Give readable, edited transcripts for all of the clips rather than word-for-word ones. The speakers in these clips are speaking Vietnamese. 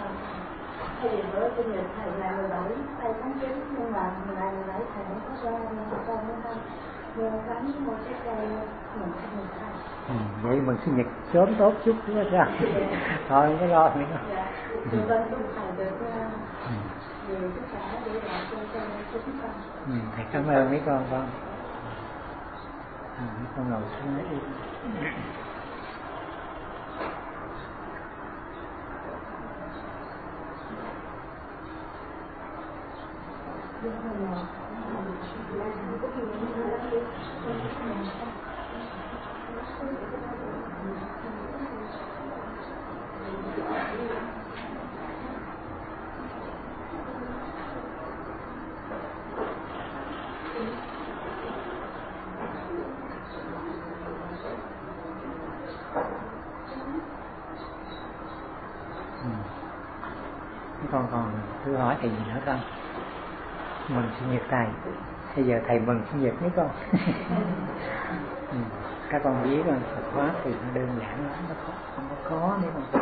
Thì bữa sinh nhật thầy là 17 tháng 9, nhưng mà ngày 17 thầy không có ra con nữa đâu. Mua bánh mua trái cây mừng sinh nhật thầy. Vậy mừng sinh nhật sớm tốt chút nữa sao? Thôi không có lo nữa. Dạ. Thì bên của thầy được nhiều tất cả để làm cho chúng con. Thầy cảm ơn mấy con. Mấy con ngồi xuống đi. Con còn thưa hỏi thầy gì nữa không? Mừng sinh nhật thầy. Bây giờ thầy mừng sinh nhật mấy con. Các con biết là Phật pháp thì nó đơn giản lắm, nó không có khó nữa con.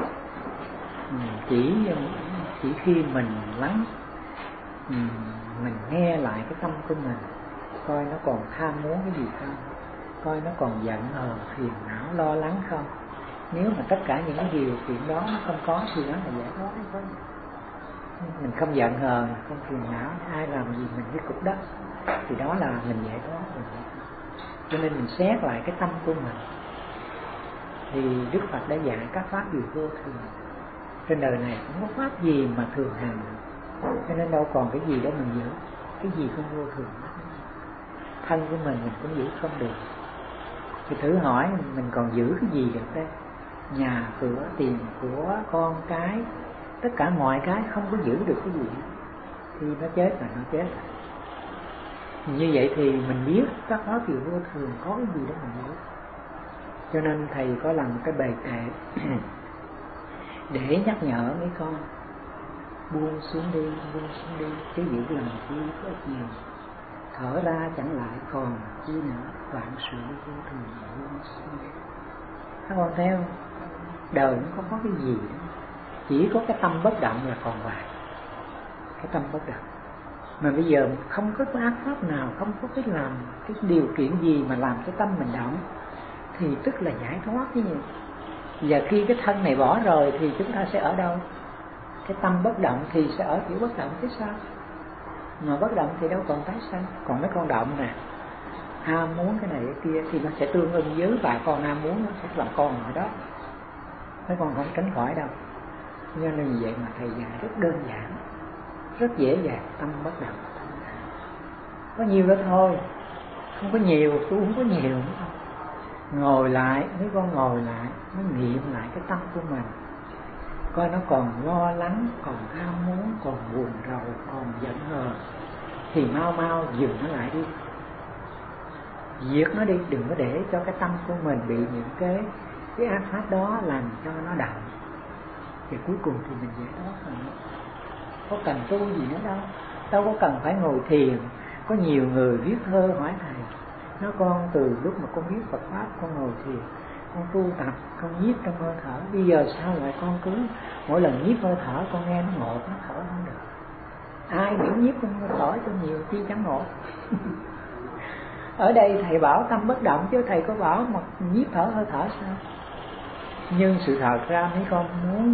Chỉ khi mình lắng, mình nghe lại cái tâm của mình, coi nó còn tham muốn cái gì không, coi nó còn giận hờn, phiền não, lo lắng không. Nếu mà tất cả những cái điều kiện đó nó không có thì nó là giải thoát hay không? Mình không giận hờn, không phiền não, ai làm gì mình với cục đất thì đó là mình giải thoát rồi. Cho nên mình xét lại cái tâm của mình. Thì Đức Phật đã dạy các pháp gì vô thường. Trên đời này không có pháp gì mà thường hằng, cho nên đâu còn cái gì để mình giữ. Cái gì không vô thường. Thân của mình cũng giữ không được. Thì thử hỏi mình còn giữ cái gì được đây? Nhà, cửa, tiền, của, con, cái, tất cả mọi cái không có giữ được cái gì. Khi nó chết là nó chết. Như vậy thì mình biết các pháp gì vô thường, có cái gì để mình giữ. Cho nên thầy có làm một cái bài kệ để nhắc nhở mấy con buông xuống đi, chứ giữ lòng chi có ích nhiều. Thở ra chẳng lại còn chi nữa, vạn sự vô thường buông xuống. Các con thấy không? Đời nó không có cái gì đó. Chỉ có cái tâm bất động là còn hoài. Cái tâm bất động. Mà bây giờ không có ác pháp nào, không có cái làm cái điều kiện gì mà làm cho tâm mình động, thì tức là giải thoát cái gì. Và khi cái thân này bỏ rồi thì chúng ta sẽ ở đâu? Cái tâm bất động thì sẽ ở kiểu bất động chứ sao? Mà bất động thì đâu còn tái sanh. Còn mấy con động nè, ham muốn cái này cái kia thì nó sẽ tương ưng với bà con ham muốn, nó sẽ làm con ở đó. Mấy con không tránh khỏi đâu. Cho nên như vậy mà thầy dạy rất đơn giản, rất dễ dàng, tâm bất động. Có nhiều đó thôi, không có nhiều, tôi không có nhiều. Ngồi lại, mấy con ngồi lại, nó nghiệm lại cái tâm của mình, coi nó còn lo lắng, còn ham muốn, còn buồn rầu, còn giận hờn, thì mau mau dừng nó lại đi, diệt nó đi, đừng có để cho cái tâm của mình bị những cái ác pháp đó làm cho nó động. Thì cuối cùng thì mình giải thoát rồi. Có cần tu gì nữa đâu, đâu có cần phải ngồi thiền. Có nhiều người viết thơ hỏi thầy, nó con từ lúc mà con biết Phật pháp con ngồi thiền, con tu tập, con nhiếp trong hơi thở. Bây giờ sao lại con cứ mỗi lần nhiếp hơi thở con nghe nó ngột, nó thở không được. Ai biểu nhiếp trong hơi thở cho nhiều chi chẳng ngột. Ở đây thầy bảo tâm bất động chứ thầy có bảo mà nhiếp thở hơi thở sao? Nhưng sự thật ra mấy con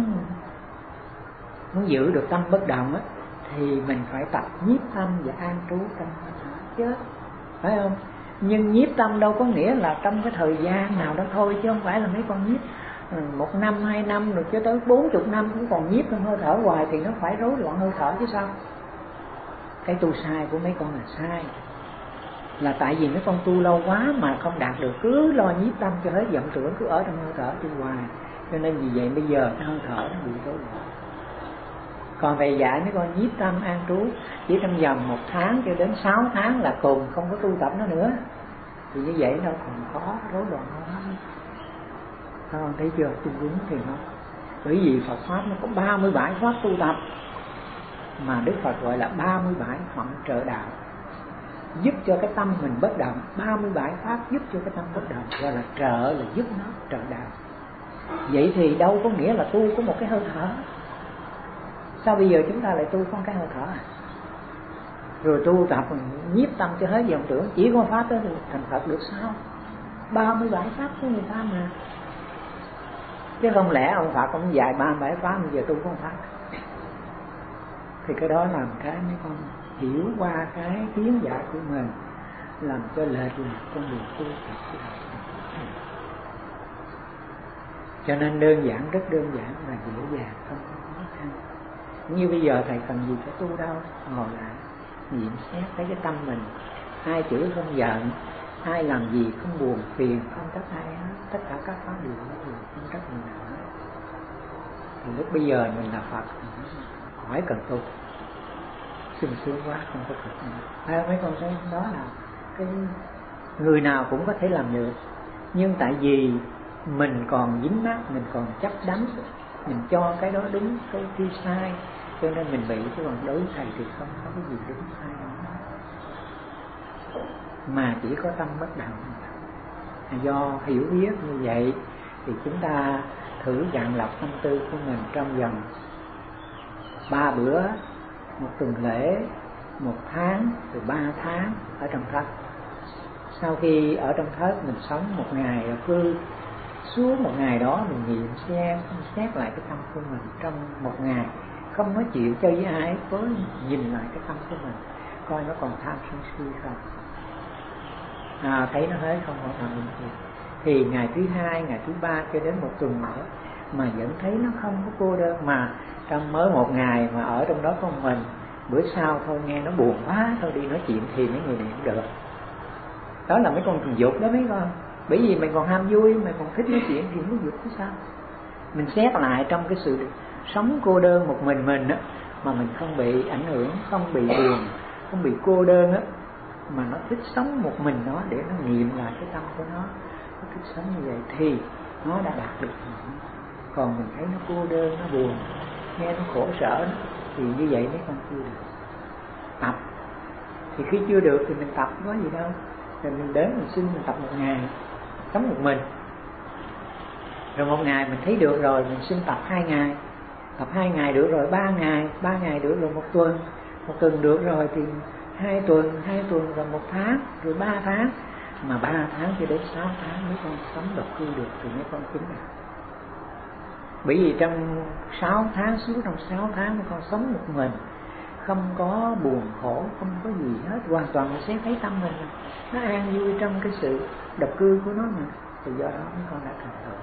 muốn giữ được tâm bất động á, thì mình phải tập nhiếp tâm và an trú trong hơi thở chứ, phải không? Nhưng nhiếp tâm đâu có nghĩa là trong cái thời gian nào đó thôi, chứ không phải là mấy con nhiếp 1 năm, 2 năm rồi cho tới 40 năm cũng còn nhiếp trong hơi thở hoài thì nó phải rối loạn hơi thở chứ sao? Cái tu sai của mấy con là sai, là tại vì mấy con tu lâu quá mà không đạt được, cứ lo nhiếp tâm cho hết vọng tưởng, cứ ở trong hơi thở tu hoài, cho nên vì vậy bây giờ cái hơi thở nó bị rối loạn. Còn thầy dạy mấy con nhiếp tâm an trú chỉ trong vòng 1 tháng cho đến 6 tháng là cùng, không có tu tập nó nữa, thì như vậy đâu còn có rối loạn hơn. Các con thấy chưa? Chung đúng thì nó, bởi vì Phật pháp nó có 37 pháp tu tập mà Đức Phật gọi là 37 phẩm trợ đạo, giúp cho cái tâm mình bất động. 37 pháp giúp cho cái tâm bất động, gọi là trợ, là giúp nó trợ đạo. Vậy thì đâu có nghĩa là tu có một cái hơi thở, Sao bây giờ chúng ta lại tu con cái hơi thở rồi tu tập nhiếp tâm cho hết vọng tưởng, chỉ có pháp đó thì thành Phật được sao? 37 pháp của người ta mà, chứ không lẽ ông Phật ông dạy 37 pháp bây giờ tu con pháp? Thì cái đó làm cái mấy con hiểu qua cái kiến giải của mình, làm cho lệch lạc con đường tu tập của đạo. Cho nên đơn giản, rất đơn giản và dễ dàng, không có khó khăn. Như bây giờ thầy cần gì phải tu đâu, ngồi lại nghiệm xét thấy cái tâm mình, ai chửi không giận, ai làm gì không buồn phiền, không trách ai hết, tất cả các pháp đều không trách mình nữa. Thì lúc bây giờ mình là Phật, khỏi cần tu, sung sướng quá, không có Phật nữa. Mấy con thấy đó là cái người nào cũng có thể làm được, nhưng tại vì mình còn dính mắc, mình còn chấp đắm, mình cho cái đó đúng, cái kia sai, cho nên mình bị. Chứ còn đối với thầy thì không có cái gì đúng sai nữa, mà chỉ có tâm bất động. Do hiểu biết như vậy thì chúng ta thử gạn lọc tâm tư của mình trong vòng 3 bữa, 1 tuần lễ, 1 tháng, từ 3 tháng ở trong thất. Sau khi ở trong thất mình sống 1 ngày ở cư, suốt 1 ngày đó mình nghiệm xét lại cái tâm của mình trong 1 ngày, không nói chuyện chơi với ai, có nhìn lại cái tâm của mình, coi nó còn tham sân si không, thấy nó hết không có tham sân si. Thì ngày thứ 2, ngày thứ 3 cho đến 1 tuần nữa mà vẫn thấy nó không có cô đơn, mà trong mới 1 ngày mà ở trong đó con mình, bữa sau thôi nghe nó buồn quá, thôi đi nói chuyện thì mấy người này cũng được. Đó là mấy con tình dục đó mấy con. Bởi vì mình còn ham vui, mình còn thích nói chuyện thì nó dục chứ sao. Mình xét lại trong cái sự sống cô đơn một mình á, mà mình không bị ảnh hưởng, không bị buồn, không bị cô đơn á, mà nó thích sống một mình nó để nó nghiệm lại cái tâm của nó thích sống như vậy thì nó đã đạt được. Còn mình thấy nó cô đơn, nó buồn, nghe nó khổ sở thì như vậy mấy con chưa được. Tập thì khi chưa được thì mình tập có gì đâu, rồi mình đến mình xin mình tập 1 ngày sống một mình, rồi 1 ngày mình thấy được rồi mình xin tập 2 ngày, tập 2 ngày được rồi 3 ngày được rồi 1 tuần, 1 tuần được rồi thì 2 tuần rồi 1 tháng, rồi 3 tháng, mà 3 tháng cho đến 6 tháng mấy con sống độc cư được thì mấy con chứng được. Bởi vì trong 6 tháng, suốt trong 6 tháng mấy con sống một mình, không có buồn khổ, không có gì hết, hoàn toàn mình sẽ thấy tâm mình nó an vui trong cái sự độc cư của nó mà. Thì do đó mấy con đã thành tựu.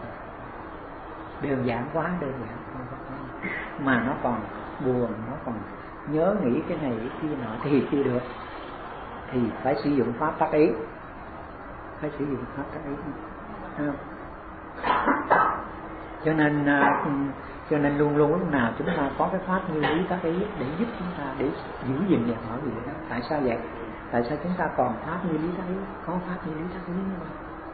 Đơn giản quá, đơn giản không, mà nó còn buồn, nó còn nhớ nghĩ cái này cái kia nọ thì chưa được, thì phải sử dụng pháp tác ý, phải sử dụng pháp tác ý. Cho nên luôn luôn lúc nào chúng ta có cái pháp như lý tác ý để giúp chúng ta để giữ gìn và bảo vệ đó. Tại sao vậy? Tại sao chúng ta còn pháp như lý tác ý, có pháp như lý tác ý nữa?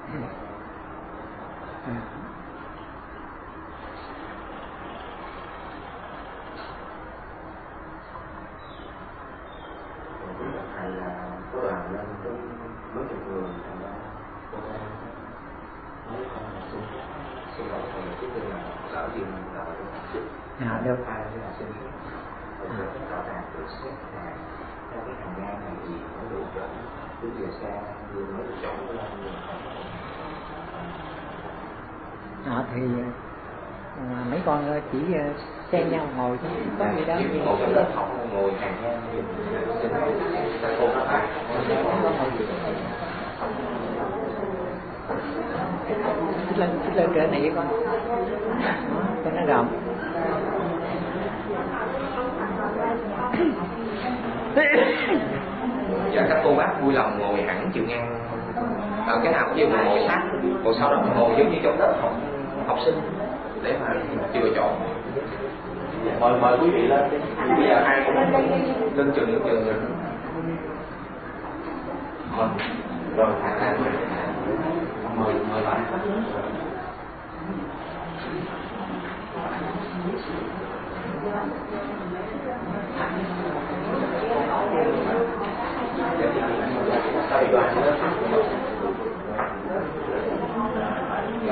Thầy là có đoàn lên với mấy chục người, thành ra cô ta nói con là xin lỗi thầy trước tiên là lỡ gì mình đợi được. Hai là xin phép rồi rõ ràng được xét là theo cái thời gian này thì mới đủ chỗ, cứ về xe vừa mới đủ chỗ lên người thì mấy con chỉ xen nhau ngồi chứ có gì đâu. Một cái lớp học ngồi hàng ngang cô nó phải Thích lên trên này với con đó, cho nó rộng. Dạ các cô bác vui lòng ngồi hẳn chiều ngang ở cái nào cũng như mà ngồi sát, rồi sau đó ngồi giống như trong lớp học sinh để mà chừa chỗ. Mời quý vị lên. Bây giờ ai cũng lưng chừng rồi. Rồi mời bạn.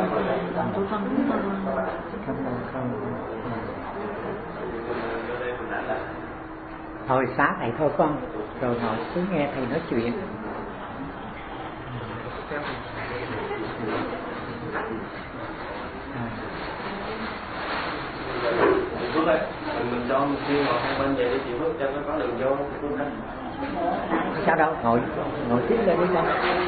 Không. Thôi xá thầy thôi con, rồi ngồi xuống nghe thầy nói chuyện. Phước ơi, mình cho mình kia ngồi hai bên về để chị Phước cho nó có đường vô Phước ơi. Sao đâu, ngồi tiếp lên đi con.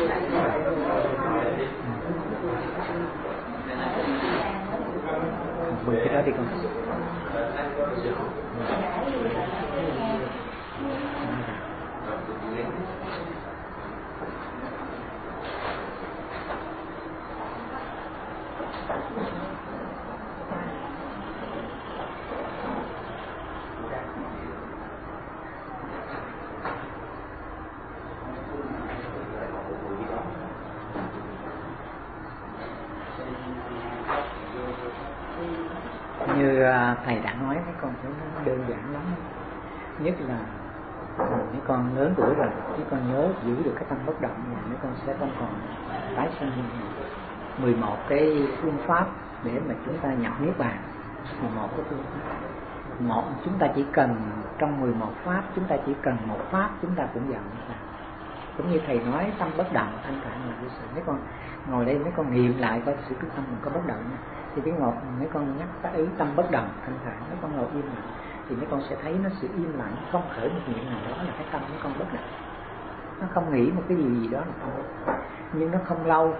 Bừng cái đó đi con. Như thầy đã nói mấy con thấy nó đơn giản lắm, nhất là mấy con lớn tuổi rồi, mấy con nhớ giữ được cái tâm bất động này, mấy con sẽ không còn tái sinh. 11 cái phương pháp để mà chúng ta nhập niết bàn, 11 cái phương pháp. Chúng ta chỉ cần trong 11 pháp, chúng ta chỉ cần một pháp chúng ta cũng vào niết bàn. Cũng như thầy nói tâm bất động thanh thản là cái sự. Mấy con ngồi đây mấy con nghiệm lại coi sự cái tâm mình có bất động. Thì cái ngọt mấy con nhắc cái ý tâm bất động thanh thản, mấy con ngồi im lặng thì mấy con sẽ thấy nó sự im lặng, không khởi một niệm nào đó là cái tâm mấy con bất động. Nó không nghĩ một cái gì đó là không, nhưng nó không lâu,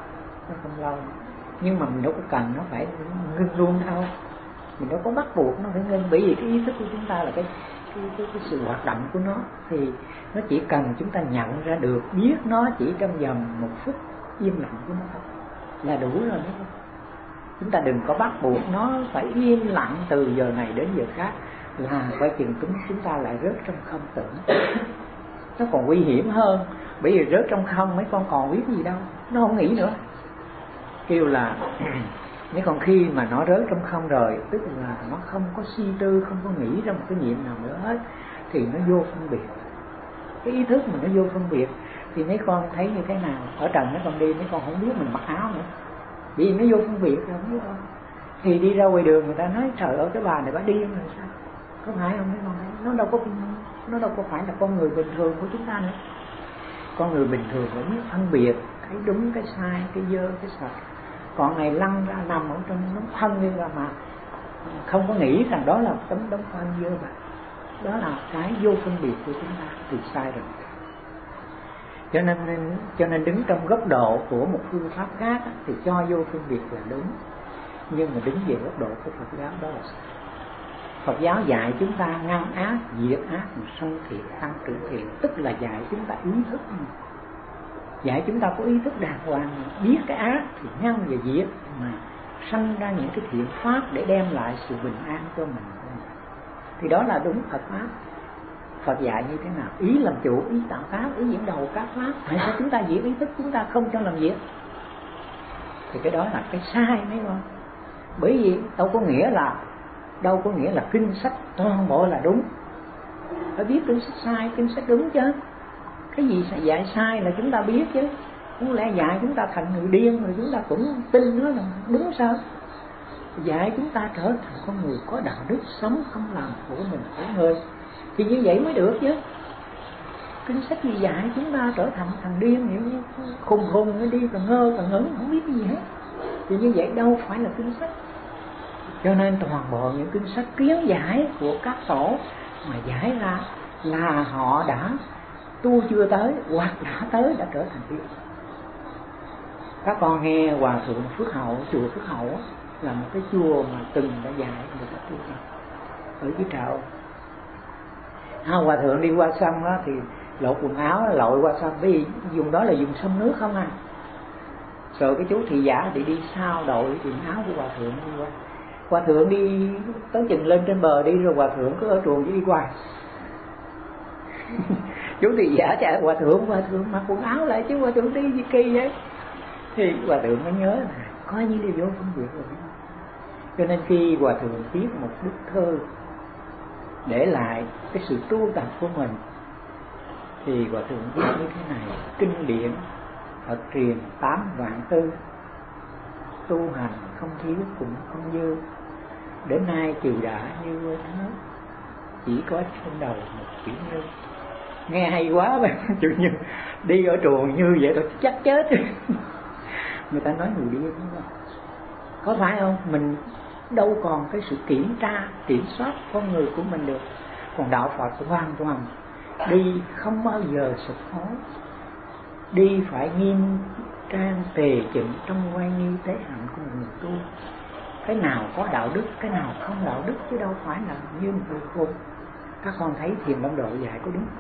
nhưng mà mình đâu có cần nó phải ngưng luôn đâu, mình đâu có bắt buộc nó phải ngưng, bởi vì cái ý thức của chúng ta là cái sự hoạt động của nó, thì nó chỉ cần chúng ta nhận ra được, biết nó chỉ trong vòng 1 phút im lặng của nó thôi là đủ rồi đấy. Chúng ta đừng có bắt buộc nó phải im lặng từ giờ này đến giờ khác, là coi chừng chúng ta lại rớt trong không tưởng. Nó còn nguy hiểm hơn, bởi vì rớt trong không mấy con còn biết gì đâu, nó không nghĩ nữa. Kêu là mấy con khi mà nó rớt trong không rồi, tức là nó không có suy tư, không có nghĩ ra một cái niệm nào nữa hết, thì nó vô phân biệt. Cái ý thức mà nó vô phân biệt thì mấy con thấy như thế nào? Ở trần mấy con đi, mấy con không biết mình mặc áo nữa, vì nó vô phân biệt rồi, không biết đâu. Thì đi ra ngoài đường người ta nói trời ơi cái bà này bà điên rồi sao? Có phải không mấy con thấy? Nó đâu có phải là con người bình thường của chúng ta nữa. Con người bình thường phải biết phân biệt cái đúng cái sai, cái dơ cái sạch. Còn này lăn ra nằm ở trong đống phân như là mà không có nghĩ rằng đó là tấm đống phân dơ bẩn, đó là cái vô phân biệt của chúng ta thì sai rồi. Cho nên đứng trong góc độ của một phương pháp khác thì cho vô phân biệt là đúng, nhưng mà đứng về góc độ của Phật giáo đó là sai. Phật giáo dạy chúng ta ngăn ác, diệt ác, sanh thiện, tăng trưởng thiện, tức là dạy chúng ta ý thức, dạy chúng ta có ý thức đàng hoàng, biết cái ác thì ngăn và diệt, mà sanh ra những cái thiện pháp để đem lại sự bình an cho mình. Thì đó là đúng Phật pháp. Phật dạy như thế nào? Ý làm chủ, ý tạo pháp, ý dẫn đầu các pháp. Tại sao chúng ta diệt ý thức, chúng ta không cho làm diệt? Thì cái đó là cái sai mấy con. Bởi vì đâu có nghĩa là kinh sách toàn bộ là đúng. Phải biết kinh sách sai, kinh sách đúng chứ. Cái gì dạy sai là chúng ta biết chứ. Không lẽ dạy chúng ta thành người điên rồi chúng ta cũng tin nó là đúng sao? Dạy chúng ta trở thành con người có đạo đức, sống không làm khổ mình khổ người, thì như vậy mới được chứ. Kinh sách gì dạy chúng ta trở thành thằng điên, như khùng nó đi còn ngơ còn ngẩn không biết cái gì hết, thì như vậy đâu phải là kinh sách. Cho nên toàn bộ những kinh sách kiến giải của các tổ mà giải ra là họ đã tu chưa tới, hoặc đã tới đã trở thành điên. Các con nghe Hòa Thượng Phước Hậu, chùa Phước Hậu là một cái chùa mà từng đã dạy người ta tu ở dưới Trạo. Hòa Thượng đi qua sông đó thì lột quần áo lội qua sông, bởi vì dùng đó là dùng sông nước không à. Rồi cái chú thị giả thì đi sau đội quần áo của Hòa Thượng đi qua. Hòa Thượng đi tới chừng lên trên bờ đi, rồi Hòa Thượng cứ ở chuồng đi qua. Chú thị giả chạy Hòa Thượng mặc quần áo lại chứ Hòa Thượng đi gì kỳ vậy? Thì Hòa Thượng mới nhớ là coi như điều vô phân biệt rồi. Cho nên khi Hòa Thượng viết một bức thơ để lại cái sự tu tập của mình, thì Hòa Thượng viết như thế này: kinh điển Phật truyền 8 vạn tư, tu hành không thiếu cũng không dư, đến nay triều đã như thế, chỉ có trên đầu một chữ Như. Nghe hay quá mà chữ Như, đi ở chùa Như vậy tôi chắc chết. Người ta nói người điên đúng không? Có phải không? Mình đâu còn cái sự kiểm tra, kiểm soát con người của mình được. Còn đạo Phật hoàn toàn đi không bao giờ sụp hố, đi phải nghiêm trang tề chỉnh trong quan nghi tế hạnh của một người tu. Cái nào có đạo đức, cái nào không đạo đức, chứ đâu phải là như một người khôn. Các con thấy Thiền Long Độ dạy có đúng?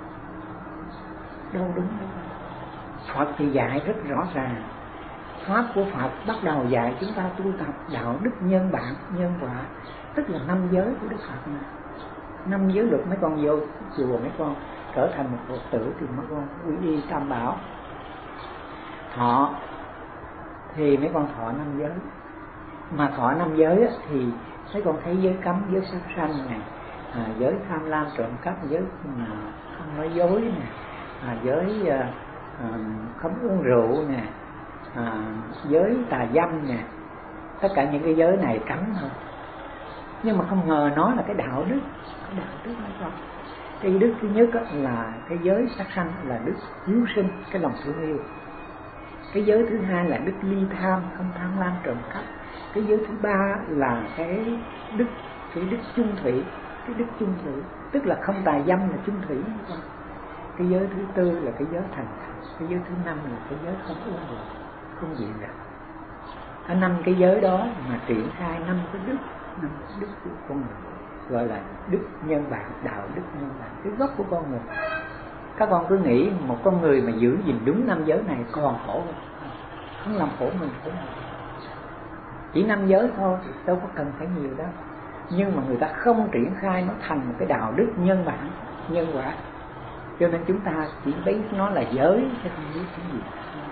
Đâu đúng đâu. Phật thì dạy rất rõ ràng. Pháp của Phật bắt đầu dạy chúng ta tu tập đạo đức nhân bản, nhân quả, tức là 5 giới của Đức Phật mà. 5 giới luật. Mấy con vô chùa, mấy con trở thành một Phật tử thì mấy con quy y Tam Bảo. Thọ thì mấy con thọ 5 giới. Mà thọ 5 giới thì mấy con thấy giới cấm, giới sát sanh này, giới tham lam trộm cắp, giới không nói dối nè, giới không uống rượu nè, giới tà dâm nè. Tất cả những cái giới này cấm thôi. Nhưng mà không ngờ nó là cái đạo đức. Cái đạo đức hay không? Cái đức thứ nhất là cái giới sát sanh, là đức hiếu sinh, cái lòng thương yêu. Cái giới thứ hai là đức ly tham, không tham lam trộm cắp. Cái giới thứ ba là cái đức chung thủy, cái đức chung thủy, tức là không tà dâm, là chung thủy. Cái giới thứ tư là cái giới thành thật. Cái giới thứ năm là cái giới không uống rượu, không diện rượu. Ở 5 cái giới đó mà triển khai 5 cái đức, 5 cái đức của con người, gọi là đức nhân bản, đạo đức nhân bản, cái gốc của con người. Các con cứ nghĩ một con người mà giữ gìn đúng 5 giới này còn khổ không làm khổ mình cũng chỉ 5 giới thôi, đâu có cần phải nhiều đâu. Nhưng mà người ta không triển khai nó thành một cái đạo đức nhân bản, nhân quả, cho nên chúng ta chỉ biết nó là giới chứ không biết cái gì.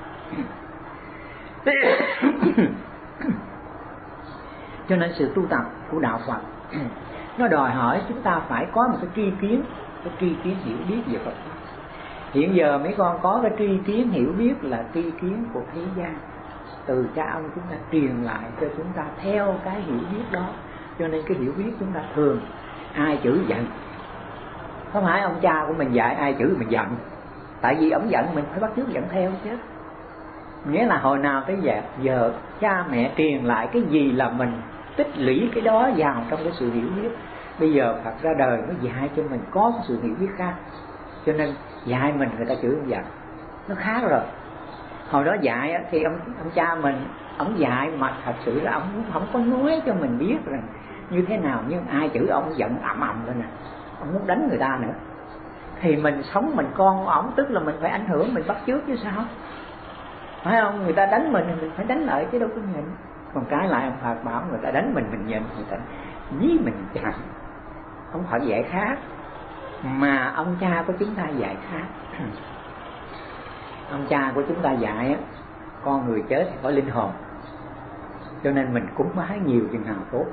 Cho nên sự tu tập của đạo Phật nó đòi hỏi chúng ta phải có một cái tri kiến hiểu biết về Phật pháp. Hiện giờ mấy con có cái tri kiến hiểu biết là tri kiến của thế gian, từ cha ông chúng ta truyền lại cho chúng ta theo cái hiểu biết đó. Cho nên cái hiểu biết chúng ta thường ai chửi giận. Không phải ông cha của mình dạy ai chửi mình giận, tại vì ông giận mình phải bắt chước giận theo chứ. Nghĩa là hồi nào tới giờ cha mẹ truyền lại cái gì là mình tích lũy cái đó vào trong cái sự hiểu biết. Bây giờ Phật ra đời mới dạy cho mình có cái sự hiểu biết khác, cho nên dạy mình người ta chửi ông giận nó khác rồi. Hồi đó dạy thì ông cha mình ông dạy mà thật sự là ông không có nói cho mình biết rằng như thế nào. Nhưng ai chửi ông giận ầm ầm lên nè, ông muốn đánh người ta nữa, thì mình sống mình con của ông, tức là mình phải ảnh hưởng, mình bắt chước chứ sao, phải không? Người ta đánh mình thì mình phải đánh lại chứ đâu có nhịn. Còn cái lại ông Phật bảo người ta đánh mình nhịn, người ta dí mình chặn. Ông Phật dạy khác, mà ông cha của chúng ta dạy khác. Ông cha của chúng ta dạy con người chết thì có linh hồn, cho nên mình cúng bái nhiều chừng nào tốt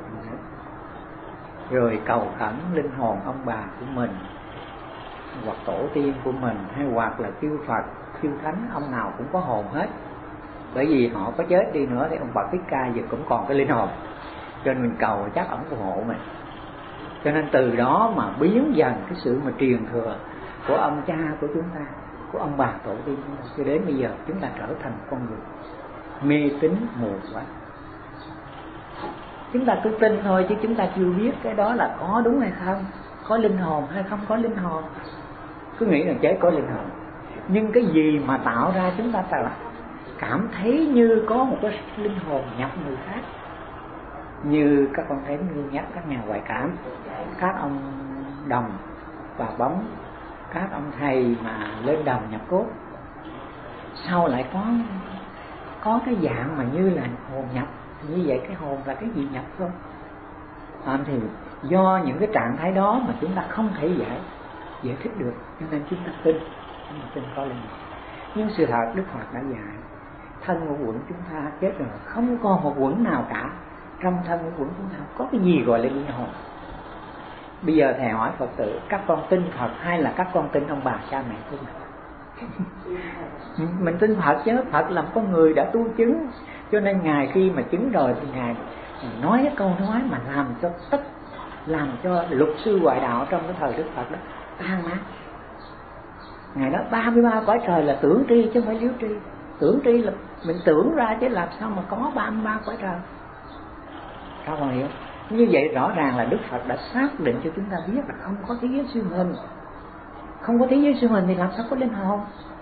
rồi cầu khẩn linh hồn ông bà của mình, hoặc tổ tiên của mình, hay hoặc là chư Phật, chư Thánh, ông nào cũng có hồn hết. Bởi vì họ có chết đi nữa thì ông Phật Thích Ca giờ cũng còn cái linh hồn, cho nên mình cầu chắc ổng phù hộ mình. Cho nên từ đó mà biến dần cái sự mà truyền thừa của ông cha của chúng ta, của ông bà tổ tiên chúng ta, cho đến bây giờ chúng ta trở thành con người mê tín mù quáng. Chúng ta cứ tin thôi chứ chúng ta chưa biết cái đó là có đúng hay không, có linh hồn hay không có linh hồn. Cứ nghĩ là chết có linh hồn, nhưng cái gì mà tạo ra chúng ta cảm thấy như có một cái linh hồn nhập người khác. Như các con thấy như nhắc các nhà ngoại cảm, các ông đồng và bóng, các ông thầy mà lên đồng nhập cốt, sau lại có cái dạng mà như là hồn nhập. Như vậy cái hồn là cái gì nhập không? Thì do những cái trạng thái đó mà chúng ta không thể giải thích được, cho nên chúng ta tin có linh hồn. Nhưng sự thật Đức Phật đã dạy thân ngũ quẩn chúng ta chết rồi, không còn một quẩn nào cả. Trong thân ngũ quẩn chúng ta có cái gì gọi là linh hồn? Bây giờ thầy hỏi Phật tử, các con tin Phật hay là các con tin ông bà cha mẹ của mình? Mình tin Phật chứ. Phật là một con người đã tu chứng, cho nên Ngài khi mà chứng rồi thì Ngài nói cái câu nói mà làm cho làm cho luật sư ngoại đạo trong cái thời Đức Phật đó tan nát. Ngài nói 33 cõi trời là tưởng tri chứ không phải liếu tri. Tưởng tri là mình tưởng ra chứ làm sao mà có 33 cõi trời. Sao còn hiểu? Như vậy rõ ràng là Đức Phật đã xác định cho chúng ta biết là không có thế giới siêu hình. Không có thế giới siêu hình thì làm sao có linh hồn?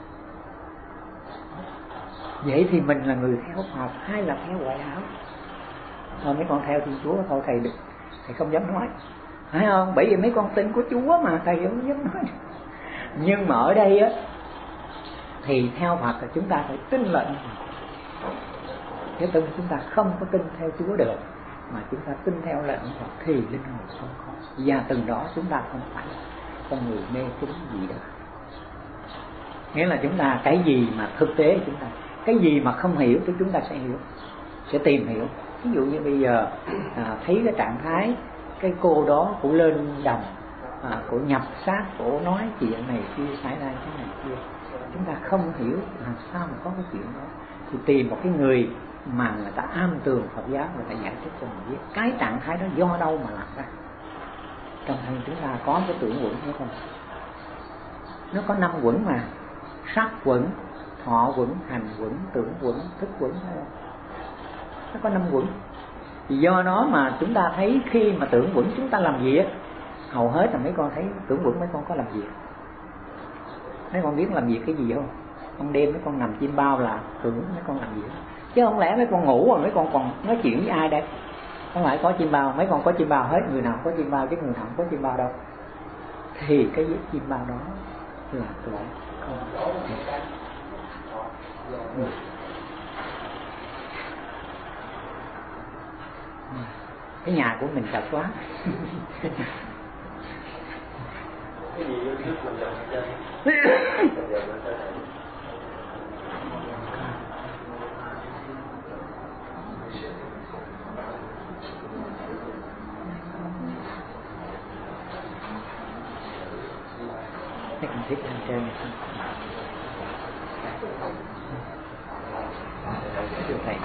Vậy thì mình là người theo Phật hay là theo ngoại đạo? Thôi mấy con theo Thiên Chúa thôi thầy không dám nói, phải không? Bởi vì mấy con tin của Chúa mà thầy không dám nói. Nhưng mà ở đây á thì theo Phật là chúng ta phải tin lệnh Phật. Chứ chúng ta không có tin theo Chúa được, mà chúng ta tin theo lệnh Phật thì linh hồn không có. Và từ đó chúng ta không phải con người mê tín gì đó. Nghĩa là chúng ta cái gì mà thực tế chúng ta, cái gì mà không hiểu thì chúng ta sẽ hiểu, sẽ tìm hiểu. Ví dụ như bây giờ thấy cái trạng thái cái cô đó cũng lên đồng, cổ nhập xác, cổ nói chuyện này kia, xảy ra cái này kia, chúng ta không hiểu làm sao mà có cái chuyện đó, thì tìm một cái người mà người ta am tường Phật giáo, người ta giải thích cho mình biết cái trạng thái đó do đâu mà làm ra. Trong thân chúng ta có cái tưởng quẩn hay không? Nó có 5 quẩn mà: sắc quẩn, thọ quẩn, hành quẩn, tưởng quẩn, thức quẩn, phải không? Nó có 5 quẩn. Thì do nó mà chúng ta thấy khi mà tưởng quẩn chúng ta làm gì á, hầu hết là mấy con thấy tưởng quẩn mấy con có làm việc. Mấy con biết làm việc cái gì không? Ban đêm mấy con nằm chim bao là tưởng mấy con làm việc. Chứ không lẽ mấy con ngủ rồi mấy con còn nói chuyện với ai đây? Không phải có chim bao, mấy con có chim bao hết, người nào có chim bao chứ người nào không có chim bao đâu. Thì cái giấc chim bao đó là loại không. Cái nhà của mình chật quá. Cái gì yêu thích mình làm chơi. Cái con thích ăn chơi này không? Thưa thầy.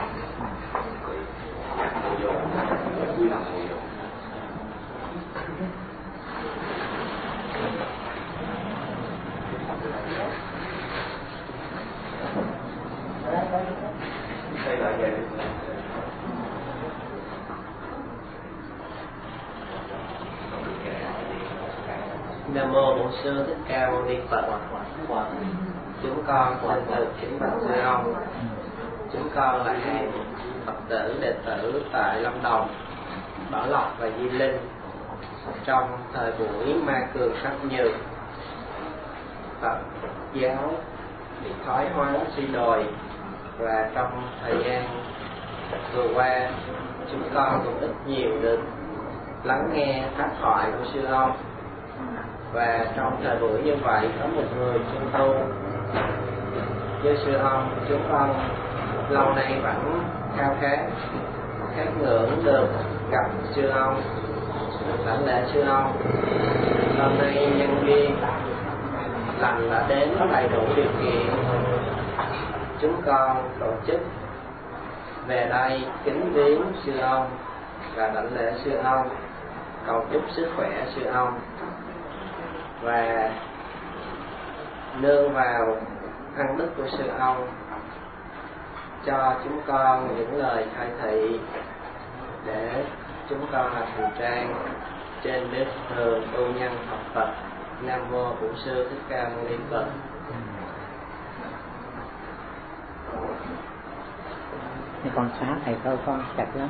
Nam mô Bổn Sư Thích Ca Mâu Ni Phật. Chúng con xin được kính bạch sư ông. Chúng con là hàng Phật tử đệ tử tại Lâm Đồng, Bảo Lộc và Di Linh. Trong thời buổi ma cường khắp nhược, Phật giáo bị thoái hóa suy đồi, và trong thời gian vừa qua chúng con cũng ít nhiều được lắng nghe pháp thoại của sư ông. Và trong thời buổi như vậy có một người trung tu như sư ông, chúng con lâu nay vẫn khao khát ngưỡng được gặp sư ông, lãnh lễ sư ông. Hôm nay nhân duyên lành đã đến đầy đủ điều kiện, chúng con tổ chức về đây kính viếng sư ông và lãnh lễ sư ông, cầu chúc sức khỏe sư ông, và nương vào ân đức của sư ông cho chúng con những lời khai thị để chúng con là hành trang trên nước thường tu nhân học Phật. Nam mô Bổn Sư Thích Ca Mâu Ni Phật. Thì con xá thầy thôi con chặt lắm.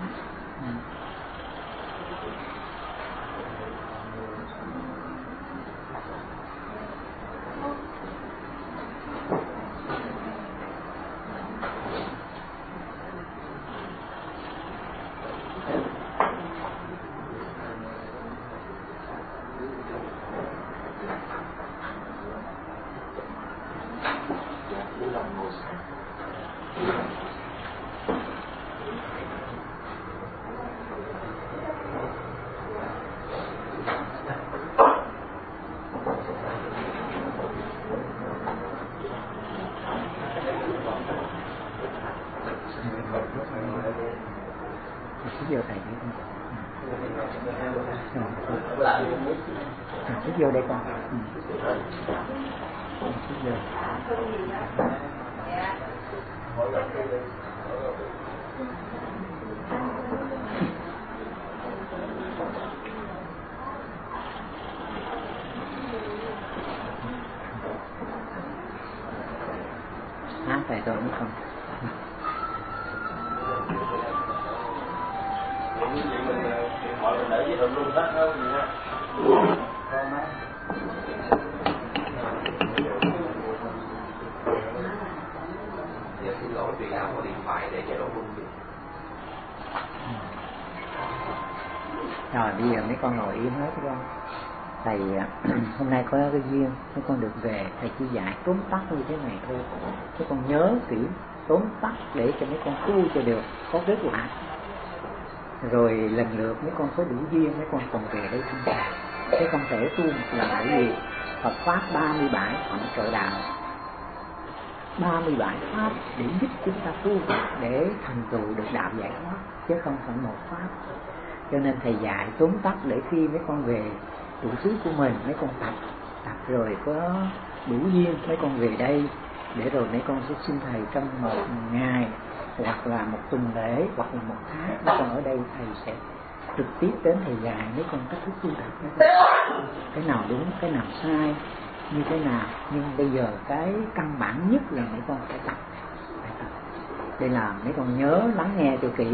Thích vô đây con. Thích vô. Tại tôi cũng không. Mọi người để với đừng luôn hết hơn nha. Dạ xin lỗi vì áo có điện thoại để cho nó rung được. Rồi bây giờ mấy con ngồi yên hết con. Thầy hôm nay có cái duyên mấy con được về, thầy chỉ dạy tóm tắt như thế này thôi. Mấy con nhớ kỹ tóm tắt để cho mấy con tu cho được có kết quả. Rồi lần lượt mấy con có đủ duyên mấy con còn về đây thăm thầy. Chứ không thể tu một lần, bởi vì Phật pháp 37 phẩm trợ đạo, 37 pháp để giúp chúng ta tu để thành tựu được đạo giải thoát, chứ không phải một pháp. Cho nên thầy dạy tóm tắt để khi mấy con về trụ xứ của mình, mấy con tập rồi có đủ duyên mấy con về đây, để rồi mấy con sẽ xin thầy trong một ngày hoặc là một tuần lễ hoặc là một tháng, mấy con ở đây thầy sẽ trực tiếp đến thầy dạy mấy con cách thức tu tập, cái nào đúng cái nào sai như thế nào. Nhưng bây giờ cái căn bản nhất là mấy con phải tập. Đây là mấy con nhớ lắng nghe cho kỹ,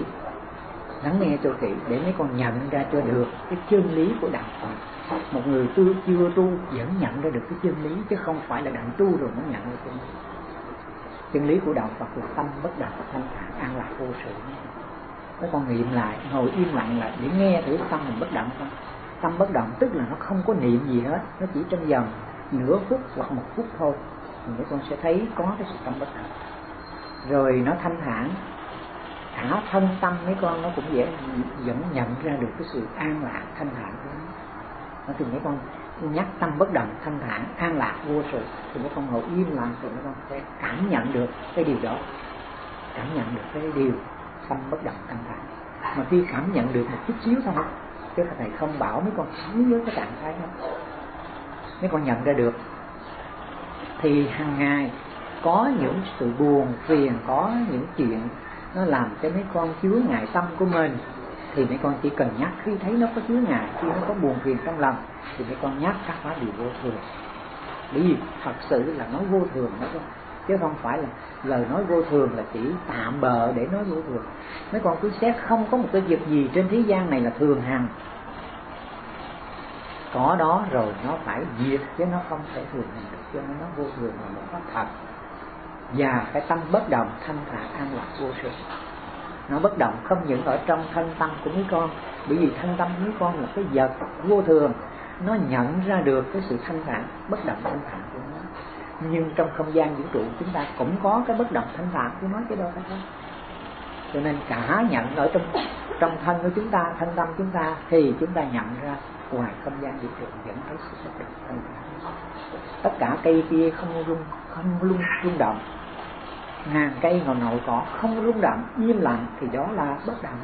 để mấy con nhận ra cho được cái chân lý của đạo Phật. Một người chưa tu vẫn nhận ra được cái chân lý, chứ không phải là đặng tu rồi mới nhận ra chân lý. Chân lý của đạo Phật là tâm bất động, thanh thản, an lạc vô sự. Mấy con nghiệm lại, ngồi im lặng lại để nghe thử tâm mình bất động không. Tâm bất động tức là nó không có niệm gì hết, nó chỉ trong vòng nửa phút hoặc một phút thôi, thì mấy con sẽ thấy có cái sự tâm bất động. Rồi nó thanh thản, cả thân tâm mấy con nó cũng vẫn nhận ra được cái sự an lạc thanh thản của nó. Thì mấy con nhắc tâm bất động thanh thản an lạc vô sự, thì mấy con ngồi im lặng thì mấy con sẽ cảm nhận được cái điều đó, cảm nhận được cái điều tâm bất động thanh thản. Mà khi cảm nhận được một chút xíu thôi, chứ thầy không bảo mấy con sống với cái trạng thái đó, mấy con nhận ra được thì hàng ngày có những sự buồn phiền, có những chuyện nó làm cho mấy con chướng ngại tâm của mình, thì mấy con chỉ cần nhắc. Khi thấy nó có chướng ngại, khi nó có buồn phiền trong lòng, thì mấy con nhắc các pháp điều vô thường. Bởi vì thật sự là nói vô thường đó, chứ không phải là lời nói vô thường là chỉ tạm bợ để nói vô thường. Mấy con cứ xét không có một cái việc gì trên thế gian này là thường hằng, có đó rồi nó phải diệt, chứ nó không thể thường hằng được. Cho nên nó vô thường là một pháp thật. Và cái tâm bất động thanh thản an lạc vô sự, nó bất động không những ở trong thân tâm của mấy con, bởi vì thân tâm của mấy con là cái vật vô thường, nó nhận ra được cái sự thanh thản bất động thanh thản của nó. Nhưng trong không gian vũ trụ chúng ta cũng có cái bất động thanh thản của nó chứ đâu phải không. Cho nên cả nhận ở trong thân của chúng ta, thân tâm chúng ta, thì chúng ta nhận ra ngoài không gian vũ trụ vẫn thấy sự bất động thanh thản. Tất cả cây kia không rung động, ngàn cây ngọn nội cỏ không rung động, im lặng, thì đó là bất động.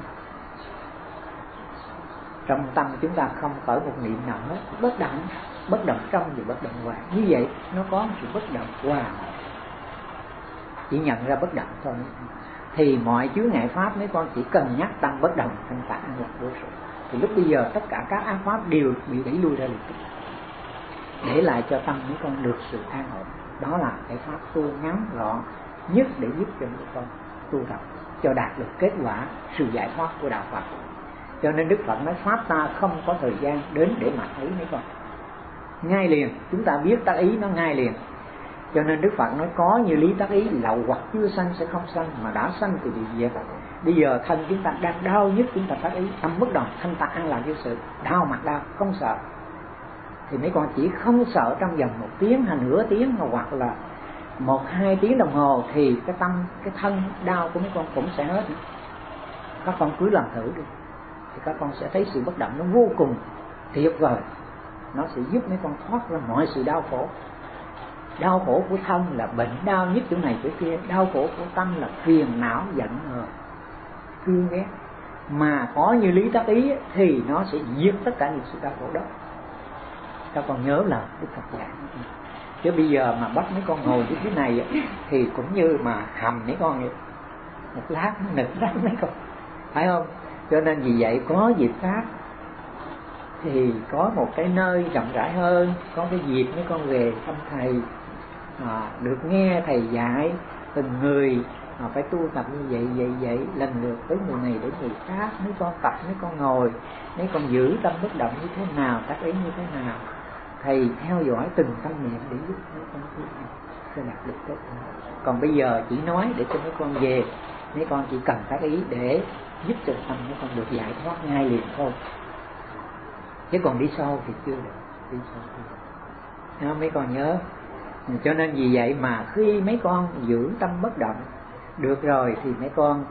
Trong tâm chúng ta không khởi một niệm nào hết, bất động trong và bất động ngoài. Như vậy nó có sự bất động hòa, chỉ nhận ra bất động thôi. Thì mọi chướng ngại pháp mấy con chỉ cần nhắc tâm bất động thanh thản an lạc vô sự, thì lúc bây giờ tất cả các ác pháp đều bị đẩy lui ra lập tức, để lại cho tâm mấy con được sự an ổn. Đó là cái pháp tu ngắn gọn nhất để giúp cho mấy con tu tập cho đạt được kết quả sự giải thoát của đạo Phật. Cho nên Đức Phật nói pháp ta không có thời gian đến để mà thấy mấy con, ngay liền. Chúng ta biết tác ý nó ngay liền. Cho nên Đức Phật nói có như lý tác ý, lậu hoặc chưa sanh sẽ không sanh, mà đã sanh thì bị diệt. Bây giờ thân chúng ta đang đau nhất, chúng ta tác ý tâm bất động thanh tạng an lạc vô sự, đau mặt đau không sợ, thì mấy con chỉ không sợ trong vòng 1 tiếng hay nửa tiếng hoặc là 1-2 tiếng đồng hồ, thì cái tâm cái thân đau của mấy con cũng sẽ hết. Các con cứ làm thử đi, thì các con sẽ thấy sự bất động nó vô cùng tuyệt vời. Nó sẽ giúp mấy con thoát ra mọi sự đau khổ. Đau khổ của thân là bệnh đau nhất chỗ này chỗ kia, đau khổ của tâm là phiền não giận hờn thương ghét. Mà có như lý tác ý thì nó sẽ diệt tất cả những sự đau khổ đó. Các con nhớ là Đức Phật dạy. Chứ bây giờ mà bắt mấy con ngồi như thế này thì cũng như mà hầm mấy con vậy, một lát nó nực lắm mấy con, phải không? Cho nên vì vậy có dịp khác thì có một cái nơi rộng rãi hơn, có cái dịp mấy con về thăm thầy, được nghe thầy dạy từng người phải tu tập như vậy lần lượt tới người này đến người khác. Mấy con tập, mấy con ngồi, mấy con giữ tâm bất động như thế nào, tác ý như thế nào, thầy theo dõi từng tâm niệm để giúp mấy con tu sẽ đạt được kết quả. Còn bây giờ chỉ nói để cho mấy con về, mấy con chỉ cần tác ý để giúp cho tâm mấy con được giải thoát ngay liền thôi. Chứ còn đi sâu thì chưa được, đi sâu chưa được. Mấy con nhớ. Cho nên vì vậy mà khi mấy con giữ tâm bất động được rồi thì mấy con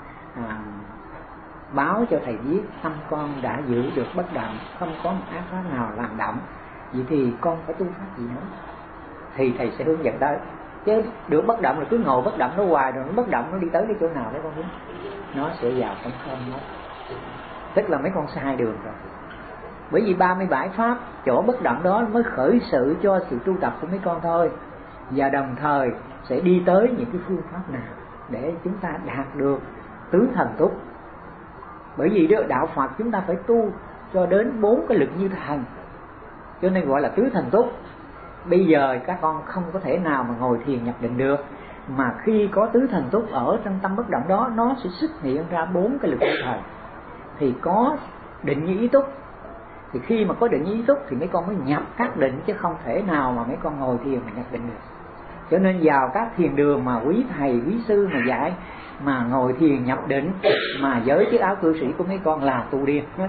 báo cho thầy biết tâm con đã giữ được bất động, không có một ác pháp nào làm động. Vậy thì con phải tu pháp gì nữa thì thầy sẽ hướng dẫn tới. Chứ được bất động là cứ ngồi bất động nó hoài, rồi nó bất động nó đi tới cái chỗ nào đấy con biết, nó sẽ vào trong không đó. Tức là mấy con sai đường rồi. Bởi vì 37 pháp chỗ bất động đó mới khởi sự cho sự tu tập của mấy con thôi. Và đồng thời sẽ đi tới những cái phương pháp nào để chúng ta đạt được tứ thần túc. Bởi vì đó, đạo Phật chúng ta phải tu cho đến 4 cái lực như thần, cho nên gọi là tứ thần túc. Bây giờ các con không có thể nào mà ngồi thiền nhập định được, mà khi có tứ thần túc ở trong tâm bất động đó, nó sẽ xuất hiện ra 4 cái lực như thần. Thì có định như ý túc. Thì khi mà có định như ý túc thì mấy con mới nhập các định, chứ không thể nào mà mấy con ngồi thiền mà nhập định được. Cho nên vào các thiền đường mà quý thầy, quý sư mà dạy mà ngồi thiền nhập định mà với chiếc áo cư sĩ của mấy con là tu điên hết.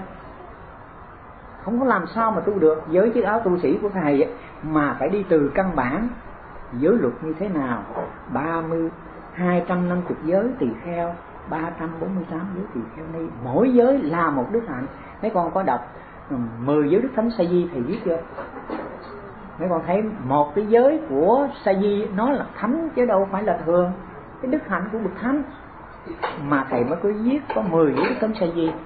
Không có làm sao mà tu được với chiếc áo tu sĩ của thầy mà phải đi từ căn bản. Giới luật như thế nào? 250 giới tỳ kheo, 348 giới tỳ kheo ni, mỗi giới là một đức hạnh. Mấy con có đọc 10 giới đức thánh Sa Di thầy viết chưa? Mấy con thấy một cái giới của Sa Di nó là thánh chứ đâu phải là thường. Cái đức hạnh của bậc thánh mà thầy mới có viết có 10 giới đức thánh Sa Di,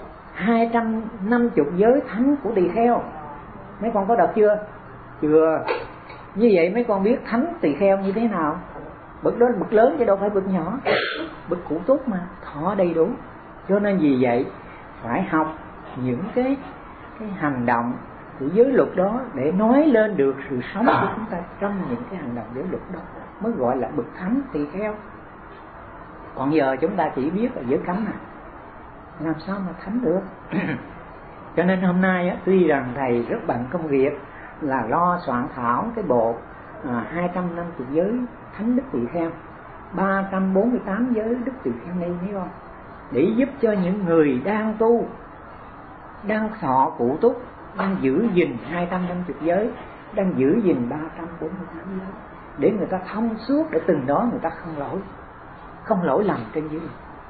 250 giới thánh của tỳ kheo. Mấy con có đọc chưa? Chưa. Như vậy mấy con biết thánh tỳ kheo như thế nào. Bậc đó là bậc lớn chứ đâu phải bậc nhỏ. Bậc cụ túc mà, thọ đầy đủ. Cho nên vì vậy phải học những cái hành động của giới luật đó để nói lên được sự sống của chúng ta trong những cái hành động giới luật đó, mới gọi là bậc thánh tỳ kheo. Còn giờ chúng ta chỉ biết là giới cấm này, làm sao mà thánh được. Cho nên hôm nay á, tuy rằng thầy rất bận công việc là lo soạn thảo cái bộ 250 giới thánh đức tỳ kheo, 348 giới đức tỳ kheo ni, thấy không? Để giúp cho những người đang tu, đang thọ cụ túc, đang giữ gìn 250 giới, đang giữ gìn 348 giới, để người ta thông suốt, để từng đó người ta không lỗi lầm trên dưới.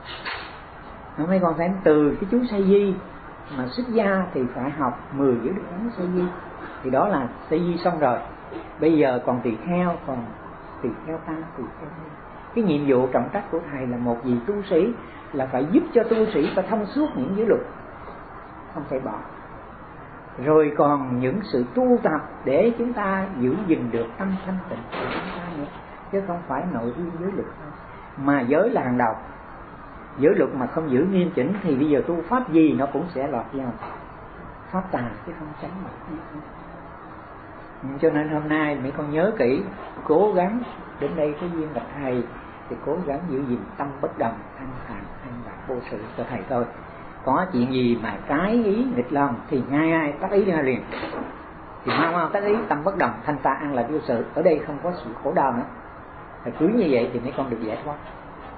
Mấy con thấy từ cái chú Sa Di mà xuất gia thì phải học 10 giới đức thánh Sa Di, thì đó là Sa Di xong rồi. Bây giờ còn tỳ kheo, còn tỳ kheo ta, tỳ kheo ni. Cái nhiệm vụ trọng trách của thầy là một vị tu sĩ là phải giúp cho tu sĩ phải thông suốt những giới luật, không thể bỏ. Rồi còn những sự tu tập để chúng ta giữ gìn được tâm thanh tịnh của chúng ta nữa, chứ không phải nội dung giới luật thôi. Mà giới là hàng đầu. Giới luật mà không giữ nghiêm chỉnh thì bây giờ tu pháp gì nó cũng sẽ lọt vào pháp tà, chứ không tránh được. Cho nên hôm nay mấy con nhớ kỹ, cố gắng đến đây có duyên gặp thầy thì cố gắng giữ gìn tâm bất động, thanh thản, an lạc vô sự cho thầy thôi. Có chuyện gì mà trái ý nghịch lòng thì ngay tác ý ra liền, thì mau tác ý tâm bất động, thanh ta, an lạc vô sự. Ở đây không có sự khổ đau nữa. Phải cứ như vậy thì mấy con được giải thoát.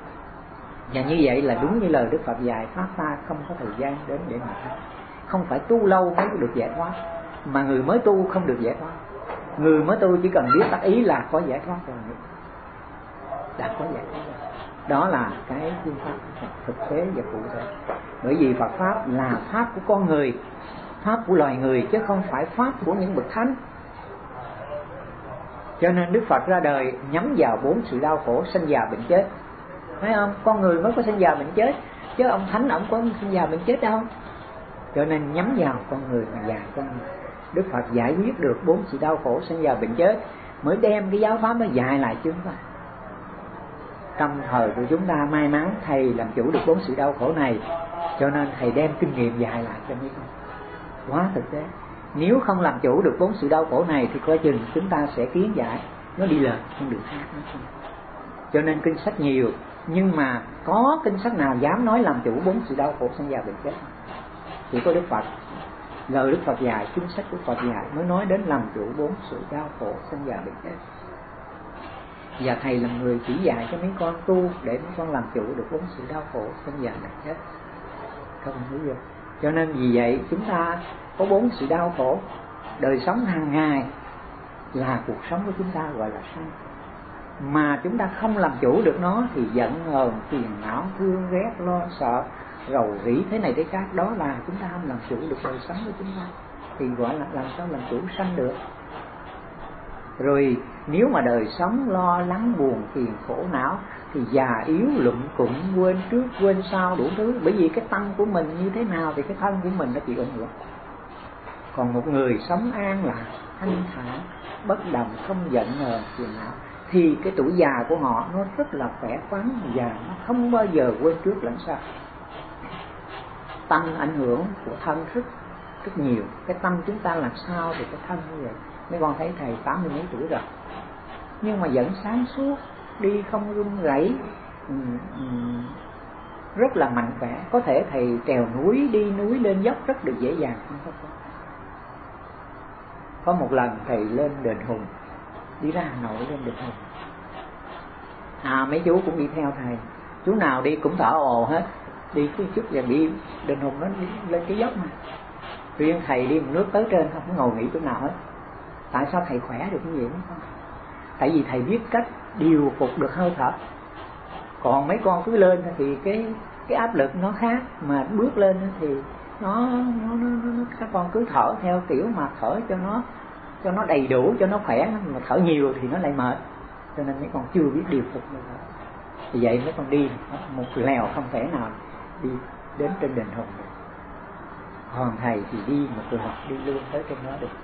Và như vậy là đúng như lời Đức Phật dạy, pháp ta không có thời gian đến để mà thoát. Không phải tu lâu mới được giải thoát, mà người mới tu không được giải thoát. Người mới tu chỉ cần biết tác ý là có giải thoát rồi, đã có giải thoát rồi. Đó là cái phương pháp thực tế và cụ thể. Bởi vì Phật pháp là pháp của con người, pháp của loài người, chứ không phải pháp của những bậc thánh. Cho nên Đức Phật ra đời nhắm vào 4 sự đau khổ sanh già bệnh chết. Thấy không? Con người mới có sanh già bệnh chết, chứ ông thánh ông có sanh già bệnh chết đâu. Cho nên nhắm vào con người mà dạy con người. Đức Phật giải quyết được 4 sự đau khổ sanh già bệnh chết, mới đem cái giáo pháp nó dạy lại chúng ta. Trong thời của chúng ta may mắn thầy làm chủ được 4 sự đau khổ này, cho nên thầy đem kinh nghiệm dạy lại cho mấy con. Quá thực tế. Nếu không làm chủ được 4 sự đau khổ này thì coi chừng chúng ta sẽ kiến giải nó đi lệch không được khác. Cho nên kinh sách nhiều, nhưng mà có kinh sách nào dám nói làm chủ 4 sự đau khổ sanh già bệnh chết? Chỉ có Đức Phật. Lời Đức Phật dạy, kinh sách Đức Phật dạy mới nói đến làm chủ 4 sự đau khổ sanh già bệnh chết. Và thầy là người chỉ dạy cho mấy con tu để mấy con làm chủ được 4 sự đau khổ sanh già bệnh chết. Không hiểu chưa? Cho nên vì vậy chúng ta có 4 sự đau khổ. Đời sống hàng ngày là cuộc sống của chúng ta gọi là sanh. Mà chúng ta không làm chủ được nó thì giận hờn, phiền não, thương ghét, lo sợ, rầu rĩ thế này thế khác. Đó là chúng ta không làm chủ được đời sống của chúng ta, thì gọi là làm sao làm chủ sanh được. Rồi nếu mà đời sống lo lắng, buồn phiền, khổ não thì già yếu, lụm cụm, quên trước quên sau đủ thứ. Bởi vì cái tâm của mình như thế nào thì cái thân của mình nó chịu ảnh hưởng. Còn một người sống an lạc, thanh thản, bất động, không giận hờn, phiền não thì cái tuổi già của họ nó rất là khỏe khoắn, và nó không bao giờ quên trước lẫn sau. Tâm ảnh hưởng của thân rất nhiều. Cái tâm chúng ta làm sao thì cái thân như vậy. Mấy con thấy thầy 80 mấy tuổi rồi, nhưng mà vẫn sáng suốt, đi không run rẩy, rất là mạnh khỏe. Có thể thầy trèo núi, đi núi lên dốc rất được dễ dàng. Có một lần thầy lên đền Hùng, đi ra Hà Nội lên đền Hùng, mấy chú cũng đi theo thầy. Chú nào đi cũng thở ồ hết, đi cái chút và bị đền Hùng nó lên cái dốc mà. Riêng thầy đi một nước tới trên không ngồi nghỉ chỗ nào hết. Tại sao thầy khỏe được như vậy mấy con? Tại vì thầy biết cách điều phục được hơi thở. Còn mấy con cứ lên thì cái áp lực nó khác, mà bước lên thì nó các con cứ thở theo kiểu mà thở cho nó đầy đủ, cho nó khỏe, mà thở nhiều thì nó lại mệt. Cho nên mấy con chưa biết điều phục được. Vì vậy mấy con đi một lèo không thể nào đi đến trên đền Hùng được. Còn thầy thì đi một lượt đi luôn tới trên đó được.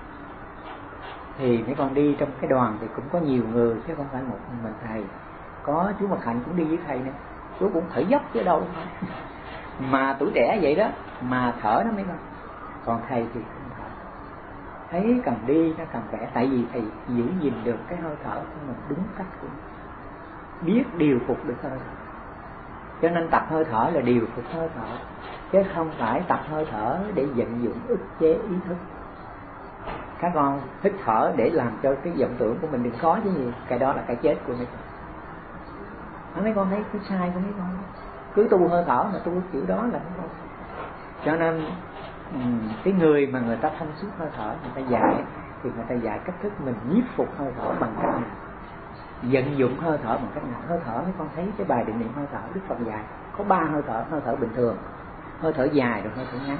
Thì mấy con đi trong cái đoàn thì cũng có nhiều người chứ không phải một mình thầy. Có chú Mật Hạnh cũng đi với thầy nè, chú cũng thở dốc chứ đâu phải. Mà tuổi trẻ vậy đó mà thở đó mấy con. Còn thầy thì không thở. Thấy cần đi nó cần khỏe, tại vì thầy giữ gìn được cái hơi thở của mình đúng cách của mình, biết điều phục được hơi thở. Cho nên tập hơi thở là điều phục hơi thở, chứ không phải tập hơi thở để vận dụng ức chế ý thức. Các con hít thở để làm cho cái vọng tưởng của mình đừng có chứ gì, cái đó là cái chết của mấy con. Mấy con thấy cái sai của mấy con, cứ tu hơi thở mà tu kiểu đó là mấy con. Cho nên cái người mà người ta thông suốt hơi thở, người ta dạy thì người ta dạy cách thức mình nhiếp phục hơi thở bằng cách nào, vận dụng hơi thở bằng cách nào. Hơi thở mấy con thấy cái bài định niệm hơi thở Đức Phật dạy có 3 hơi thở: hơi thở bình thường, hơi thở dài, rồi hơi thở ngắn.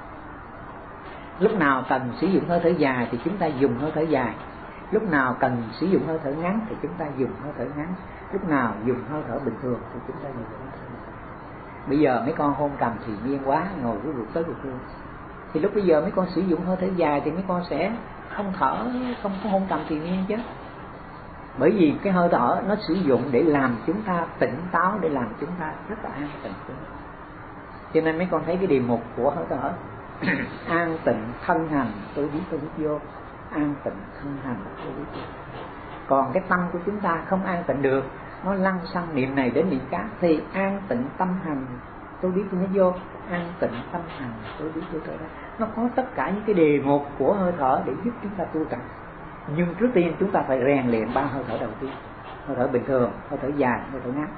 Lúc nào cần sử dụng hơi thở dài thì chúng ta dùng hơi thở dài, lúc nào cần sử dụng hơi thở ngắn thì chúng ta dùng hơi thở ngắn, lúc nào dùng hơi thở bình thường thì chúng ta dùng hơi thở bình thường. Bây giờ mấy con hôn trầm thì nhiên quá, ngồi cứ ruột tới ruột lui, thì lúc bây giờ mấy con sử dụng hơi thở dài thì mấy con sẽ không thở, không có hôn trầm thì nhiên chứ. Bởi vì cái hơi thở nó sử dụng để làm chúng ta tỉnh táo, để làm chúng ta rất là an tịnh. Cho nên mấy con thấy cái đề mục của hơi thở an tịnh thân hành tôi biết vô, an tịnh thân hành tôi biết vô. Còn cái tâm của chúng ta không an tịnh được, nó lăn xăng niệm này đến niệm khác, thì an tịnh tâm hành tôi biết vô, an tịnh tâm hành tôi biết vô. Nó có tất cả những cái đề mục của hơi thở để giúp chúng ta tu tập. Nhưng trước tiên chúng ta phải rèn luyện 3 hơi thở đầu tiên: hơi thở bình thường, hơi thở dài, hơi thở ngắn.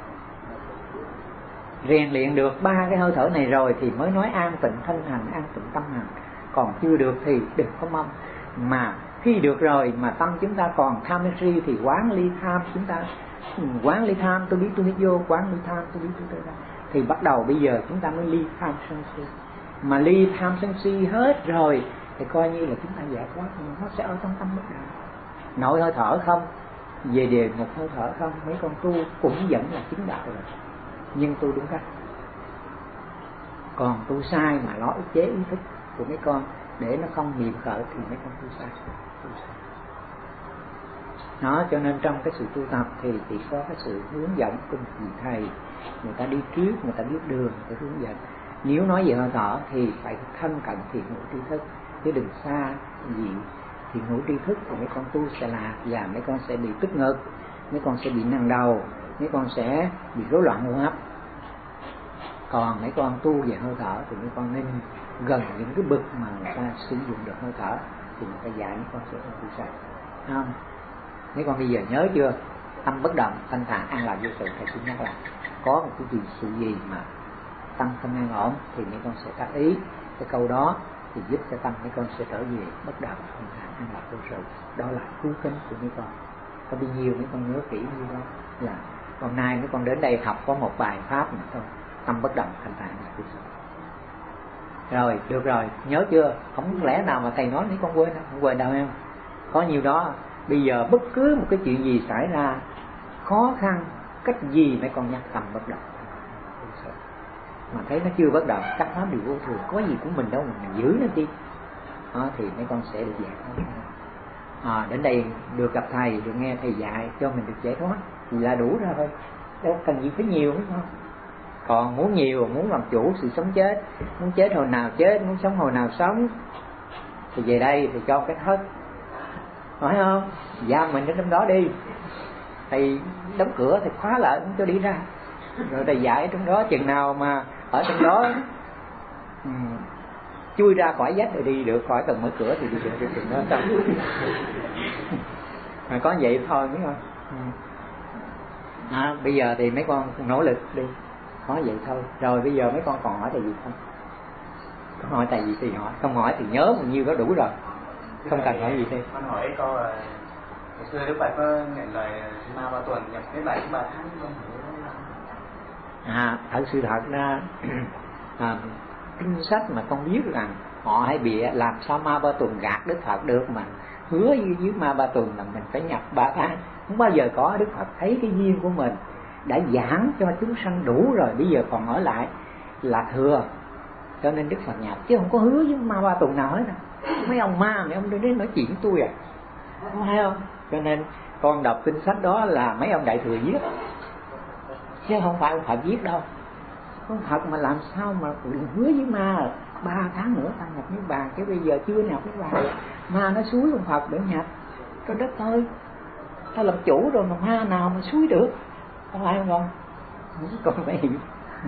Rèn luyện được 3 cái hơi thở này rồi thì mới nói an tịnh thân hành, an tịnh tâm hành. Còn chưa được thì đừng có mong. Mà khi được rồi mà tâm chúng ta còn tham sân si thì quán ly tham. Chúng ta quán ly tham tôi biết vô, quán ly tham tôi biết tôi ra. Thì bắt đầu bây giờ chúng ta mới ly tham sân si. Mà ly tham sân si hết rồi thì coi như là chúng ta giải thoát, nó sẽ ở trong tâm bất động. Nội hơi thở không, về đề một hơi thở không, mấy con tu cũng vẫn là chứng đạo rồi, nhưng tu đúng cách. Còn tu sai mà lo ức chế ý thức của mấy con để nó không niệm khởi thì mấy con tu sai. Đó, cho nên trong cái sự tu tập thì chỉ có cái sự hướng dẫn của vị thầy, người ta đi trước, người ta biết đường để hướng dẫn. Nếu nói về hơi thở thì phải thân cận thiền ngũ tri thức, chứ đừng xa gì thiền ngũ tri thức thì mấy con tu sẽ là và mấy con sẽ bị tức ngực, mấy con sẽ bị nặng đầu, mấy con sẽ bị rối loạn hô hấp. Còn mấy con tu về hơi thở thì mấy con nên gần những cái bậc mà người ta sử dụng được hơi thở thì người ta dạy mấy con sẽ không tu sai. Không? Mấy con bây giờ nhớ chưa? Tâm bất động, thanh thản, an lạc vô sự. Thầy xin nhắc lại, có một cái sự gì mà tâm không an ổn thì mấy con sẽ tác ý cái câu đó thì giúp cho tâm mấy con sẽ trở về bất động, thanh thản, an lạc vô sự. Đó là cứu cánh của mấy con. Có bao nhiêu mấy con nhớ kỹ như đó là hôm nay mấy con đến đây học có một bài pháp mà thôi, tâm bất động, thanh thản, an lạc vô sự. Rồi, được rồi, nhớ chưa? Không lẽ nào mà thầy nói mấy con quên, không quên đâu em. Có nhiều đó. Bây giờ bất cứ một cái chuyện gì xảy ra, khó khăn, cách gì mấy con nhắc tâm bất động. Mà thấy nó chưa bất động, các pháp đều vô thường, có gì của mình đâu mà mình giữ nó đi. Đó, thì mấy con sẽ được giải thoát. Đến đây được gặp thầy, được nghe thầy dạy cho mình được giải thoát thì là đủ ra thôi. Đâu cần gì phải nhiều đúng không? Còn muốn nhiều, muốn làm chủ sự sống chết, muốn chết hồi nào chết, muốn sống hồi nào sống thì về đây thì cho cái thất, phải không? Giam mình đến trong đó đi, thầy đóng cửa, thầy khóa lại không cho đi ra, rồi thầy dạy ở trong đó, chừng nào mà ở trong đó chui ra khỏi vách rồi đi được, khỏi cần mở cửa thì đi được chừng đó xong. Mà có vậy thôi mấy con. Bây giờ thì mấy con nỗ lực đi, có vậy thôi. Rồi bây giờ mấy con còn hỏi thầy gì không? Có hỏi thầy gì thì hỏi, không hỏi thì nhớ bao nhiêu đó đủ rồi, không cần hỏi gì thêm. Con hỏi câu là ngày xưa Đức Phật có nhận lời Ma Ba Tuần nhập cái bài thứ 3 tháng không? Thật sự thật ra kinh sách mà con biết rằng họ hay bị làm sao Ma Ba Tuần gạt Đức Phật được, mà hứa với Ma Ba Tuần là mình phải nhập 3 tháng. Không bao giờ có. Đức Phật thấy cái duyên của mình đã giảng cho chúng sanh đủ rồi, bây giờ còn ở lại là thừa, cho nên Đức Phật nhập, chứ không có hứa với Ma Ba Tuần nào hết. Mấy ông ma, mấy ông đến nói chuyện với tôi không hay không? Cho nên con đọc kinh sách đó là mấy ông đại thừa viết, chứ không phải ông Phật viết đâu. Ông Phật mà làm sao mà hứa với ma 3 tháng nữa ta nhập Niết Bàn, chứ bây giờ chưa nhập Niết Bàn, ma nó xúi ông Phật để nhập. Trời đất ơi, ta làm chủ rồi mà ma nào mà xúi được, có phải không? Con phải hiểu.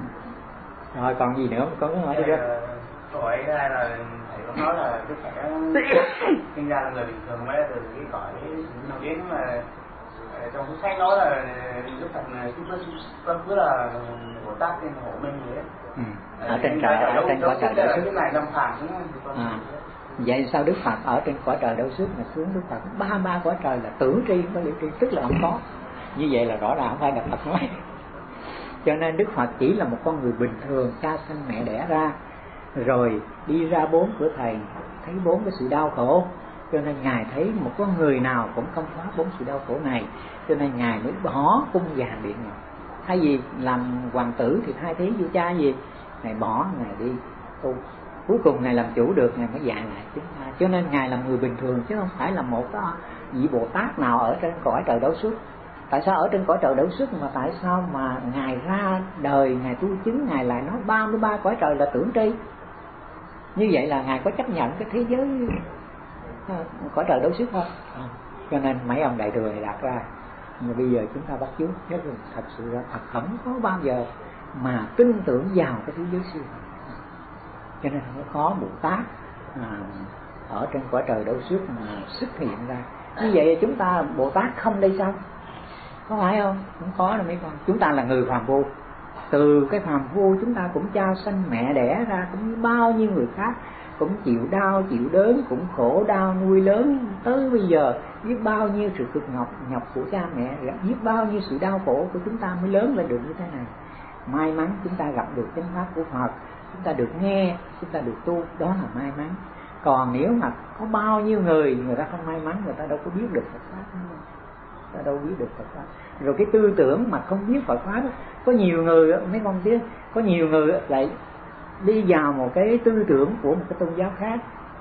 Rồi còn gì nữa con có hỏi đi đó. Câu hỏi thứ hai là thầy có nói là Đức Phật sinh ra là người bình thường mới từ cái cõi đầu tiên, mà trong cuốn sách nói là Đức Phật cứ là Bồ Tát nên hộ minh vậy. Ở trên cõi trời đau sức. Cái này lâm phàm đúng. Vậy sao Đức Phật ở trên cõi trời đau sức mà xuống Đức Phật ba cõi trời là tưởng tri không có liệu tri, tức là không có. Như vậy là rõ ràng không phải Đức Phật nói. Cho nên Đức Phật chỉ là một con người bình thường, cha sanh mẹ đẻ ra, rồi đi ra 4 cửa thầy, thấy 4 cái sự đau khổ, cho nên Ngài thấy một con người nào cũng không thoát 4 sự đau khổ này, cho nên Ngài mới bỏ cung vàng điện ngọc. Thay vì làm hoàng tử thì thay thế vua cha gì, Ngài bỏ, Ngài đi tu. Cuối cùng Ngài làm chủ được, Ngài mới dạy lại chúng ta. Cho nên Ngài là người bình thường chứ không phải là một vị Bồ Tát nào ở trên cõi trời đau xuất. Tại sao ở trên cõi trời đau xuất mà tại sao mà Ngài ra đời, Ngài tu chứng, Ngài lại nói 33 cõi trời là tưởng tri? Như vậy là Ngài có chấp nhận cái thế giới cõi trời đau xuất không? Cho nên mấy ông đại thừa này đặt ra, nhưng bây giờ chúng ta bắt chước, nhất là thật sự là thật không có bao giờ mà tin tưởng vào cái thế giới siêu. Cho nên không có Bồ Tát ở trên cõi trời đau xuất mà xuất hiện ra. Như vậy chúng ta Bồ Tát không đây sao? Có phải không? Không có đâu mấy con. Chúng ta là người phàm phu. Từ cái phàm phu chúng ta cũng cha sanh mẹ đẻ ra, cũng như bao nhiêu người khác, cũng chịu đau, chịu đớn, cũng khổ đau nuôi lớn tới bây giờ. Biết bao nhiêu sự cực nhọc của cha mẹ, biết bao nhiêu sự đau khổ của chúng ta mới lớn lên được như thế này. May mắn chúng ta gặp được chánh pháp của Phật, chúng ta được nghe, chúng ta được tu, đó là may mắn. Còn nếu mà có bao nhiêu người ta không may mắn, người ta đâu có biết được Phật pháp nữa. Ta đâu biết được Phật pháp. Rồi cái tư tưởng mà không biết Phật pháp đó, có nhiều người mấy con biết, có nhiều người lại đi vào một cái tư tưởng của một cái tôn giáo khác,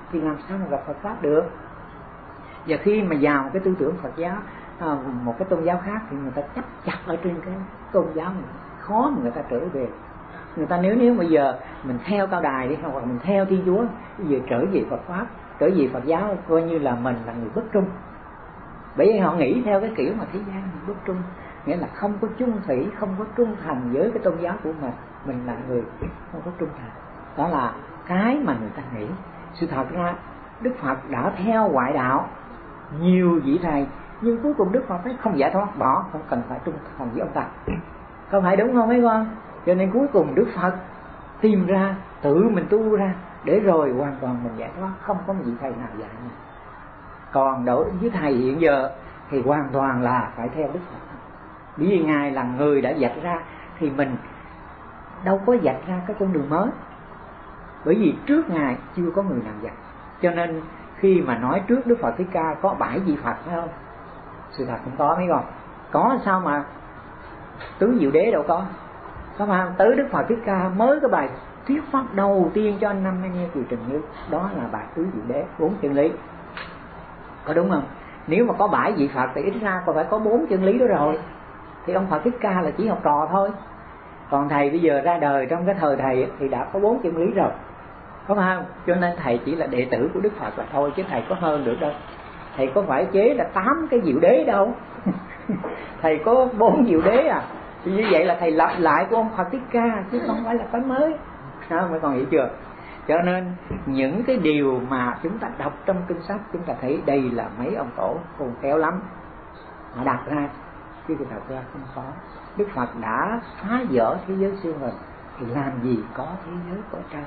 thì làm sao mà gặp Phật pháp được. Và khi mà vào một cái tư tưởng Phật giáo, một cái tôn giáo khác, thì người ta chấp chặt ở trên cái tôn giáo này, khó mà người ta trở về. Người ta nếu bây giờ mình theo Cao Đài đi, hoặc mình theo Thiên Chúa, bây giờ trở về Phật pháp, trở về Phật giáo, coi như là mình là người bất trung. Bởi vì họ nghĩ theo cái kiểu mà thế gian bất trung, nghĩa là không có chung thủy, không có trung thành với cái tôn giáo của mình là người không có trung thành. Đó là cái mà người ta nghĩ. Sự thật ra Đức Phật đã theo ngoại đạo nhiều vị thầy, nhưng cuối cùng Đức Phật ấy không giải thoát, bỏ, không cần phải trung thành với ông ta. Có phải đúng không mấy con? Cho nên cuối cùng Đức Phật tìm ra, tự mình tu ra, để rồi hoàn toàn mình giải thoát, không có một vị thầy nào dạy mình. Còn đối với thầy hiện giờ thì hoàn toàn là phải theo Đức Phật. Bởi vì Ngài là người đã vạch ra, thì mình đâu có vạch ra cái con đường mới. Bởi vì trước Ngài chưa có người nào dạy. Cho nên khi mà nói trước Đức Phật Thích Ca có 7 vị Phật phải không? Sự thật không có mấy con. Có sao mà Tứ Diệu Đế đâu có. Có phải không? Tới Đức Phật Thích Ca mới có bài thuyết pháp đầu tiên cho anh Năm Anh Em Kiều Trần Như, đó là bài Tứ Diệu Đế, 4 chân lý. Có đúng không? Nếu mà có 7 vị Phật thì ít ra còn phải có 4 chân lý đó rồi. Thì ông Phật Thích Ca là chỉ học trò thôi. Còn thầy bây giờ ra đời trong cái thời thầy thì đã có 4 chân lý rồi. Có phải không? Cho nên thầy chỉ là đệ tử của Đức Phật là thôi, chứ thầy có hơn được đâu. Thầy có phải chế là 8 cái diệu đế đâu. Thầy có 4 diệu đế à. Thì như vậy là thầy lặp lại của ông Phật Thích Ca, chứ không phải là cái mới. Mấy con hiểu chưa? Cho nên những cái điều mà chúng ta đọc trong kinh sách, chúng ta thấy đây là mấy ông tổ khôn khéo lắm, họ đặt ra, chứ thật ra không có. Đức Phật đã phá vỡ thế giới siêu hình, thì làm gì có thế giới cõi trời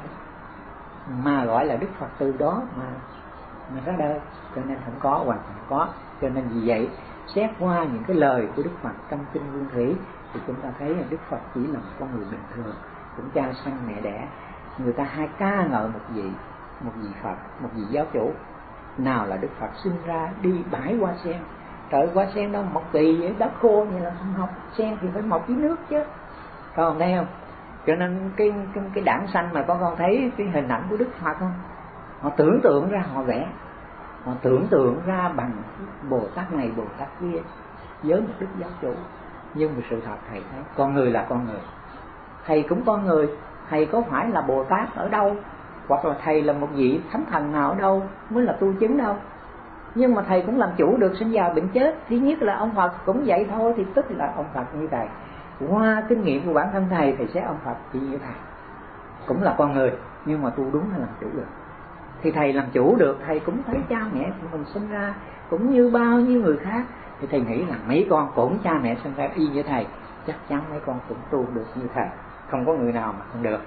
mà gọi là Đức Phật từ đó mà ra đời. Cho nên không có, hoàn toàn không có. Cho nên vì vậy, xét qua những cái lời của Đức Phật trong kinh Nguyên Thủy thì chúng ta thấy là Đức Phật chỉ là một con người bình thường, cũng cha sanh mẹ đẻ. Người ta hay ca ngợi một vị Phật, một vị giáo chủ. Nào là Đức Phật sinh ra đi bãi hoa sen. Trời, hoa sen đâu mọc kỳ vậy, đất khô như là không học. Sen thì phải mọc dưới nước chứ, còn thấy không? Cho nên cái đảng sanh mà con thấy cái hình ảnh của Đức Phật không? Họ tưởng tượng ra, họ vẽ, họ tưởng tượng ra bằng Bồ Tát này Bồ Tát kia với một đức giáo chủ. Nhưng mà sự thật thầy thấy con người là con người, thầy cũng con người. Thầy có phải là Bồ Tát ở đâu, hoặc là thầy là một vị thánh thần nào ở đâu mới là tu chứng đâu. Nhưng mà thầy cũng làm chủ được sinh già bệnh chết. Thứ nhất là ông Phật cũng vậy thôi, thì tức là ông Phật như thầy. Qua kinh nghiệm của bản thân thầy xét ông Phật chỉ như thầy, cũng là con người, nhưng mà tu đúng là làm chủ được. Thì thầy làm chủ được, thầy cũng thấy cha mẹ của mình sinh ra cũng như bao nhiêu người khác. Thì thầy nghĩ là mấy con cũng cha mẹ sinh ra y như thầy, chắc chắn mấy con cũng tu được như thầy, không có người nào mà không được.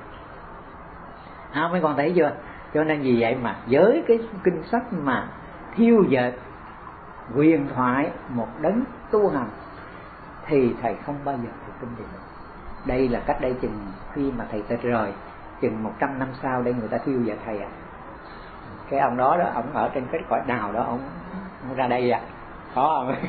Mấy con thấy chưa? Cho nên vì vậy mà với cái kinh sách mà thiêu dệt huyền thoại một đấng tu hành thì thầy không bao giờ được tin được. Đây là cách đây chừng khi mà thầy tịch rồi, chừng 100 năm sau đây người ta thiêu dệt thầy ạ. Cái ông đó ông ở trên cái cõi nào đó, ông ra đây à, có không?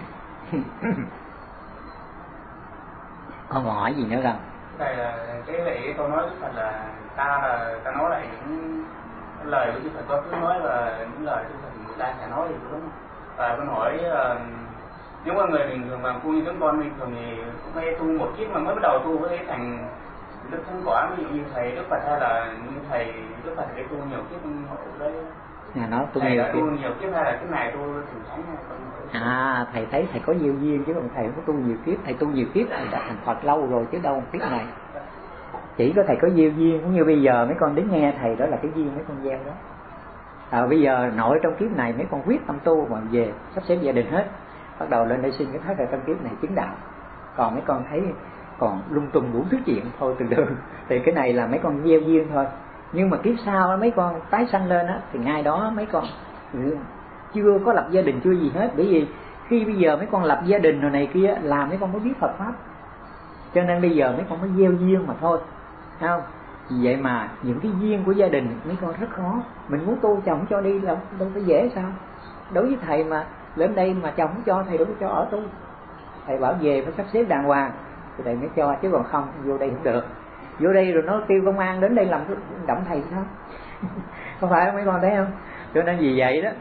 Con còn hỏi gì nữa không? Đây là cái vậy tôi nói Đức Phật là ta nói lại những lời của Đức Phật có cứ nói, và những lời Đức Phật người ta sẽ nói thì đúng không? Và con hỏi nếu mà người bình thường bằng tu như chúng con bình thường thì cũng hay tu một kiếp mà mới bắt đầu tu với thành đức thánh quả, ví dụ như thầy Đức Phật hay là như thầy Đức Phật để tu nhiều kiếp hộ đấy. Nó tu nhiều kiếp hay là cái này tu thành thánh hay thầy thấy thầy có nhiều duyên, chứ còn thầy không có tu nhiều kiếp. Thầy tu nhiều kiếp thầy đã thành Phật lâu rồi chứ đâu kiếp này. Chỉ có thầy có nhiều duyên, cũng như bây giờ mấy con đến nghe thầy, đó là cái duyên mấy con gieo đó. Bây giờ nội trong kiếp này mấy con quyết tâm tu mà về sắp xếp gia đình hết, bắt đầu lên đây xin cái thoát ra trong kiếp này chứng đạo. Còn mấy con thấy còn lung tung đủ thứ chuyện thôi, từ từ thì cái này là mấy con gieo duyên thôi. Nhưng mà kiếp sau mấy con tái sanh lên á, thì ngay đó mấy con chưa có lập gia đình chưa gì hết. Bởi vì khi bây giờ mấy con lập gia đình rồi này kia là mấy con mới biết Phật pháp, cho nên bây giờ mấy con mới gieo duyên mà thôi, thấy không? Vì vậy mà những cái duyên của gia đình mấy con rất khó. Mình muốn tu chồng cho đi là đâu phải dễ sao? Đối với thầy mà lên đây mà chồng không cho, thầy đâu có cho ở tu. Thầy bảo về phải sắp xếp đàng hoàng thì thầy mới cho, chứ còn không vô đây không được. Vô đây rồi nó kêu công an đến đây làm động thầy sao? Không phải mấy con thấy không? Cho nên vì vậy đó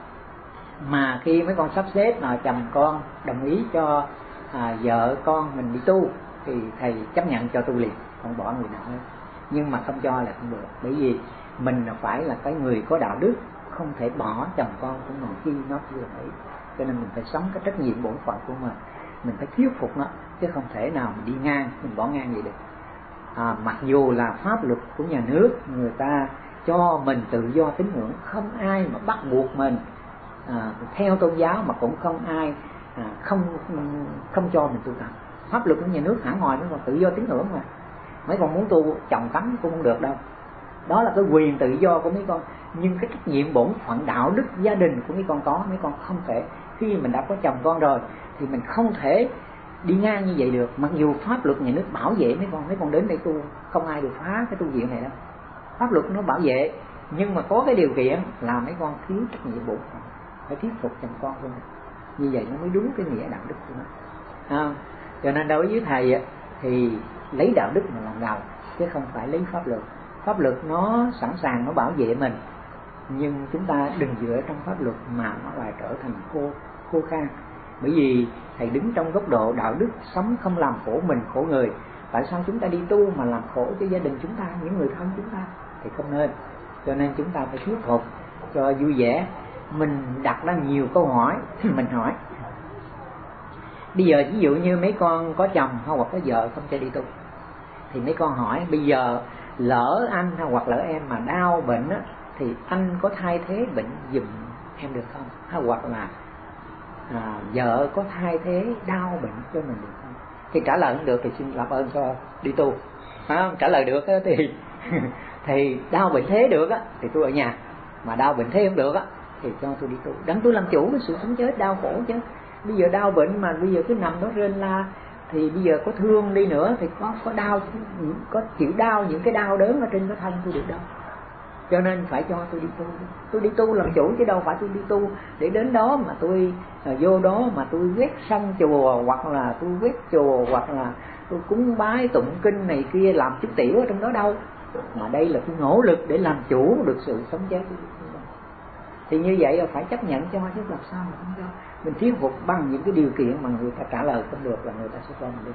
mà khi mấy con sắp xếp mà chồng con đồng ý cho vợ con mình đi tu thì thầy chấp nhận cho tu liền, không bỏ người nào hết. Nhưng mà không cho là không được, bởi vì mình là phải là cái người có đạo đức, không thể bỏ chồng con của mình khi nó chưa thấy. Cho nên mình phải sống cái trách nhiệm bổn phận của mình phải thuyết phục nó, chứ không thể nào mình đi ngang, mình bỏ ngang vậy được. Mặc dù là pháp luật của nhà nước người ta cho mình tự do tín ngưỡng, không ai mà bắt buộc mình theo tôn giáo, mà cũng không ai không cho mình tu tập. Pháp luật của nhà nước hẳn hoài, mấy con tự do tín ngưỡng mà, mấy con muốn tu chồng cấm cũng không được đâu. Đó là cái quyền tự do của mấy con, nhưng cái trách nhiệm bổn phận đạo đức gia đình của mấy con có, mấy con không thể. Khi mình đã có chồng con rồi thì mình không thể đi ngang như vậy được. Mặc dù pháp luật nhà nước bảo vệ mấy con đến đây tu, không ai được phá cái tu viện này đâu, pháp luật nó bảo vệ. Nhưng mà có cái điều kiện là mấy con thiếu trách nhiệm bổn phận, phải thuyết phục chồng con của mình, như vậy nó mới đúng cái nghĩa đạo đức của nó. Cho nên đối với thầy thì lấy đạo đức mà làm đầu, chứ không phải lấy pháp luật. Pháp luật nó sẵn sàng nó bảo vệ mình, nhưng chúng ta đừng dựa trong pháp luật mà nó lại trở thành khô khan. Bởi vì thầy đứng trong góc độ đạo đức, sống không làm khổ mình khổ người. Tại sao chúng ta đi tu mà làm khổ cho gia đình chúng ta, những người thân chúng ta? Thì không nên. Cho nên chúng ta phải thuyết phục cho vui vẻ. Mình đặt ra nhiều câu hỏi. Mình hỏi bây giờ ví dụ như mấy con có chồng hoặc có vợ không cho đi tu, thì mấy con hỏi bây giờ lỡ anh hoặc lỡ em mà đau bệnh á, thì anh có thay thế bệnh giùm em được không? Hoặc là vợ có thay thế đau bệnh cho mình được không? Thì trả lời không được thì xin làm ơn cho đi tu. Trả lời được thì thì đau bệnh thế được á thì tôi ở nhà, mà đau bệnh thế không được á thì cho tôi đi tu. Đặng tôi làm chủ cái sự sống chết đau khổ chứ. Bây giờ đau bệnh mà bây giờ cứ nằm đó rên la, thì bây giờ có thương đi nữa thì có đau, có chịu đau những cái đau đớn ở trên cái thân tôi được đâu. Cho nên phải cho tôi đi tu. Tôi đi tu làm chủ chứ đâu phải tôi đi tu để đến đó mà tôi vô đó mà tôi quét sân chùa, hoặc là tôi quét chùa, hoặc là tôi cúng bái tụng kinh này kia làm chút tiểu ở trong đó đâu. Mà đây là tôi nỗ lực để làm chủ được sự sống chết. Thì như vậy là phải chấp nhận cho, chứ làm sao mà không cho. Mình thuyết phục bằng những cái điều kiện mà người ta trả lời không được là người ta sẽ cho mình đi.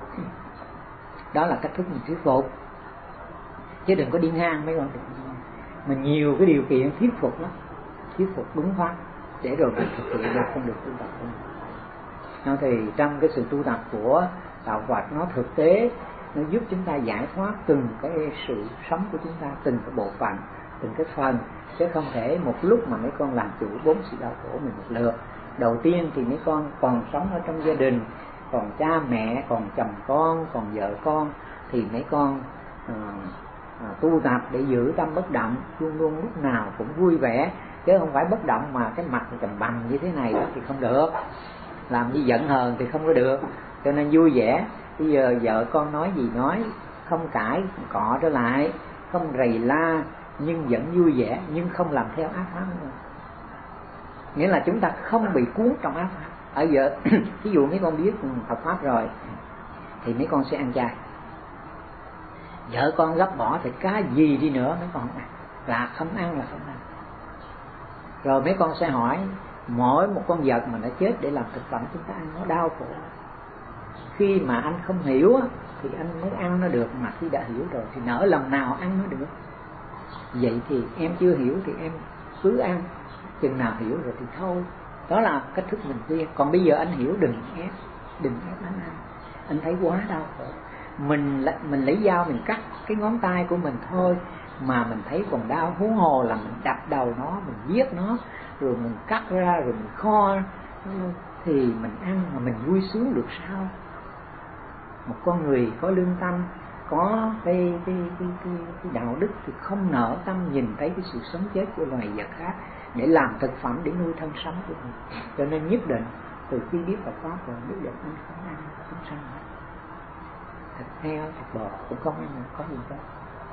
Đó là cách thức mình thuyết phục, chứ đừng có đi ngang mấy con. Mình nhiều cái điều kiện thuyết phục lắm, thuyết phục đúng pháp để rồi mình thực hiện được, không được tu tập không. Thì trong cái sự tu tập của đạo Phật, nó thực tế, nó giúp chúng ta giải thoát từng cái sự sống của chúng ta, từng cái bộ phận, từng cái phần, chứ không thể một lúc mà mấy con làm chủ 4 sự đau khổ mình một lượt. Đầu tiên thì mấy con còn sống ở trong gia đình, còn cha mẹ, còn chồng con, còn vợ con, thì mấy con tu tập để giữ tâm bất động, luôn luôn lúc nào cũng vui vẻ, chứ không phải bất động mà cái mặt trầm bằng như thế này đó thì không được, làm như giận hờn thì không có được. Cho nên vui vẻ. Bây giờ vợ con nói gì nói, không cãi cọ trở lại, không rầy la, nhưng vẫn vui vẻ, nhưng không làm theo ác pháp nữa. Nghĩa là chúng ta không bị cuốn trong ác pháp. Ở giờ ví dụ mấy con biết Phật pháp rồi thì mấy con sẽ ăn chay. Vợ con gấp bỏ thịt cá gì đi nữa mấy con ăn, là không ăn là không ăn. Rồi mấy con sẽ hỏi mỗi một con vật mà nó chết để làm thực phẩm chúng ta ăn nó đau khổ. Khi mà anh không hiểu thì anh mới ăn nó được, mà khi đã hiểu rồi thì nỡ lòng nào ăn nó được. Vậy thì em chưa hiểu thì em cứ ăn, chừng nào hiểu rồi thì thôi. Đó là cách thức mình khuyên. Còn bây giờ anh hiểu đừng ép anh ăn. Anh thấy quá đau khổ, mình lấy dao mình cắt cái ngón tay của mình thôi mà mình thấy còn đau, huống hồ là mình đập đầu nó, mình giết nó, rồi mình cắt ra, rồi mình kho thì mình ăn mà mình vui sướng được sao? Một con người có lương tâm, có cái đạo đức thì không nỡ tâm nhìn thấy cái sự sống chết của loài vật khác để làm thực phẩm để nuôi thân sống của mình. Cho nên nhất định từ khi biết Phật pháp rồi, nhất định anh không ăn không sanh hết. Thịt heo, thịt bò cũng không ăn, có gì đâu.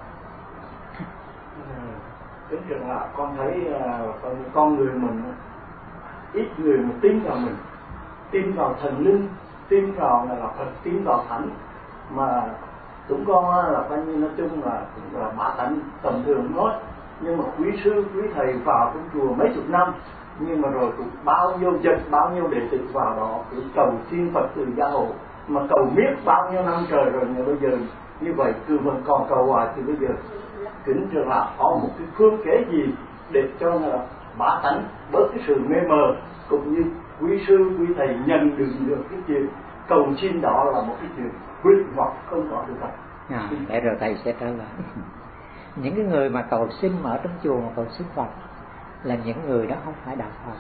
Tính rằng là con thấy con người mình ít người mà tin vào mình, tin vào thần linh, tin vào là Phật, tin vào thánh, mà chúng con là coi như nói chung là cũng là bá tánh tầm thường thôi. Nhưng mà quý sư quý thầy vào trong chùa mấy chục năm, nhưng mà rồi cũng bao nhiêu dịch, bao nhiêu đệ tử vào đó để cầu xin Phật từ gia hộ, mà cầu miết bao nhiêu năm trời rồi, nhưng bây giờ như vậy cứ vẫn còn cầu hoài. Thì bây giờ kính trường là có một cái phương kế gì để cho bá tánh bớt cái sự mê mờ, cũng như quý sư quý thầy nhận được cái chuyện cầu xin đó là một cái chuyện quyết hoặc không có được thật. Để rồi thầy sẽ trả lời. Những cái người mà cầu xin ở trong chùa mà cầu xin Phật là những người đó không phải đạo Phật,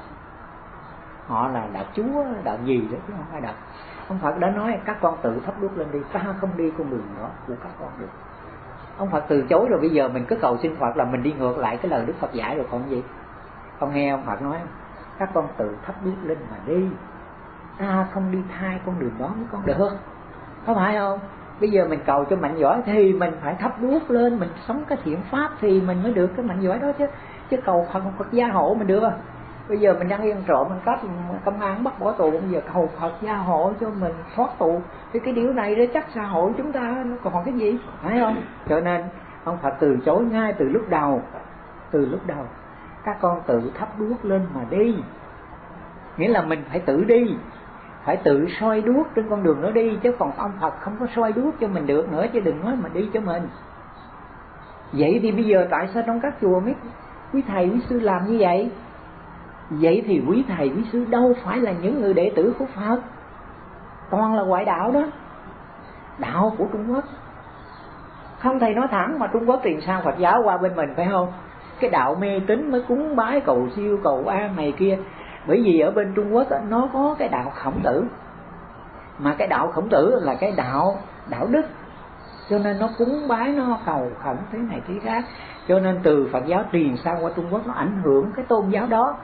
họ là đạo Chúa, đạo gì đó chứ không phải đạo. Ông Phật đã nói các con tự thắp đuốc lên đi, ta không đi con đường đó của các con được. Ông Phật từ chối rồi, bây giờ mình cứ cầu xin Phật là mình đi ngược lại cái lời Đức Phật dạy rồi còn gì. Con nghe ông Phật nói các con tự thắp đuốc lên mà đi, ta không đi thay con đường đó với con được, có phải không? Bây giờ mình cầu cho mạnh giỏi thì mình phải thắp đuốc lên, mình sống cái thiện pháp thì mình mới được cái mạnh giỏi đó chứ. Chứ cầu Phật gia hộ mình được à? Bây giờ mình đang yên trộm, mình cắt công an bắt bỏ tù, bây giờ cầu Phật gia hộ cho mình thoát tù thì cái điều này đó chắc xã hội chúng ta nó còn cái gì, phải không? Cho nên ông Phật từ chối ngay từ lúc đầu. Từ lúc đầu các con tự thắp đuốc lên mà đi, nghĩa là mình phải tự đi, phải tự soi đuốc trên con đường đó đi, chứ còn ông Phật không có soi đuốc cho mình được nữa, chứ đừng nói mà đi cho mình. Vậy thì bây giờ tại sao trong các chùa mấy quý thầy quý sư làm như vậy? Vậy thì quý thầy quý sư đâu phải là những người đệ tử của Phật, toàn là ngoại đạo đó, đạo của Trung Quốc. Không thầy nói thẳng mà Trung Quốc truyền sang Phật giáo qua bên mình, phải không? Cái đạo mê tín mới cúng bái cầu siêu cầu an này kia. Bởi vì ở bên Trung Quốc nó có cái đạo Khổng Tử, mà cái đạo Khổng Tử là cái đạo đức, cho nên nó cúng bái, nó cầu khẩn thế này thế khác. Cho nên từ Phật giáo truyền sang qua Trung Quốc nó ảnh hưởng cái tôn giáo đó.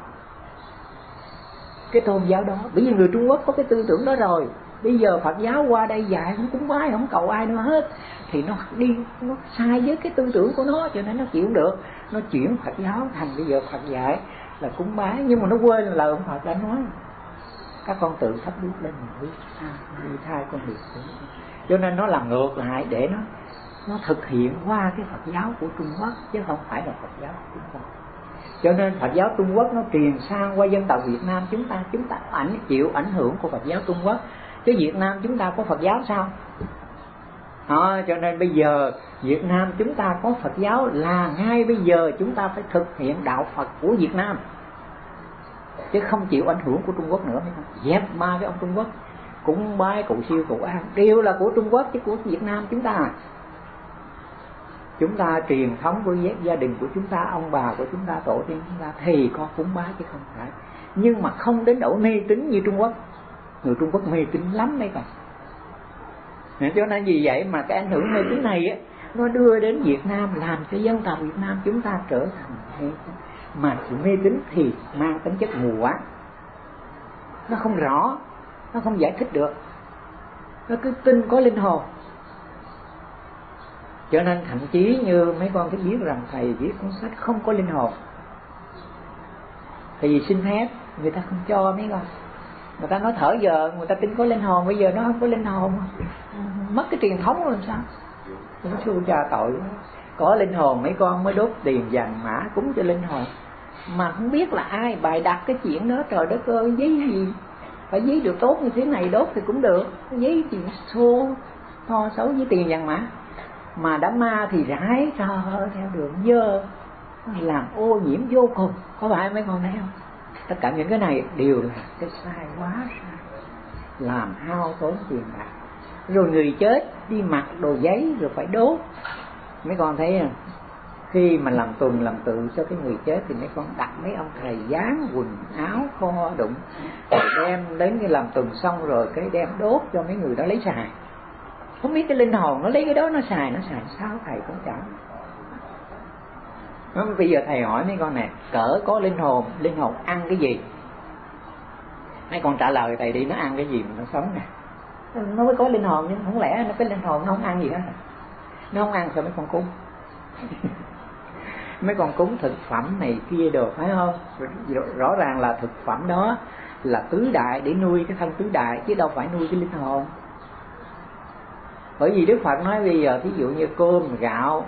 Cái tôn giáo đó, bởi vì người Trung Quốc có cái tư tưởng đó rồi. Bây giờ Phật giáo qua đây dạy không cúng bái, không cầu ai nữa hết, thì nó đi, nó sai với cái tư tưởng của nó, cho nên nó chịu không được. Nó chuyển Phật giáo thành bây giờ Phật dạy là cúng bái, nhưng mà nó quên là lời ông Phật đã nói các con tự thắp đuốc lên mà đi thay con đường. Cho nên nó làm ngược lại để nó thực hiện qua cái Phật giáo của Trung Quốc, chứ không phải là Phật giáo của Trung Quốc. Cho nên Phật giáo Trung Quốc nó truyền sang qua dân tộc Việt Nam chúng ta chịu ảnh hưởng của Phật giáo Trung Quốc, chứ Việt Nam chúng ta có Phật giáo sao? Cho nên bây giờ Việt Nam chúng ta có Phật giáo là ngay bây giờ chúng ta phải thực hiện đạo Phật của Việt Nam, chứ không chịu ảnh hưởng của Trung Quốc nữa. Dẹp ba cái ông Trung Quốc cúng bái cầu siêu cầu an đều là của Trung Quốc chứ của Việt Nam chúng ta. Chúng ta truyền thống của gia đình của chúng ta, ông bà của chúng ta, tổ tiên chúng ta thì có cúng bái chứ không phải. Nhưng mà không đến độ mê tín như Trung Quốc. Người Trung Quốc mê tín lắm mấy con. Cho nên vì vậy mà cái ảnh hưởng mê tín này á, nó đưa đến Việt Nam, làm cho dân tộc Việt Nam chúng ta trở thành mê tín. Mà sự mê tín thì mang tính chất mù quáng, nó không rõ, nó không giải thích được, nó cứ tin có linh hồn. Cho nên thậm chí như mấy con phải biết rằng thầy viết cuốn sách không có linh hồn, thì xin phép người ta không cho mấy con. Người ta nói thở giờ người ta tin có linh hồn, bây giờ nó không có linh hồn, mất cái truyền thống rồi sao? Cũng xui cha tội. Có linh hồn mấy con mới đốt tiền vàng mã cúng cho linh hồn, mà không biết là ai bày đặt cái chuyện đó. Trời đất ơi, giấy gì phải giấy được tốt như thế này đốt thì cũng được, giấy chuyện xô to xấu với tiền vàng mã. Mà đám ma thì rải theo đường dơ, làm ô nhiễm vô cùng, có phải mấy con thấy không? Tất cả những cái này đều là cái sai quá sai, làm hao tốn tiền bạc. Rồi người chết đi mặc đồ giấy rồi phải đốt. Mấy con thấy không? Khi mà làm tuần làm tự cho cái người chết thì mấy con đặt mấy ông thầy dán quần áo kho đụng, rồi đem đến cái làm tuần xong rồi cái đem đốt cho mấy người đó lấy xài. Không biết cái linh hồn nó lấy cái đó nó xài sao thầy cũng chẳng. Bây giờ thầy hỏi mấy con này, cỡ có linh hồn ăn cái gì? Mấy con trả lời thầy đi, nó ăn cái gì mà nó sống nè. Nó mới có linh hồn, nhưng không lẽ nó cái linh hồn nó không ăn gì hết. Nó không ăn sao mấy con cúng? Mấy con cúng thực phẩm này kia được, phải không? Rõ ràng là thực phẩm đó là tứ đại, để nuôi cái thân tứ đại, chứ đâu phải nuôi cái linh hồn. Bởi vì Đức Phật nói bây giờ thí dụ như cơm, gạo,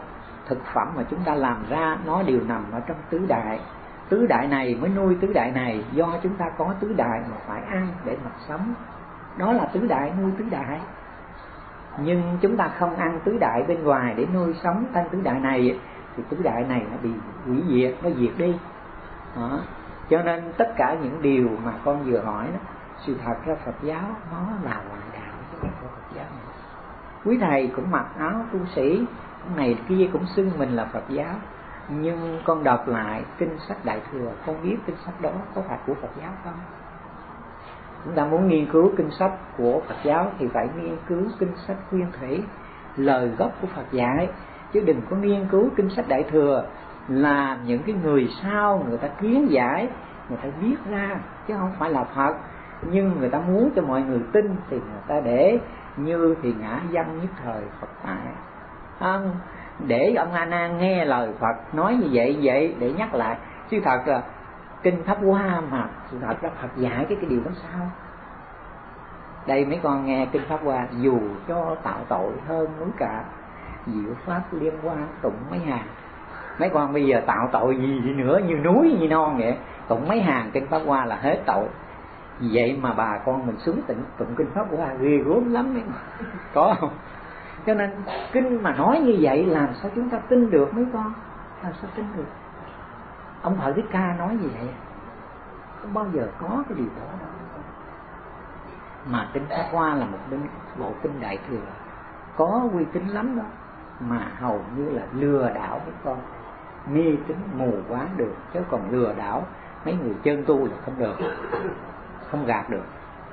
thực phẩm mà chúng ta làm ra nó đều nằm ở trong tứ đại. Tứ đại này mới nuôi tứ đại này, do chúng ta có tứ đại mà phải ăn để mà sống. Đó là tứ đại nuôi tứ đại. Nhưng chúng ta không ăn tứ đại bên ngoài để nuôi sống tăng tứ đại này thì tứ đại này nó bị hủy diệt, nó diệt đi. Đó. Cho nên tất cả những điều mà con vừa hỏi đó, sự thật ra Phật giáo nó là ngoại đạo chứ không phải Phật giáo nữa. Quý thầy cũng mặc áo tu sĩ, này kia cũng xưng mình là Phật giáo, nhưng con đọc lại kinh sách Đại Thừa, con biết kinh sách đó có phải của Phật giáo không? Chúng ta muốn nghiên cứu kinh sách của Phật giáo thì phải nghiên cứu kinh sách Nguyên Thủy, lời gốc của Phật dạy, chứ đừng có nghiên cứu kinh sách Đại Thừa là những cái người sau người ta kiến giải, người ta viết ra chứ không phải là Phật. Nhưng người ta muốn cho mọi người tin thì người ta để như thì ngã dâm nhất thời Phật tại, không để ông A Nan nghe lời Phật nói như vậy để nhắc lại. Chứ thật là kinh Pháp Hoa mà sự thật là Phật dạy cái điều đó sao? Đây mấy con nghe kinh Pháp Hoa, dù cho tạo tội hơn núi Cả, diệu pháp liên quan tụng mấy hàng. Mấy con bây giờ tạo tội gì nữa, như núi như non vậy, tụng mấy hàng kinh Pháp Hoa là hết tội. Vậy mà bà con mình xuống tụng kinh Pháp Hoa ghê gớm lắm ấy. Có không? Cho nên kinh mà nói như vậy làm sao chúng ta tin được mấy con? Làm sao tin được? Ông Phật Thích Ca nói như vậy, không bao giờ có cái điều đó đâu. Mà kinh Pháp Hoa là một bộ kinh Đại Thừa, có uy tín lắm đó, mà hầu như là lừa đảo mấy con, mê tín mù quáng được, chứ còn lừa đảo mấy người chân tu là không được, không gạt được.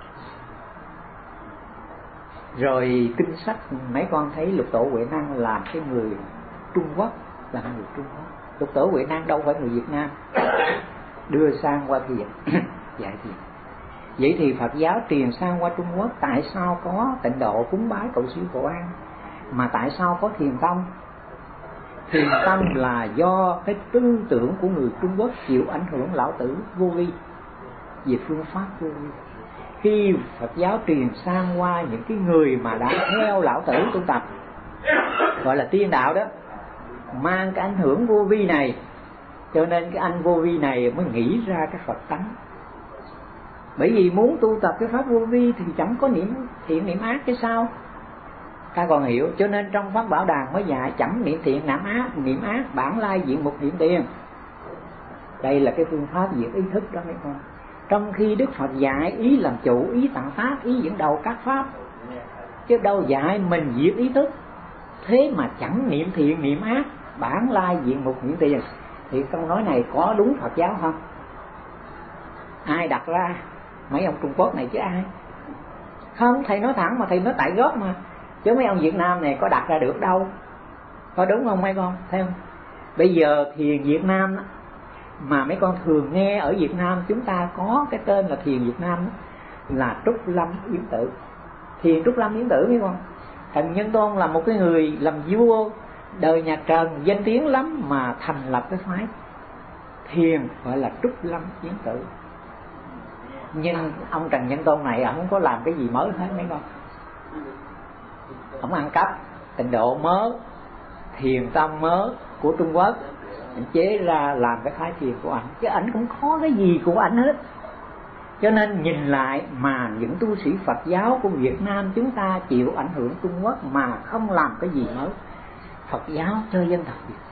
Rồi kinh sách mấy con thấy Lục Tổ Huệ Năng làm cái người Trung Quốc, là người Trung Quốc. Lục Tổ Huệ Năng đâu phải người Việt Nam, đưa sang qua Thiền dạy Thiền. Vậy thì Phật giáo truyền sang qua Trung Quốc, tại sao có Tịnh Độ cúng bái cầu siêu Phổ An, mà tại sao có Thiền Tông? Thiền Tông là do cái tư tưởng của người Trung Quốc chịu ảnh hưởng Lão Tử Vô Vi về phương pháp Vô Vi. Khi Phật giáo truyền sang qua những cái người mà đã theo Lão Tử tu tập, gọi là tiên đạo đó, mang cái ảnh hưởng Vô Vi này, cho nên cái anh Vô Vi này mới nghĩ ra cái Phật tánh. Bởi vì muốn tu tập cái pháp Vô Vi thì chẳng có niệm thiện niệm ác chứ sao? Ta còn hiểu, cho nên trong Pháp Bảo Đàn mới dạy chẳng niệm thiện niệm ác, bản lai diện mục niệm tiền. Đây là cái phương pháp diệt ý thức đó mấy con. Trong khi Đức Phật dạy ý làm chủ, ý tạo tác, ý dẫn đầu các pháp, chứ đâu dạy mình diệt ý thức. Thế mà chẳng niệm thiện niệm ác, bản lai diện mục niệm tiền, thì câu nói này có đúng Phật giáo không? Ai đặt ra? Mấy ông Trung Quốc này chứ ai? Không, thầy nói thẳng mà, thầy nói tại gốc mà, chứ mấy ông Việt Nam này có đặt ra được đâu. Có đúng không mấy con? Thấy không? Bây giờ thiền Việt Nam đó, mà mấy con thường nghe ở Việt Nam chúng ta có cái tên là thiền Việt Nam đó, là Trúc Lâm Yến Tử. Thiền Trúc Lâm Yến Tử mấy con. Thần Nhân Tôn là một cái người làm vua đời nhà Trần danh tiếng lắm mà thành lập cái phái thiền gọi là Trúc Lâm Yến Tử. Nhưng ông Trần Nhân Tôn này ông không có làm cái gì mới hết mấy con. Ông ăn cắp Tịnh Độ mớ, Thiền Tông mớ của Trung Quốc, anh chế ra làm cái phái thiền của ảnh, chứ ảnh cũng có cái gì của ảnh hết. Cho nên nhìn lại mà những tu sĩ Phật giáo của Việt Nam chúng ta chịu ảnh hưởng Trung Quốc mà không làm cái gì mới. Phật giáo cho dân tộc Việt.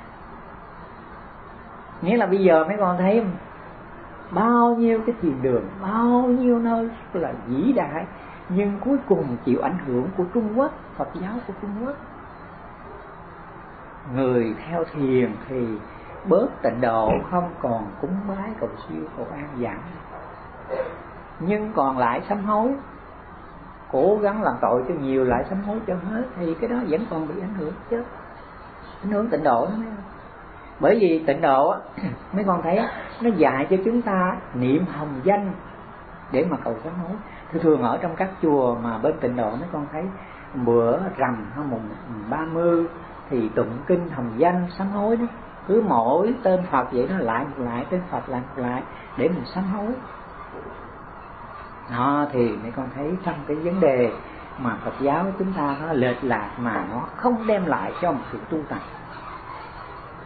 Nghĩa là bây giờ mấy con thấy bao nhiêu cái thiền đường, bao nhiêu nơi là vĩ đại, nhưng cuối cùng chịu ảnh hưởng của Trung Quốc, Phật giáo của Trung Quốc. Người theo thiền thì bớt Tịnh Độ, không còn cúng bái cầu siêu cầu an giảm, nhưng còn lại sám hối, cố gắng làm tội cho nhiều lại sám hối cho hết, thì cái đó vẫn còn bị ảnh hưởng chứ, ảnh hưởng Tịnh Độ đó mấy con. Bởi vì Tịnh Độ mấy con thấy nó dạy cho chúng ta niệm hồng danh để mà cầu sám hối. Thường ở trong các chùa mà bên Tịnh Độ mấy con thấy bữa rằm hay mùng 30 thì tụng kinh hồng danh sám hối đó, cứ mỗi tên Phật vậy nó lại tên Phật lại để mình sám hối. Đó thì mấy con thấy trong cái vấn đề mà Phật giáo chúng ta nó lệch lạc mà nó không đem lại cho một sự tu tập.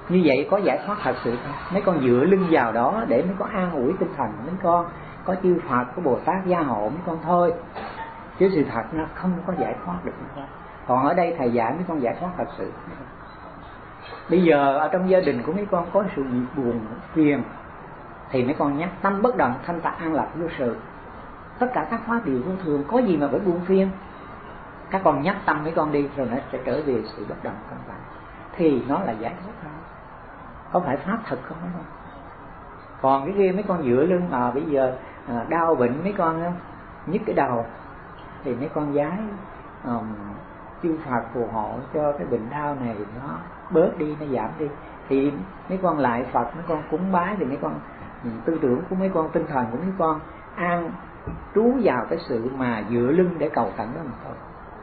Như vậy có giải thoát thật sự không? Mấy con dựa lưng vào đó để mấy con an ủi tinh thần mấy con, có chư Phật, có Bồ Tát gia hộ mấy con thôi, chứ sự thật nó không có giải thoát được mấy con. Còn ở đây thầy dạy mấy con giải thoát thật sự. Bây giờ ở trong gia đình của mấy con có sự buồn phiền thì mấy con nhắc tâm bất động thanh tạng an lạc vô sự. Tất cả các pháp đều vô thường, có gì mà phải buồn phiền. Các con nhắc tâm mấy con đi rồi nó sẽ trở về sự bất động thanh tạng, thì nó là giải thoát thôi. Có phải pháp thật không mấy con? Còn cái kia mấy con dựa lưng bây giờ đau bệnh mấy con nhức cái đầu thì mấy con giái chư Phật phù hộ cho cái bệnh đau này nó bớt đi, nó giảm đi. Thì mấy con lại Phật, mấy con cúng bái thì mấy con tư tưởng của mấy con, tinh thần của mấy con an trú vào cái sự mà dựa lưng để cầu khẩn đó mà thôi.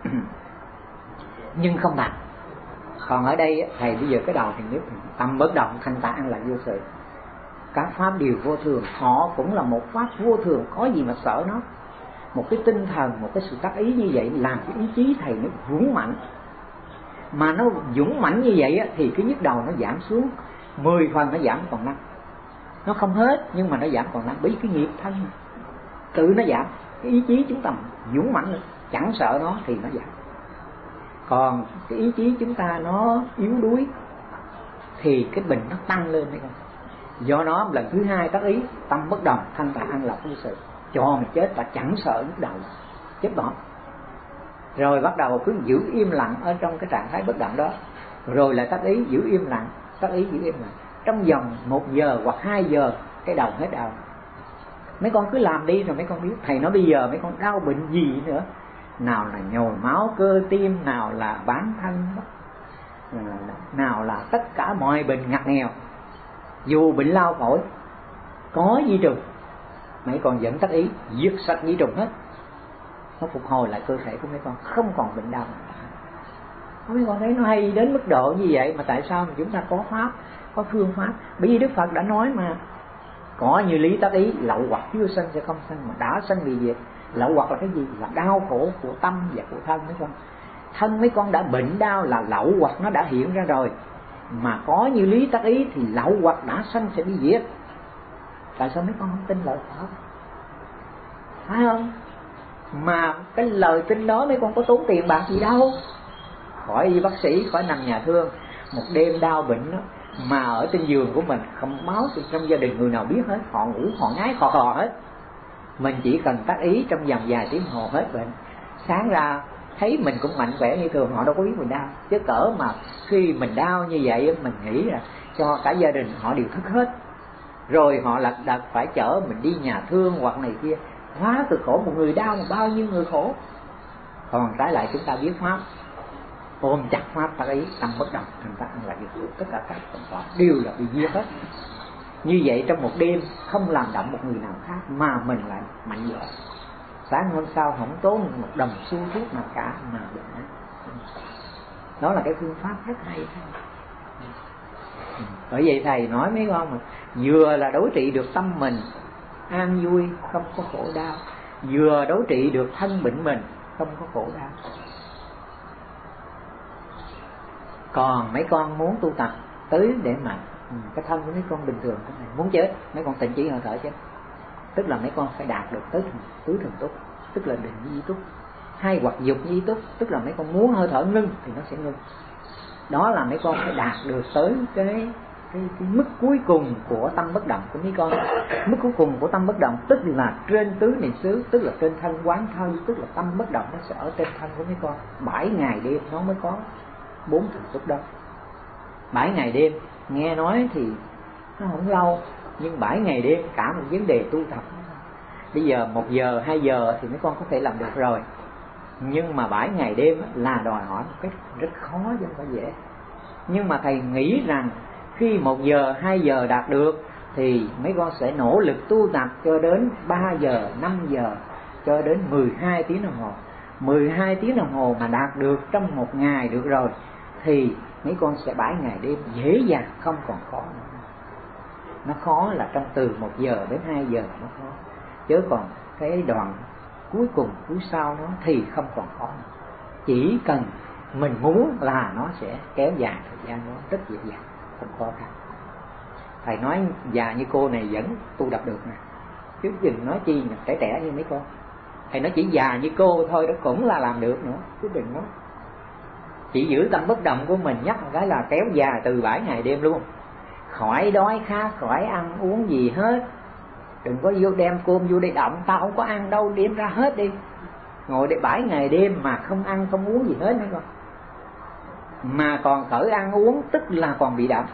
Nhưng không bằng. Còn ở đây thầy bây giờ cái đầu thì nhất tâm bất động thanh tạng an lạc vô sự. Các pháp đều vô thường, họ cũng là một pháp vô thường, có gì mà sợ nó. Một cái tinh thần, một cái sự tác ý như vậy làm cái ý chí thầy nó vững mạnh. Mà nó vững mạnh như vậy thì cái nhức đầu nó giảm xuống 10 phần, nó giảm còn 5. Nó không hết nhưng mà nó giảm còn 5, bởi cái nghiệp thân tự nó giảm. Cái ý chí chúng ta vững mạnh lên, chẳng sợ nó thì nó giảm. Còn cái ý chí chúng ta nó yếu đuối thì cái bệnh nó tăng lên đấy con. Do đó lần thứ hai tác ý tâm bất động thanh tạng an lạc vô sự, cho mình chết ta chẳng sợ nhức đầu, chết bỏ. Rồi bắt đầu cứ giữ im lặng ở trong cái trạng thái bất động đó, rồi lại tác ý giữ im lặng, tác ý giữ im lặng trong vòng 1 giờ hoặc 2 giờ cái đầu hết đau. Mấy con cứ làm đi rồi mấy con biết. Thầy nói bây giờ mấy con đau bệnh gì nữa, nào là nhồi máu cơ tim, nào là bán thân, nào là tất cả mọi bệnh ngặt nghèo, dù bệnh lao phổi, có di trùng mấy con vẫn tác ý diệt sạch di trùng hết, nó phục hồi lại cơ thể của mấy con, không còn bệnh đau. Mấy con thấy nó hay đến mức độ như vậy mà tại sao mà chúng ta có pháp, có phương pháp? Bởi vì Đức Phật đã nói mà, có như lý tác ý, lậu hoặc chưa sanh sẽ không sanh, mà đã sanh vì diệt. Lậu hoặc là cái gì? Là đau khổ của tâm và của thân mấy con. Thân mấy con đã bệnh đau là lậu hoặc nó đã hiện ra rồi, mà có như lý tác ý thì lậu hoặc đã sanh sẽ bị diệt. Tại sao mấy con không tin lời Phật? Phải không? Mà cái lời tin đó mấy con có tốn tiền bạc gì đâu. Khỏi y bác sĩ, khỏi nằm nhà thương, một đêm đau bệnh đó, mà ở trên giường của mình không máu, trong gia đình người nào biết hết, họ ngủ họ ngái khò khò hết. Mình chỉ cần tác ý trong vòng vài tiếng hồ hết bệnh. Sáng ra thấy mình cũng mạnh khỏe như thường, họ đâu có biết mình đau. Chứ cỡ mà khi mình đau như vậy mình nghĩ là cho cả gia đình họ đều thức hết, rồi họ lật đật phải chở mình đi nhà thương hoặc này kia, quá cực khổ. Một người đau mà bao nhiêu người khổ. Còn trái lại chúng ta biết pháp, ôm chặt pháp tác ý tâm bất động thành ta ăn lại được, tất cả các phần pháp đều là bị diệt hết. Như vậy trong một đêm không làm động một người nào khác mà mình lại mạnh giỏi. Sáng hôm sau không tốn một đồng xu thuốc nào cả mà bệnh hết. Đó là cái phương pháp rất hay. Bởi vậy thầy nói mấy con mà vừa là đối trị được tâm mình an vui không có khổ đau, vừa đối trị được thân bệnh mình không có khổ đau. Còn mấy con muốn tu tập tới để mà cái thân của mấy con bình thường thế này, muốn chết mấy con tịnh chỉ hơi thở chết, tức là mấy con phải đạt được tới tứ thường túc, tức là định di túc, hay hoặc dục di túc, tức là mấy con muốn hơi thở ngưng thì nó sẽ ngưng. Đó là mấy con phải đạt được tới cái mức cuối cùng của tâm bất động của mấy con. Mức cuối cùng của tâm bất động tức là trên tứ niệm xứ, tức là trên thân quán thân, tức là tâm bất động nó sẽ ở trên thân của mấy con. 7 ngày đêm nó mới có 4 thường túc đó. 7 ngày đêm nghe nói thì nó không lâu, nhưng 7 ngày đêm cả một vấn đề tu tập. Bây giờ 1 giờ 2 giờ thì mấy con có thể làm được rồi, nhưng mà 7 ngày đêm là đòi hỏi một cách rất khó chứ không phải dễ. Nhưng mà thầy nghĩ rằng khi 1 giờ 2 giờ đạt được thì mấy con sẽ nỗ lực tu tập cho đến 3 giờ 5 giờ cho đến 12 tiếng đồng hồ. 12 tiếng đồng hồ mà đạt được trong 1 ngày được rồi thì mấy con sẽ 7 ngày đêm dễ dàng, không còn khó nữa. Nó khó là trong từ 1 giờ đến 2 giờ nó khó, chứ còn cái đoạn cuối cùng cuối sau nó thì không còn khó nữa. Chỉ cần mình muốn là nó sẽ kéo dài thời gian đó rất dễ dàng. không khó khăn. Thầy nói già như cô này vẫn tu tập được nè, chứ đừng nói chi trẻ trẻ như mấy con. Thầy nói chỉ già như cô thôi đó cũng là làm được nữa, chứ đừng nói. Chỉ giữ tâm bất động của mình, nhắc một cái là kéo dài từ 7 ngày đêm luôn, khỏi đói khát, khỏi ăn uống gì hết. Đừng có vô đem cơm vô đây động, tao không có ăn đâu, đem ra hết đi. Ngồi đây 7 ngày đêm mà không ăn không uống gì hết nữa con. Mà còn khởi ăn uống tức là còn bị động.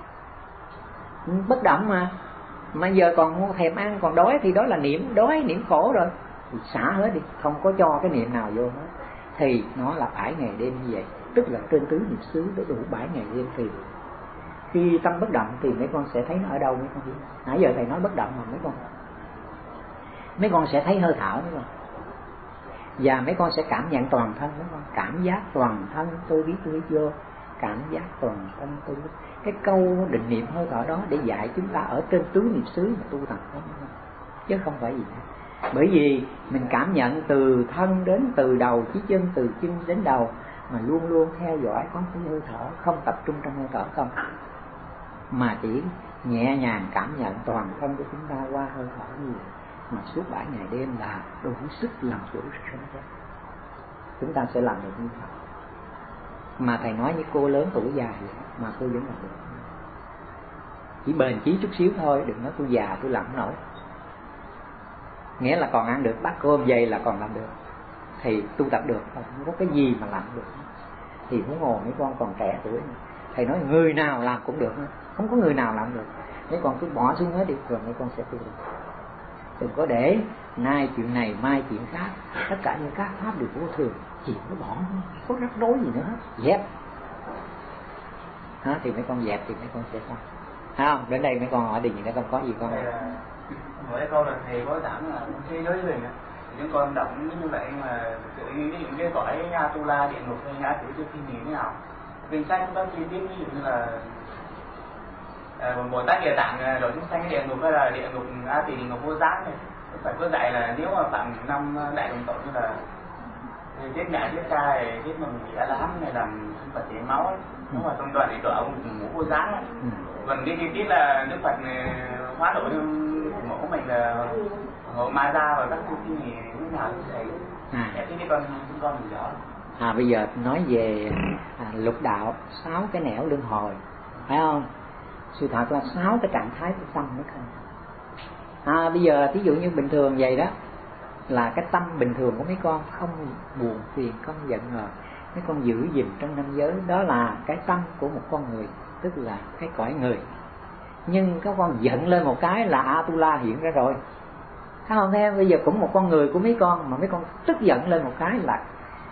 Bất động mà giờ còn thèm ăn, còn đói thì đó là niệm đói, niệm khổ rồi. Thì xả hết đi, không có cho cái niệm nào vô hết. Thì nó là 7 ngày đêm như vậy. Tức là trên tứ niệm xứ để đủ 7 ngày đêm. Thì khi tâm bất động thì mấy con sẽ thấy nó ở đâu mấy con biết. Nãy giờ thầy nói bất động mà mấy con sẽ thấy hơi thở mấy con. Và mấy con sẽ cảm nhận toàn thân mấy con. Cảm giác toàn thân tôi biết vô. Cảm giác toàn thân tôi biết. Cái câu định niệm hơi thở đó để dạy chúng ta ở trên tứ niệm xứ mà tu tập đó, chứ không phải gì nữa. Bởi vì mình cảm nhận từ thân đến từ đầu chí chân, từ chân đến đầu, mà luôn luôn theo dõi có cái hơi thở, không tập trung trong hơi thở không, mà chỉ nhẹ nhàng cảm nhận toàn thân của chúng ta qua hơi thở như vậy, mà suốt 7 ngày đêm là đủ sức làm chủ sự sống chết. Chúng ta sẽ làm được như vậy. Mà thầy nói với cô lớn tuổi già vậy mà cô vẫn làm được. Chỉ bền chí chút xíu thôi, đừng nói tôi già tôi làm không nổi. Nghĩa là còn ăn được bát cơm vậy là còn làm được. Thì tu tập được, không có cái gì mà làm được. Thì huống hồ mấy con còn trẻ tuổi. Thầy nói người nào làm cũng được, không có người nào làm được. Mấy con cứ bỏ xuống hết đi rồi mấy con sẽ tu được. Đừng có để nay chuyện này mai chuyện khác, tất cả những các pháp đều vô thường, chỉ có bỏ, không có rắc rối gì nữa hết. Dẹp thì mấy con dẹp thì mấy con sẽ xong. Không, đến đây mấy con hỏi điều gì nữa không có gì con. Hỏi câu là thầy có giảng là thế giới mình những con động như vậy mà tự những cái cõi Atula, địa ngục hay ngã tử trước khi nghỉ thế nào. Kinh sách cũng có chi tiết ví dụ như là Bồ Tát Địa Tạng đổi chúng sanh cái địa ngục hay là địa ngục A Tỳ, địa ngục vô gián này. Phải có dạy là nếu mà phạm 5 đại đồng tội như là giết mẹ, giết cha, giết mình bị A-la-hán này, làm Phật chảy máu ấy. Nó mà trong đoạn thì tụi ông ngủ vô gián ấy. Còn cái chi tiết là Đức Phật này hóa đổi mẫu mình là hộ ma ra và các thứ gì như nào như thầy. Thế con mình rõ. Bây giờ nói về lục đạo, 6 cái nẻo luân hồi, phải không? Sự thật là 6 cái trạng thái của tâm mới không. Bây giờ ví dụ như bình thường vậy đó, là cái tâm bình thường của mấy con không buồn phiền, không giận hờn, mấy con giữ gìn trong năm giới, đó là cái tâm của một con người, tức là cái cõi người. Nhưng các con giận lên một cái là Atula hiện ra rồi, thấy không? Thấy không? Bây giờ cũng một con người của mấy con mà mấy con tức giận lên một cái là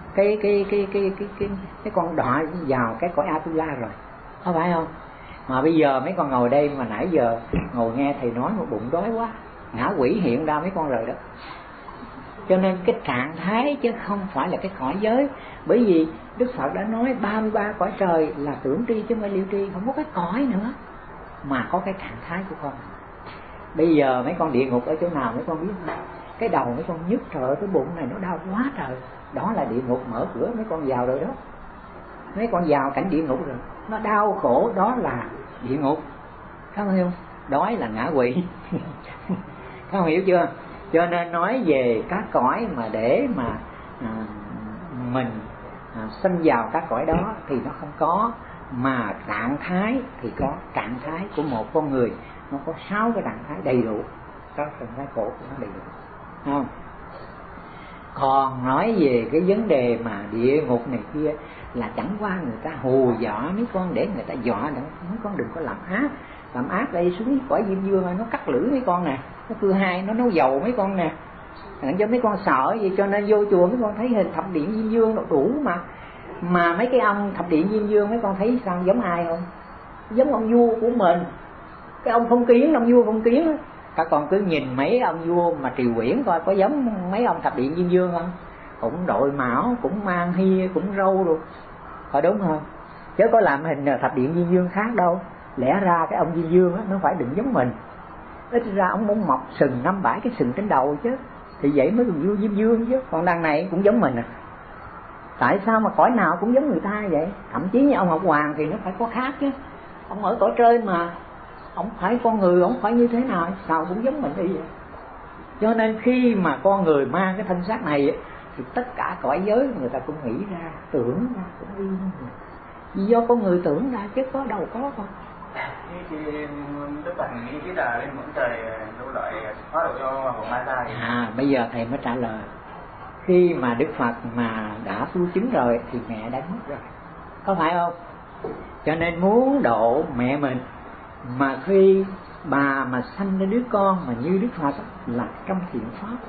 cái con đọa vào cái cõi Atula rồi, có phải không? Mà bây giờ mấy con ngồi đây mà nãy giờ ngồi nghe thầy nói một bụng đói quá, ngã quỷ hiện ra mấy con rồi đó. Cho nên cái trạng thái chứ không phải là cái cõi giới. Bởi vì Đức Phật đã nói 33 cõi trời là tưởng tri chứ không phải liêu tri, không có cái cõi nữa mà có cái trạng thái của con. Bây giờ mấy con địa ngục ở chỗ nào mấy con biết không? Cái đầu mấy con nhức, trời ơi cái bụng này nó đau quá trời, đó là địa ngục mở cửa mấy con vào rồi đó. Mấy con vào cảnh địa ngục rồi, nó đau khổ, đó là địa ngục, không hiểu? Đói là ngã quỷ. Không hiểu chưa? Cho nên nói về các cõi mà để mà mình sinh vào các cõi đó thì nó không có. Mà trạng thái thì có. Trạng thái của một con người nó có 6 cái trạng thái đầy đủ, các trạng thái khổ của nó đầy đủ, không? Còn nói về cái vấn đề mà địa ngục này kia là chẳng qua người ta hù dọa mấy con để người ta dọa nữa. Mấy con đừng có làm ác. Làm ác đây xuống cõi Diêm Dương nó cắt lưỡi mấy con nè, nó cưa hai, nó nấu dầu mấy con nè, làm cho mấy con sợ vậy. Cho nên vô chùa mấy con thấy hình thập điện Diêm Dương nó đủ mà mấy cái ông thập điện Diêm Dương mấy con thấy sao, giống ai không? Giống ông vua của mình, cái ông Phong Kiến, ông vua Phong Kiến đó. Các con cứ nhìn mấy ông vua mà Triều Nguyễn coi có giống mấy ông thập điện Diêm Dương không? Cũng đội mão, cũng mang hia, cũng râu luôn, có đúng không? Chứ có làm hình thập điện Diêm Dương khác đâu. Lẽ ra cái ông Diêm Dương đó, nó phải đừng giống mình, ít ra ông muốn mọc sừng 5-7 cái sừng trên đầu chứ, thì vậy mới còn vua Diêm Dương chứ. Còn đằng này cũng giống mình à. Tại sao mà cõi nào cũng giống người ta vậy? Thậm chí như ông Ngọc Hoàng thì nó phải có khác chứ. ông ở cõi trên mà, ông phải con người, ông phải như thế nào sao cũng giống mình y vậy. Cho nên khi mà con người mang cái thân xác này thì tất cả cõi giới người ta cũng nghĩ ra, tưởng ra cũng y như vậy. Vì do con người tưởng ra chứ có đâu có không. Thì Đức Phật nghĩ biết là lên ngưỡng trời đâu loại hóa độ cho Hồng Ma Sa. Bây giờ thầy mới trả lời. Khi mà Đức Phật mà đã tu chứng rồi thì mẹ đã mất rồi, có phải không? Cho nên muốn độ mẹ mình, mà khi bà mà sanh ra đứa con mà như Đức Phật là trong thiện pháp.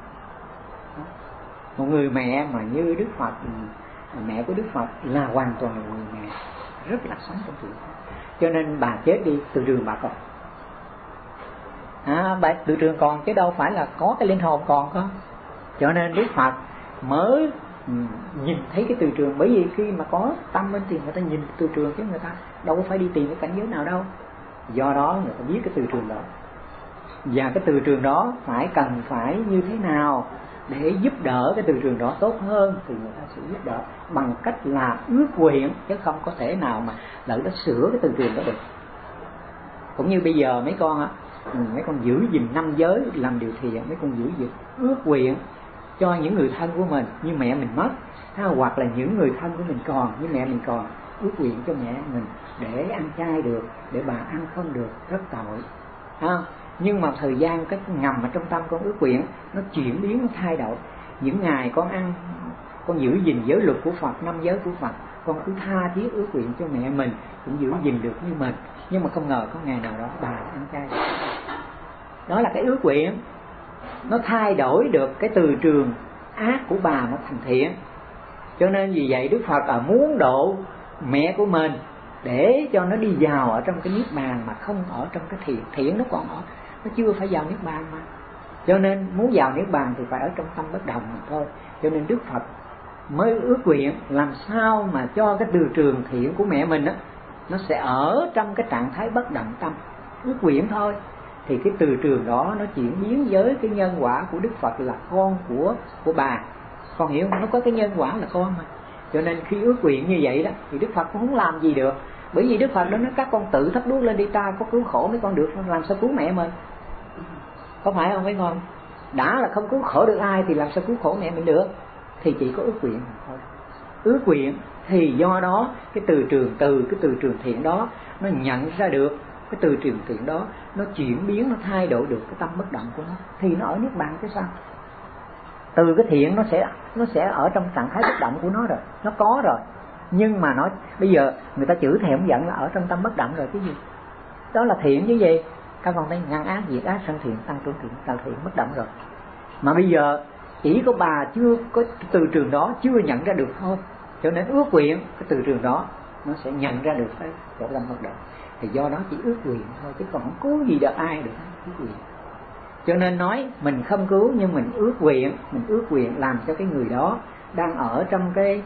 Một người mẹ mà như Đức Phật, mẹ của Đức Phật là hoàn toàn là người mẹ rất là sống trong thiện pháp. Cho nên bà chết đi, từ trường bà còn. Bà từ trường còn chứ đâu phải là có cái linh hồn còn không. Cho nên Đức Phật mới nhìn thấy cái từ trường, bởi vì khi mà có tâm bên thì người ta nhìn từ trường chứ người ta đâu có phải đi tìm cái cảnh giới nào đâu. Do đó người ta biết cái từ trường đó, và cái từ trường đó cần phải như thế nào để giúp đỡ cái từ trường đó tốt hơn thì người ta sẽ giúp đỡ bằng cách là ước nguyện, chứ không có thể nào mà lỡ nó sửa cái từ trường đó được. Cũng như bây giờ mấy con giữ gìn 5 giới làm điều thiện, mấy con giữ gìn ước nguyện cho những người thân của mình như mẹ mình mất, hoặc là những người thân của mình còn như mẹ mình còn, ước nguyện cho mẹ mình để ăn chay được, để bà ăn không được, rất tội. Nhưng mà thời gian cái ngầm ở trong tâm con ước nguyện nó chuyển biến, nó thay đổi. Những ngày con ăn, con giữ gìn giới luật của Phật, 5 giới của Phật, con cứ tha thiết ước nguyện cho mẹ mình cũng giữ gìn được như mình. Nhưng mà không ngờ có ngày nào đó bà ăn chay. Đó là cái ước nguyện, nó thay đổi được cái từ trường ác của bà nó thành thiện. Cho nên vì vậy Đức Phật muốn độ mẹ của mình để cho nó đi vào ở trong cái niết bàn mà không ở trong cái thiện. Thiện nó còn ở, nó chưa phải vào niết bàn mà. Cho nên muốn vào niết bàn thì phải ở trong tâm bất động mà thôi. Cho nên Đức Phật mới ước nguyện làm sao mà cho cái từ trường thiện của mẹ mình nó sẽ ở trong cái trạng thái bất động tâm. Ước nguyện thôi thì cái từ trường đó nó chuyển biến với cái nhân quả của Đức Phật là con của bà. Con hiểu không? Nó có cái nhân quả là con mà. Cho nên khi ước nguyện như vậy đó thì Đức Phật cũng không làm gì được. Bởi vì Đức Phật đó nói các con tự thắp đuốc lên đi, ta có cứu khổ mấy con được, làm sao cứu mẹ mình? Có phải không mấy con? Đã là không cứu khổ được ai thì làm sao cứu khổ mẹ mình được? Thì chỉ có ước nguyện thôi. Ước nguyện thì do đó cái từ cái từ trường thiện đó nó nhận ra được cái từ trường thiện đó, nó chuyển biến, nó thay đổi được cái tâm bất động của nó thì nó ở niết bàn chứ sao? Từ cái thiện nó sẽ ở trong trạng thái bất động của nó rồi, nó có rồi. Nhưng mà nó bây giờ người ta chửi thèm giận là ở trong tâm bất động rồi cái gì? Đó là thiện chứ gì? Các con thấy ngăn ác, diệt ác, sanh thiện, tăng trưởng thiện, tạo thiện bất động rồi. Mà bây giờ chỉ có bà chưa có từ trường đó, chưa nhận ra được thôi. Cho nên ước nguyện cái từ trường đó nó sẽ nhận ra được cái chỗ tâm bất động. Thì do đó chỉ ước nguyện thôi chứ còn không cứu gì được ai được, ước nguyện. Cho nên nói mình không cứu nhưng mình ước nguyện làm cho cái người đó đang ở trong cái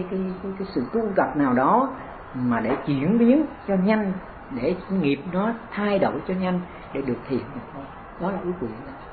sự tu tập nào đó mà để chuyển biến cho nhanh, để nghiệp nó thay đổi cho nhanh để được thiện thôi. Đó là ước nguyện.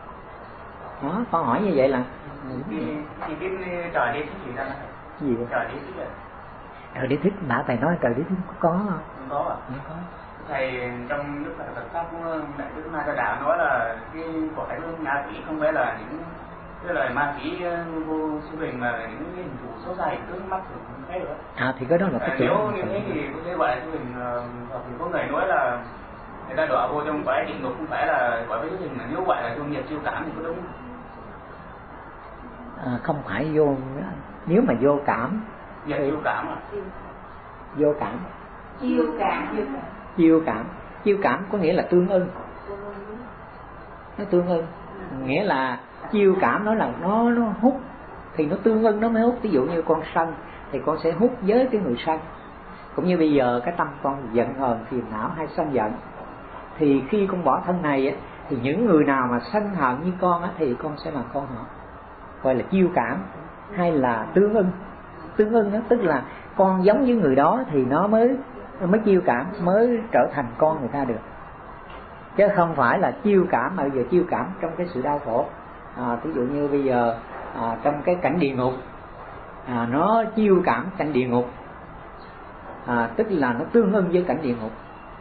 Đó, con hỏi như vậy là thì biết trời đi thích gì ra gì vậy? Trời đi thích rồi. Trời đi thích, đã thầy nói trời đi thích có không? Không có à? Không có. Thầy trong Đức Phật Pháp Đại Đức Ma Đà Đạo nói là cái cõi ma quỷ không phải là những cái lời ma quỷ vô siêu hình mà là những cái hình thù xấu xa trước mắt thường không thấy được. Thì cái đó là cái nếu như thế thì cái gọi là siêu hình, hoặc có người nói là người ta đọa vô trong cõi địa ngục không phải là cõi với siêu hình, mà nếu gọi là thương nghiệp siêu cảm thì có đúng không? Không phải vô, nếu mà vô cảm nghiệp siêu cảm à? Vô cảm, chiêu cảm có nghĩa là tương ưng. Nó tương ưng nghĩa là chiêu cảm, nó là nó hút thì nó tương ưng nó mới hút. Ví dụ như con sân thì con sẽ hút với cái người sân. Cũng như bây giờ cái tâm con giận hờn, phiền não hay sân giận, thì khi con bỏ thân này thì những người nào mà sân hận như con thì con sẽ làm con họ, gọi là chiêu cảm hay là tương ưng. Tương ưng đó, tức là con giống với người đó thì nó mới chiêu cảm, mới trở thành con người ta được, chứ không phải là chiêu cảm. Mà bây giờ chiêu cảm trong cái sự đau khổ, ví dụ như bây giờ trong cái cảnh địa ngục, nó chiêu cảm cảnh địa ngục, tức là nó tương ưng với cảnh địa ngục.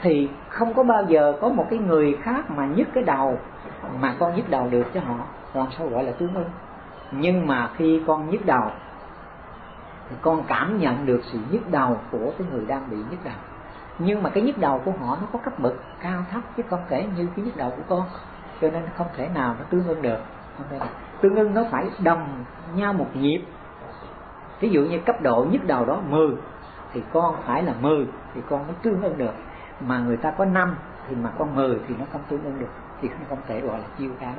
thì không có bao giờ có một cái người khác mà nhức cái đầu mà con nhức đầu được cho họ, làm sao gọi là tương ưng. Nhưng mà khi con nhức đầu thì con cảm nhận được sự nhức đầu của cái người đang bị nhức đầu, nhưng mà cái nhức đầu của họ nó có cấp bậc cao thấp chứ không thể như cái nhức đầu của con, cho nên không thể nào nó tương ưng được. Tương ưng nó phải đồng nhau một nhịp. Ví dụ như cấp độ nhức đầu đó 10 thì con phải là 10 thì con mới tương ưng được, mà người ta có 5 thì mà con 10 thì nó không tương ưng được, thì không thể gọi là chiêu cá.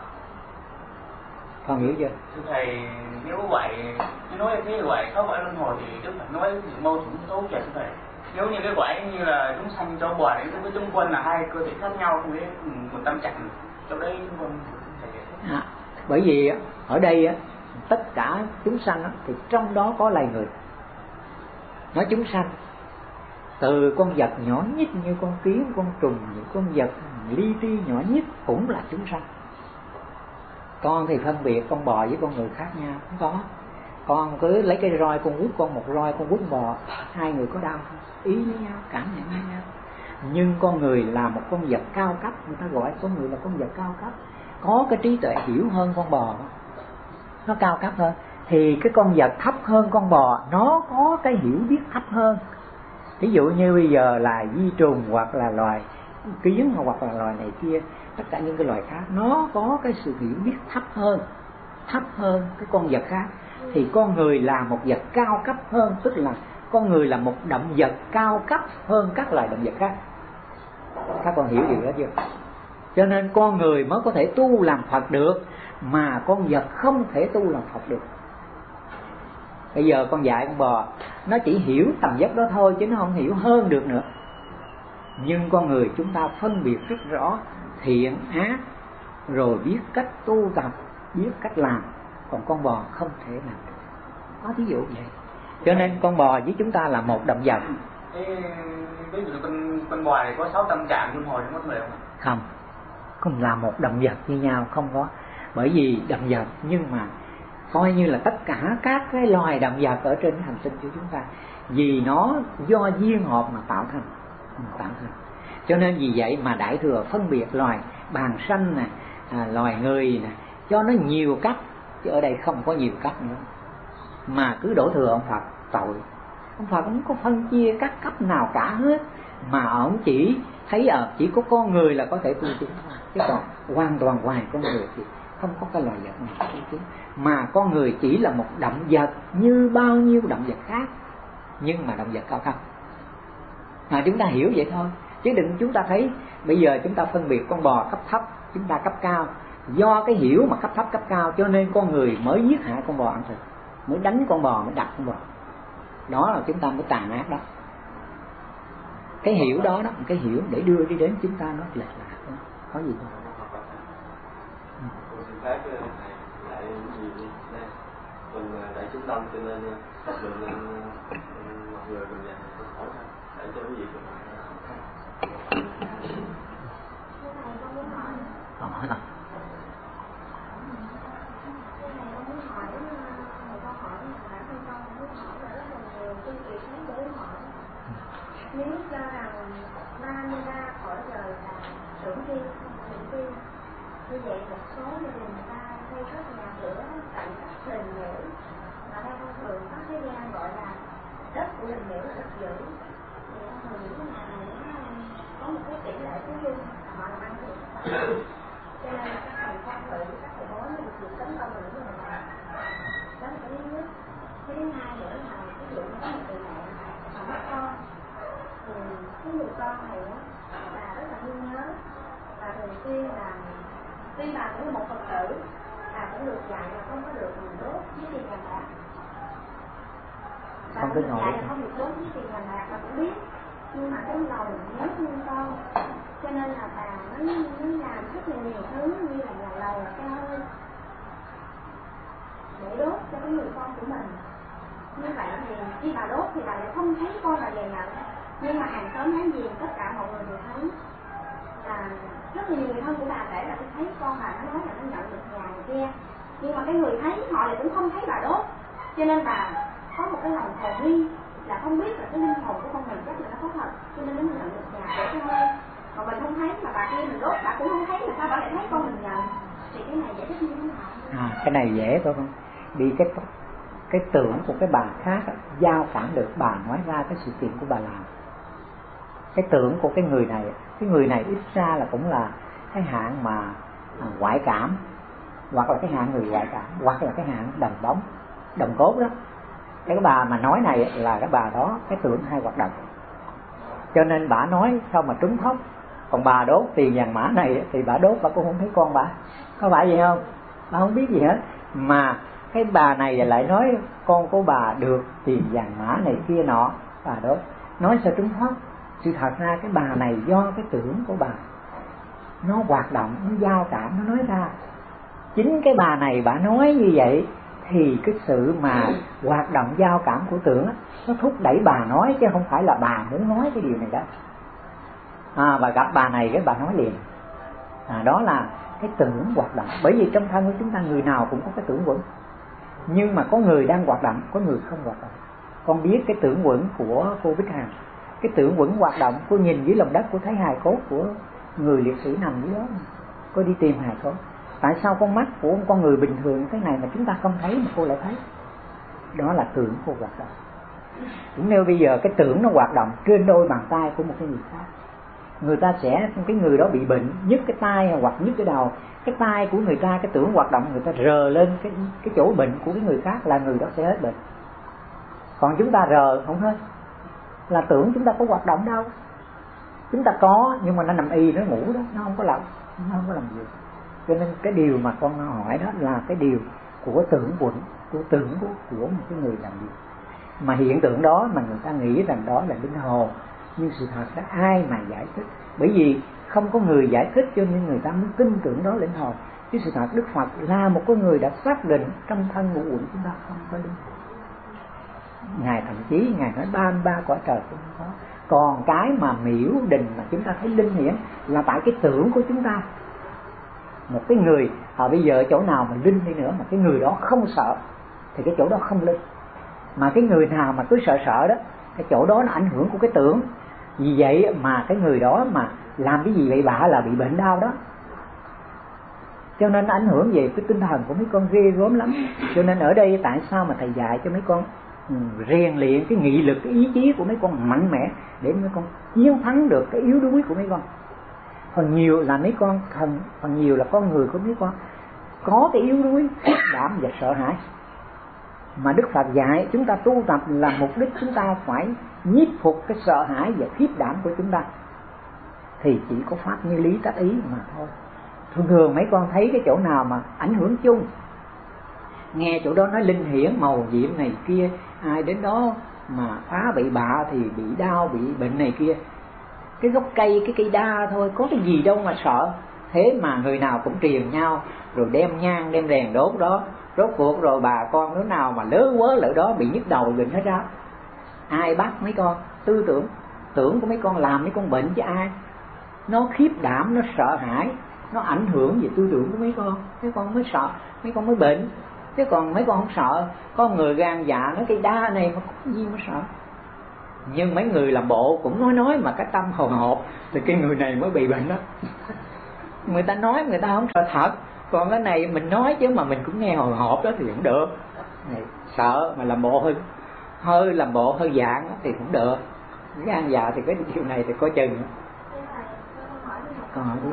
Con hiểu chưa? Thưa thầy, nếu vậy nói cái loại sáu quả luân hồi thì Đức Phật nói mâu thuẫn tốt vậy thưa thầy. Nếu như cái quả như là chúng sanh cho bò đấy với chúng quân là hai cơ thể khác nhau, không biết một tâm trạng chỗ đấy chúng quân bởi vì ở đây tất cả chúng sanh thì trong đó có loài người. Nói chúng sanh từ con vật nhỏ nhất như con kiến, con trùng, những con vật li ti nhỏ nhất cũng là chúng sanh. Con thì phân biệt con bò với con người khác nhau không có. Con cứ lấy cái roi con quất con một roi, con quất bò, hai người có đau không? Ý với nhau, cảm nhận với nhau. Nhưng con người là một con vật cao cấp, người ta gọi con người là con vật cao cấp, có cái trí tuệ hiểu hơn con bò, nó cao cấp hơn. Thì cái con vật thấp hơn con bò nó có cái hiểu biết thấp hơn. Ví dụ như bây giờ là vi trùng hoặc là loài kiến hoặc là loài này kia, tất cả những cái loài khác nó có cái sự hiểu biết thấp hơn cái con vật khác. Thì con người là một vật cao cấp hơn, tức là con người là một động vật cao cấp hơn các loài động vật khác. Các con hiểu điều đó chưa? Cho nên con người mới có thể tu làm Phật được, mà con vật không thể tu làm Phật được. Bây giờ con dạy con bò, nó chỉ hiểu tầm dấp đó thôi chứ nó không hiểu hơn được nữa. Nhưng con người chúng ta phân biệt rất rõ thiện ác, rồi biết cách tu tập, biết cách làm. Còn con bò không thể làm được. Có thí dụ vậy. Cho nên con bò với chúng ta là một động vật. Ví dụ con bò này có 6 tâm trạng luân hồi trong mất không? Không, không là một động vật như nhau, không có. Bởi vì động vật, nhưng mà coi như là tất cả các cái loài động vật ở trên hành tinh của chúng ta, vì nó do duyên hợp mà tạo thành. Cho nên vì vậy mà Đại Thừa phân biệt loài bàng sanh nè, loài người nè, cho nó nhiều cấp, chứ ở đây không có nhiều cấp nữa. Mà cứ đổ thừa ông Phật tội. Ông Phật không có phân chia các cấp nào cả hết, mà ông chỉ thấy chỉ có con người là có thể tu chứng thôi, chứ còn hoàn toàn ngoài con người thì không có cái loài vật nào tu chứng. Mà con người chỉ là một động vật như bao nhiêu động vật khác, nhưng mà động vật cao cấp. Mà chúng ta hiểu vậy thôi, chứ đừng chúng ta thấy bây giờ chúng ta phân biệt con bò cấp thấp, chúng ta cấp cao. Do cái hiểu mà cấp thấp cấp cao, cho nên con người mới giết hại con bò ăn thịt, mới đánh con bò, mới đập con bò. Đó là chúng ta mới tàn ác đó. Cái hiểu đó, cái hiểu để đưa đi đến chúng ta nó lệch lạc đó. Có gì không? Mình đại chúng đông cho nên mình mọi người mình dành câu hỏi để cho cái gì mình hỏi nào. Nếu cho rằng Mahamudra khỏi đời là trưởng tiên, như vậy một số gia đình người ta xây cất nhà cửa tại các hình nhũ, mà theo thông thường có cái gian gọi là đất của hình nhũ, đất giữ. Thì thông thường những cái nhà này nó có một cái tỷ lệ phú dung, họ làm ăn được. Cho nên là các thầy phong thủy, các thầy bói được sự tấn công vào những người này. Đó là cái thứ nhất. Cái thứ hai nữa là ví dụ như có một người mẹ mà mất con, thì cái người con này là rất là thương nhớ, và thường xuyên là tuy bà cũng là một Phật tử, bà cũng được dạy là không có được đốt với tiền vàng bạc, bà cũng được dạy là không được đốt với tiền vàng bạc, bà cũng biết, nhưng mà cái lòng nhớ thương con, cho nên là bà mới làm rất là nhiều thứ như là nhà lầu, xe hơi để đốt cho cái người con của mình. Như vậy thì khi bà đốt thì bà lại không thấy con bà về nhận, nhưng mà hàng xóm láng giềng tất cả mọi người đều thấy. Là rất là nhiều người thân của bà kể là tôi thấy con bà nó nói là nó nhận được nhà này kia, nhưng mà cái người thấy họ lại cũng không thấy bà đốt, cho nên bà có một cái lòng hồ nghi là không biết là cái linh hồn của con mình chắc là nó có thật, cho nên nó nhận được nhà để cho thôi. Còn mình không thấy mà bà kia mình đốt, bà cũng không thấy, mà sao bà lại thấy con mình nhận? Thì cái này giải thích như thế nào? Cái này dễ thôi không? Vì cái tưởng của cái bà khác giao cảm được bà nói ra cái sự kiện của bà làm. Cái tưởng của cái người này ít ra là cũng là cái hạng mà ngoại cảm, hoặc là cái hạng người ngoại cảm, hoặc là cái hạng đồng cốt đó. Cái bà mà nói này là cái bà đó cái tưởng hay hoạt động, cho nên bà nói sao mà trúng thóc. Còn bà đốt tiền vàng mã này thì bà đốt bà cũng không thấy con bà, có phải vậy không? Bà không biết gì hết. Mà cái bà này lại nói con của bà được tiền vàng mã này kia nọ, bà đốt. Nói sao trúng thóc? Sự thật ra cái bà này do cái tưởng của bà nó hoạt động, nó giao cảm, nó nói ra. Chính cái bà này bà nói như vậy thì cái sự mà hoạt động giao cảm của tưởng nó thúc đẩy bà nói, chứ không phải là bà muốn nói cái điều này đó. Bà gặp bà này cái bà nói liền. Đó là cái tưởng hoạt động. Bởi vì trong thân của chúng ta người nào cũng có cái tưởng quẩn, nhưng mà có người đang hoạt động, có người không hoạt động. Con biết cái tưởng quẩn của cô Bích Hằng, cái tưởng quẩn hoạt động. Cô nhìn dưới lòng đất, cô thấy hài cốt của người liệt sĩ nằm dưới đó, cô đi tìm hài cốt. Tại sao con mắt của con người bình thường thế này mà chúng ta không thấy mà cô lại thấy? Đó là tưởng cô hoạt động. Cũng nếu bây giờ cái tưởng nó hoạt động trên đôi bàn tay của một cái người khác, người ta sẽ, cái người đó bị bệnh, nhức cái tay hoặc nhức cái đầu, cái tay của người ta, cái tưởng hoạt động, người ta rờ lên cái chỗ bệnh của cái người khác là người đó sẽ hết bệnh. Còn chúng ta rờ không hết, là tưởng chúng ta có hoạt động đâu. Chúng ta có, nhưng mà nó nằm y, nó ngủ đó, nó không có làm gì. Cho nên cái điều mà con hỏi đó là cái điều của tưởng quẩn, của tưởng của một cái người làm việc. Mà hiện tượng đó mà người ta nghĩ rằng đó là linh hồn, nhưng sự thật là ai mà giải thích? Bởi vì không có người giải thích cho nên người ta mới tin tưởng đó linh hồn. Chứ sự thật Đức Phật là một con người đã xác định trong thân ngũ uẩn chúng ta không có linh hồn. Ngài thậm chí Ngài nói 33 cõi trời cũng không có. Còn cái mà miễu định mà chúng ta thấy linh hiển là tại cái tưởng của chúng ta. Một cái người bây giờ chỗ nào mà linh đi nữa mà cái người đó không sợ thì cái chỗ đó không linh. Mà cái người nào mà cứ sợ đó, cái chỗ đó nó ảnh hưởng của cái tưởng. Vì vậy mà cái người đó mà làm cái gì bậy bạ là bị bệnh đau đó. Cho nên nó ảnh hưởng về cái tinh thần của mấy con ghê gớm lắm. Cho nên ở đây tại sao mà thầy dạy cho mấy con rèn luyện cái nghị lực, cái ý chí của mấy con mạnh mẽ để mấy con chiến thắng được cái yếu đuối của mấy con. Phần nhiều là mấy con phần nhiều là con người của mấy con có cái yếu đuối, khiếp đảm và sợ hãi. Mà Đức Phật dạy chúng ta tu tập là mục đích chúng ta phải nhiếp phục cái sợ hãi và khiếp đảm của chúng ta. Thì chỉ có pháp như lý tác ý mà thôi. Thường mấy con thấy cái chỗ nào mà ảnh hưởng chung, nghe chỗ đó nói linh hiển màu nhiệm này kia, ai đến đó mà phá bậy bạ thì bị đau, bị bệnh này kia. Cái gốc cây, cái cây đa thôi, có cái gì đâu mà sợ. Thế mà người nào cũng triền nhau, rồi đem nhang, đem đèn đốt đó. Rốt cuộc rồi bà con đứa nào mà lớn quá lỡ đó bị nhức đầu bệnh hết ra. Ai bắt mấy con? Tư tưởng của mấy con làm mấy con bệnh chứ ai. Nó khiếp đảm, nó sợ hãi, nó ảnh hưởng về tư tưởng của mấy con mới sợ, mấy con mới bệnh. Chứ còn mấy con không sợ. Có người gan dạ nói cây đa này mà có gì mà sợ. Nhưng mấy người làm bộ cũng nói mà cái tâm hồi hộp thì cái người này mới bị bệnh đó. Người ta nói người ta không sợ thật. Còn cái này mình nói chứ mà mình cũng nghe hồi hộp đó thì cũng được. Này, sợ mà làm bộ hơi làm bộ hơi dạng đó thì cũng được. Gan dạ thì cái điều này thì coi chừng. Còn hỏi đi.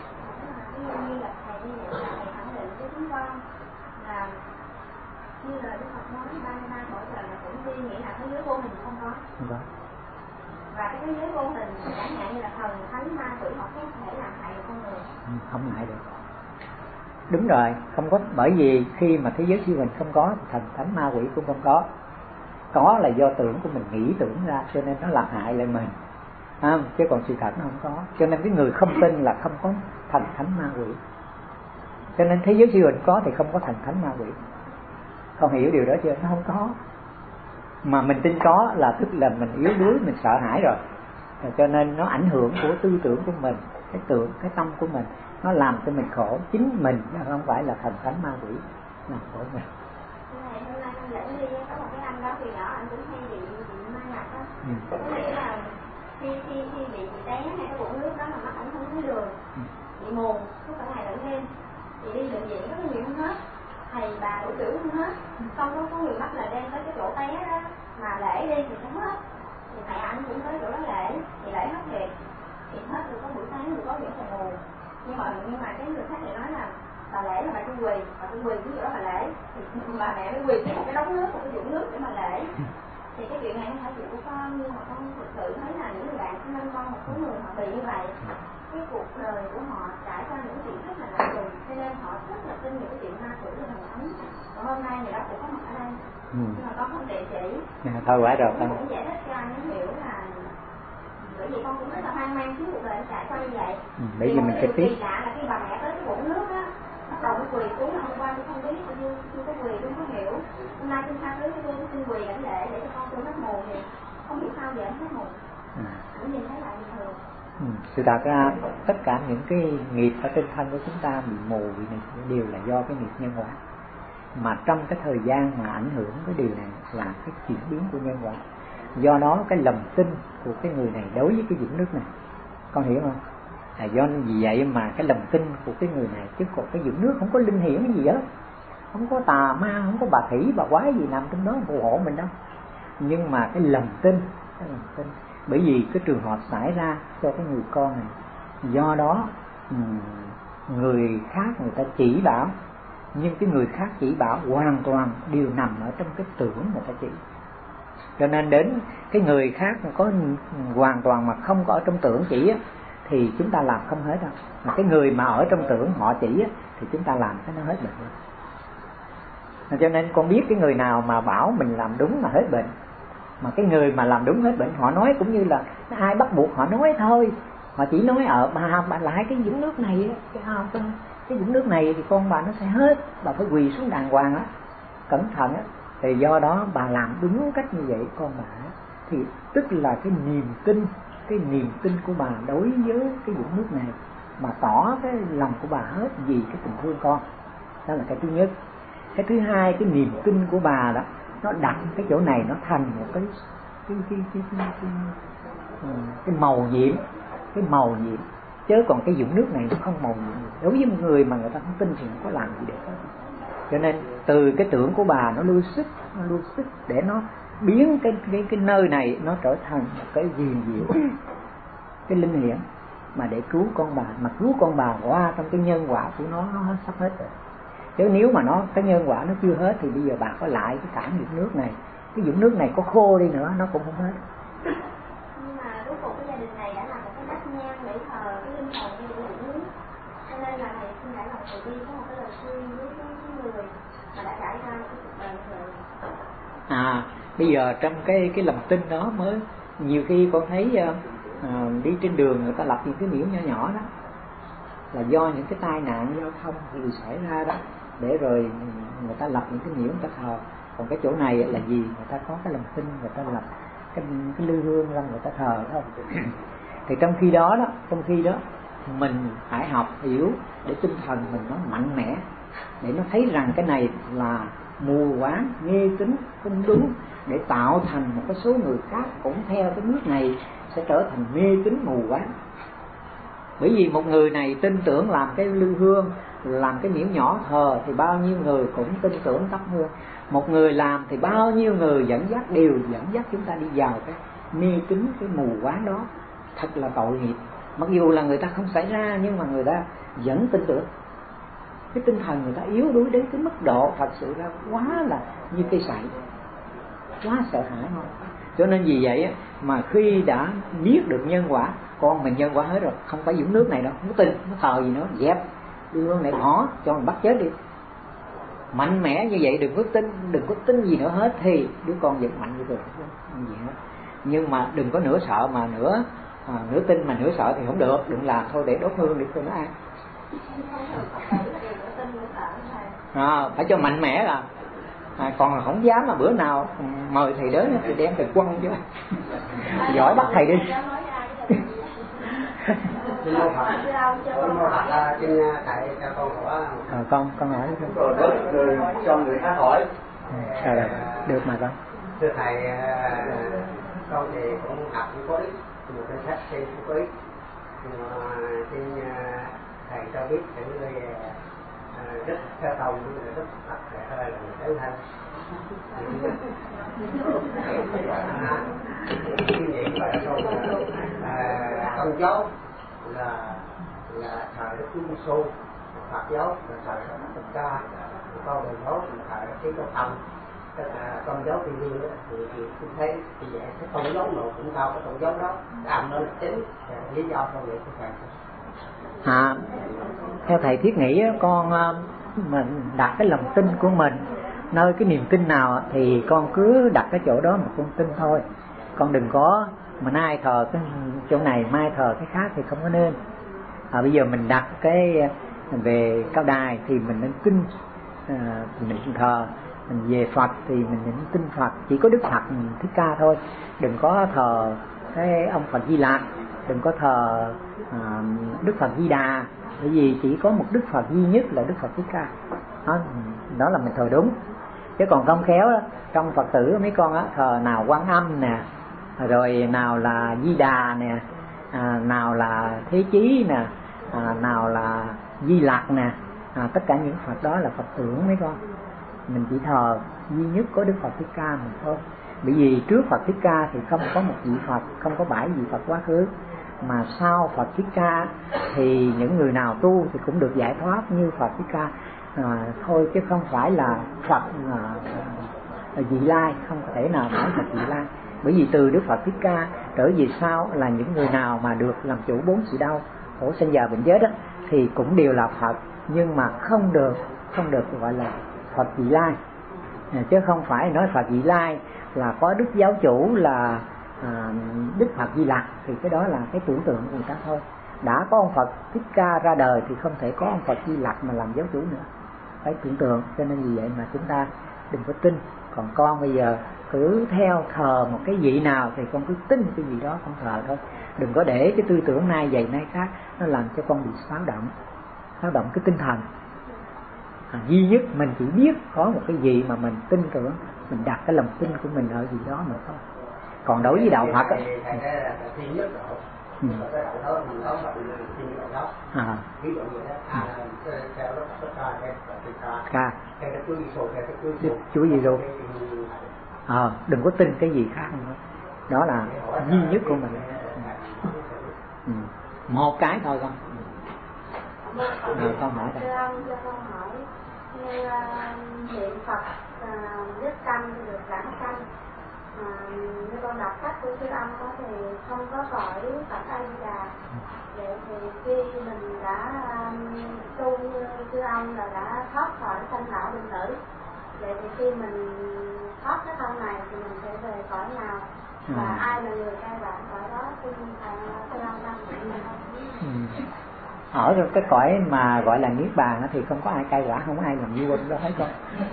Như là Đức Phật nói 33 cõi trời là cũng đi, nghĩa là thế giới vô hình không có. Và cái thế giới vô hình chẳng hạn như là thần, thánh, ma, quỷ họ có thể làm hại được con người. Không hại được. Đúng rồi, không có. Bởi vì khi mà thế giới siêu hình không có, thần, thánh, ma, quỷ cũng không có. Có là do tưởng của mình nghĩ tưởng ra, cho nên nó làm hại lại mình. Chứ còn sự thật nó không có. Cho nên cái người không tin là không có thần, thánh, ma, quỷ. Cho nên thế giới siêu hình có thì không có thần, thánh, ma, quỷ. Con hiểu điều đó chưa? Nó không có. Mà mình tin có là tức là mình yếu đuối, mình sợ hãi rồi. Cho nên nó ảnh hưởng của tư tưởng của mình, cái tâm của mình, nó làm cho mình khổ. Chính mình chứ không phải là thần thánh ma quỷ làm khổ mình. Này hôm nay con dẫn đi có một cái anh đó thì nhỏ anh cũng hay bị ma nhập đó. Có nghĩa là khi bị té hay cái bụng nước đó mà mắt ảnh không thấy đường, bị mù suốt cả ngày lẫn đêm, thì đi bệnh viện rất là nhiều không hết, thầy bà đủ kiểu không hết, không có người bắt là đem tới cái chỗ té đó mà lễ đi thì không hết, thì thầy anh cũng tới chỗ đó lễ, thì lễ hết thiệt, thì hết được có buổi sáng được có những thầy mù, nhưng mà cái người khác thì nói là bà lễ là bà Trung Quỳ, bà Trung Quỳ cũng chỗ đó bà lễ, thì bà mẹ mới quỳ cái đống nước, một cái vũng nước để mà lễ. Thì cái chuyện này không phải chuyện của con, nhưng mà con thực sự thấy là những người bạn của con một số người họ bị như vậy, cái cuộc đời của họ trải qua những chuyện rất là lạ lùng, cho nên họ rất là tin những chuyện ma quỷ và thần ấm. Và hôm nay người đó cũng có mặt ở đây, nhưng mà con không tiện chỉ. Thôi quá rồi con cũng giải thích cho anh hiểu là bởi vì con cũng rất là hoang mang trước cuộc đời trải qua như vậy. Bởi vì mình cái kỳ lạ là khi bà mẹ tới cái vũng nước á, bắt đầu quỳ xuống, hôm qua tôi không biết, tôi chưa có quỳ, tôi không hiểu. Hôm nay tôi tha thứ cho tôi xin quỳ lãnh lễ để cho con tôi hết mù, thì không hiểu sao giờ hết mù. Cũng nhìn thấy lại bình thường. Sự thật ra tất cả những cái nghiệp ở trên thân của chúng ta bị mù bị này đều là do cái nghiệp nhân quả. Mà trong cái thời gian mà ảnh hưởng cái điều này là cái chuyển biến của nhân quả. Do đó cái lòng tin của cái người này đối với cái vũng nước này, con hiểu không? Do vì vậy mà cái lòng tin của cái người này, chứ còn cái vũng nước không có linh hiển gì hết, không có tà ma, không có bà thủy bà quái gì nằm trong đó phù hộ mình đâu. Nhưng mà cái lòng tin, bởi vì cái trường hợp xảy ra cho cái người con này, do đó người khác người ta chỉ bảo, nhưng cái người khác chỉ bảo hoàn toàn đều nằm ở trong cái tưởng người ta chỉ. Cho nên đến cái người khác có hoàn toàn mà không có ở trong tưởng chỉ á, thì chúng ta làm không hết đâu. Mà cái người mà ở trong tưởng họ chỉ á, thì chúng ta làm cái nó hết bệnh luôn. Cho nên con biết cái người nào mà bảo mình làm đúng mà hết bệnh. Mà cái người mà làm đúng hết bệnh, họ nói cũng như là ai bắt buộc họ nói thôi. Mà chỉ nói ở bà lại cái vũng nước này, cái vũng nước này thì con bà nó sẽ hết, bà phải quỳ xuống đàng hoàng á, cẩn thận á. Thì do đó bà làm đúng cách như vậy con bà á, thì tức là cái niềm tin của bà đối với cái vũng nước này mà tỏ cái lòng của bà hết vì cái tình thương con. Đó là cái thứ nhất. Cái thứ hai, cái niềm tin của bà đó nó đặt cái chỗ này nó thành một cái màu nhiệm, chứ còn cái vũng nước này nó không màu nhiệm. Đối với một người mà người ta không tin thì không có làm gì được hết. Cho nên từ cái tưởng của bà nó lưu sức để nó biến cái nơi này nó trở thành một cái huyền diệu, cái linh hiển mà để cứu con bà, mà cứu con bà qua trong cái nhân quả của nó sắp hết rồi. Chứ nếu mà cái nhân quả nó chưa hết thì bây giờ bà có lại cái cản vũng nước này, cái vũng nước này có khô đi nữa nó cũng không hết. Nhưng mà rốt cuộc cái gia đình này đã làm một cái nát nhang để thờ cái linh hồn như cái vũng nước, cho nên là thầy xin trải lòng từ bi có một cái lời khuyên với cái người mà đã trải qua cái cuộc đời như vậy. Bây giờ trong cái lòng tin đó mới nhiều khi con thấy đi trên đường người ta lập những cái miễu nhỏ nhỏ đó là do những cái tai nạn giao thông thì xảy ra đó, để rồi người ta lập những cái miễu người ta thờ. Còn cái chỗ này là gì? Người ta có cái lòng tin, người ta lập cái lư hương ra người ta thờ, không? Thì trong khi đó mình phải học hiểu để tinh thần mình nó mạnh mẽ, để nó thấy rằng cái này là mù quáng, mê tín, không đúng, để tạo thành một cái số người khác cũng theo cái bước này sẽ trở thành mê tín mù quáng. Bởi vì một người này tin tưởng làm cái lư hương, làm cái miễu nhỏ thờ thì bao nhiêu người cũng tin tưởng thắp hương. Một người làm thì bao nhiêu người đều dẫn dắt chúng ta đi vào cái mê tín, cái mù quáng đó. Thật là tội nghiệp. Mặc dù là người ta không xảy ra nhưng mà người ta vẫn tin tưởng. Cái tinh thần người ta yếu đuối đến cái mức độ thật sự là quá là như cây sậy, quá sợ hãi không. Cho nên vì vậy mà khi đã biết được nhân quả, con mình nhân quả hết rồi, không phải vũng nước này đâu, không tin, nó thờ gì nữa, dẹp đi hương này bỏ cho mình bắt chết đi. Mạnh mẽ như vậy, đừng có tin gì nữa hết, thì đứa con vẫn mạnh như thường, không gì hết. Nhưng mà đừng có nửa sợ mà nửa tin mà nửa sợ thì không được, đừng làm thôi, để đốt hương đi cho nó ăn. Phải cho mạnh mẽ là còn là không dám mà bữa nào mời thầy đến thì đem thầy quăng chứ. Giỏi bắt thầy đi. Xin mô Phật xin thầy cho con hỏi. Con hỏi rồi cho người khác hỏi. Rồi, được mà con. Thưa thầy, con thì cũng học cũng có ít, một cái sách thì cũng có ít, nhưng mà xin thầy cho biết những người rất theo tông, rất tập thể hơi là người thân. Công giáo là thờ Đức Chúa Giêsu, Phật giáo là thờ Phật Ca, con đường giáo là thờ Đức Chúa Tông. Tức là công giáo Tây Nguyên thì tôi thấy thì vậy cái tôn giáo nào cũng cao cái tôn giáo đó làm nó là chính lý do trong việc của thầy. Theo thầy thiết nghĩ con mình đặt cái lòng tin của mình nơi cái niềm tin nào thì con cứ đặt cái chỗ đó mà con tin thôi. Con đừng có mà nay thờ cái chỗ này mai thờ cái khác thì không có nên. Bây giờ mình đặt cái về cao đài thì mình nên tin, mình thờ. Mình về Phật thì mình nên tin Phật, chỉ có Đức Phật Thích Ca thôi. Đừng có thờ cái ông Phật Di Lặc, đừng có thờ Đức Phật Di Đà, bởi vì chỉ có một Đức Phật duy nhất là Đức Phật Thích Ca. Đó là mình thờ đúng. Chứ còn không khéo đó, trong Phật tử mấy con thờ nào Quan Âm nè, rồi nào là Di Đà nè, nào là Thế Chí nè, nào là Di Lặc nè, tất cả những Phật đó là Phật tưởng mấy con. Mình chỉ thờ duy nhất có Đức Phật Thích Ca mình thôi. Bởi vì trước Phật Thích Ca thì không có một vị Phật, không có 7 vị Phật quá khứ. Mà sau Phật Thích Ca thì những người nào tu thì cũng được giải thoát như Phật Thích Ca thôi, chứ không phải là Phật vị lai, không thể nào nói Phật vị lai. Bởi vì từ Đức Phật Thích Ca trở về sau là những người nào mà được làm chủ 4 sự đau, khổ sanh già bệnh chết thì cũng đều là Phật, nhưng mà không được gọi là Phật vị lai. Chứ không phải nói Phật vị lai là có Đức Giáo Chủ là Đức Phật Di Lặc, thì cái đó là cái tưởng tượng của người ta thôi. Đã có ông Phật Thích Ca ra đời thì không thể có ông Phật Di Lặc mà làm giáo chủ nữa, phải tưởng tượng. Cho nên vì vậy mà chúng ta đừng có tin. Còn con bây giờ cứ theo thờ một cái vị nào thì con cứ tin cái vị đó con thờ thôi. Đừng có để cái tư tưởng nay vậy nay khác nó làm cho con bị xáo động cái tinh thần. Duy nhất mình chỉ biết có một cái gì mà mình tin tưởng, mình đặt cái lòng tin của mình ở gì đó mà thôi. Còn đối với đạo Phật cái thiên nhất độ, cái đạo đó mình có một thiên độ đó. Ví dụ như đó, theo đó tất cả cái Chúa Giêsu, cái Chúa Giêsu. Đừng có tin cái gì khác nữa. Đó là duy nhất của mình. Một cái thôi con. Con hỏi đây. Con hỏi như niệm Phật nhất tâm được giảng sanh, như con đọc sách của sư ông đó thì không có gọi Phật A Di Đà. Vậy thì khi mình đã tu như sư ông là đã thoát khỏi sanh lão bệnh tử, vậy thì khi mình thoát cái thân này thì mình sẽ về cõi nào và ai là người cai quản cõi đó? Xin sư ông đăng ở cái cõi mà gọi là niết bàn thì không có ai cai quản, không ai làm vua trong đó hết con.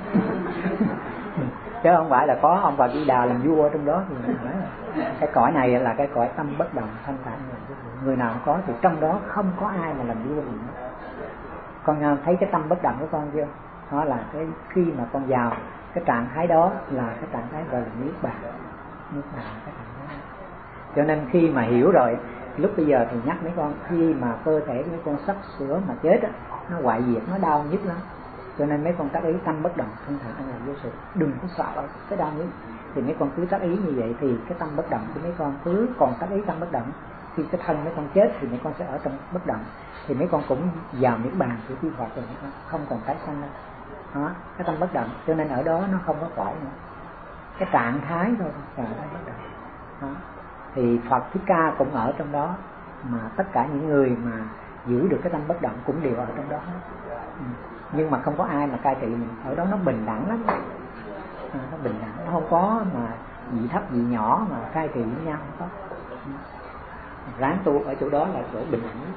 Chứ không phải là có ông Phật Di Đà làm vua trong đó thì mình nói là cái cõi này là cái cõi tâm bất động thanh thản. Người nào có thì trong đó không có ai mà làm vua gì nữa. Con thấy cái tâm bất động của con chưa? Đó là cái khi mà con vào cái trạng thái đó là cái trạng thái gọi là niết bàn. Niết bàn là cái trạng thái đó. Cho nên khi mà hiểu rồi, lúc bây giờ thì nhắc mấy con, khi mà cơ thể mấy con sắp sửa mà chết nó hoại diệt, nó đau nhức lắm. Cho nên mấy con tác ý tâm bất động thanh thản an lạc vô sự, đừng có sợ cái đau nhức. Thì mấy con cứ tác ý như vậy thì cái tâm bất động của mấy con cứ còn tác ý tâm bất động. Khi cái thân mấy con chết thì mấy con sẽ ở trong bất động, thì mấy con cũng vào niết bàn của chư Phật rồi, mấy con không còn tái sanh nữa. Đó, cái tâm bất động, cho nên ở đó nó không có cõi nữa, cái trạng thái thôi, trạng thái bất động. Đó. Thì Phật Thích Ca cũng ở trong đó, mà tất cả những người mà giữ được cái tâm bất động cũng đều ở trong đó. Nhưng mà không có ai mà cai trị mình, ở đó nó bình đẳng lắm. Nó bình đẳng, nó không có mà vị thấp vị nhỏ mà cai trị với nhau, không có. Ráng tu ở chỗ đó là chỗ bình đẳng.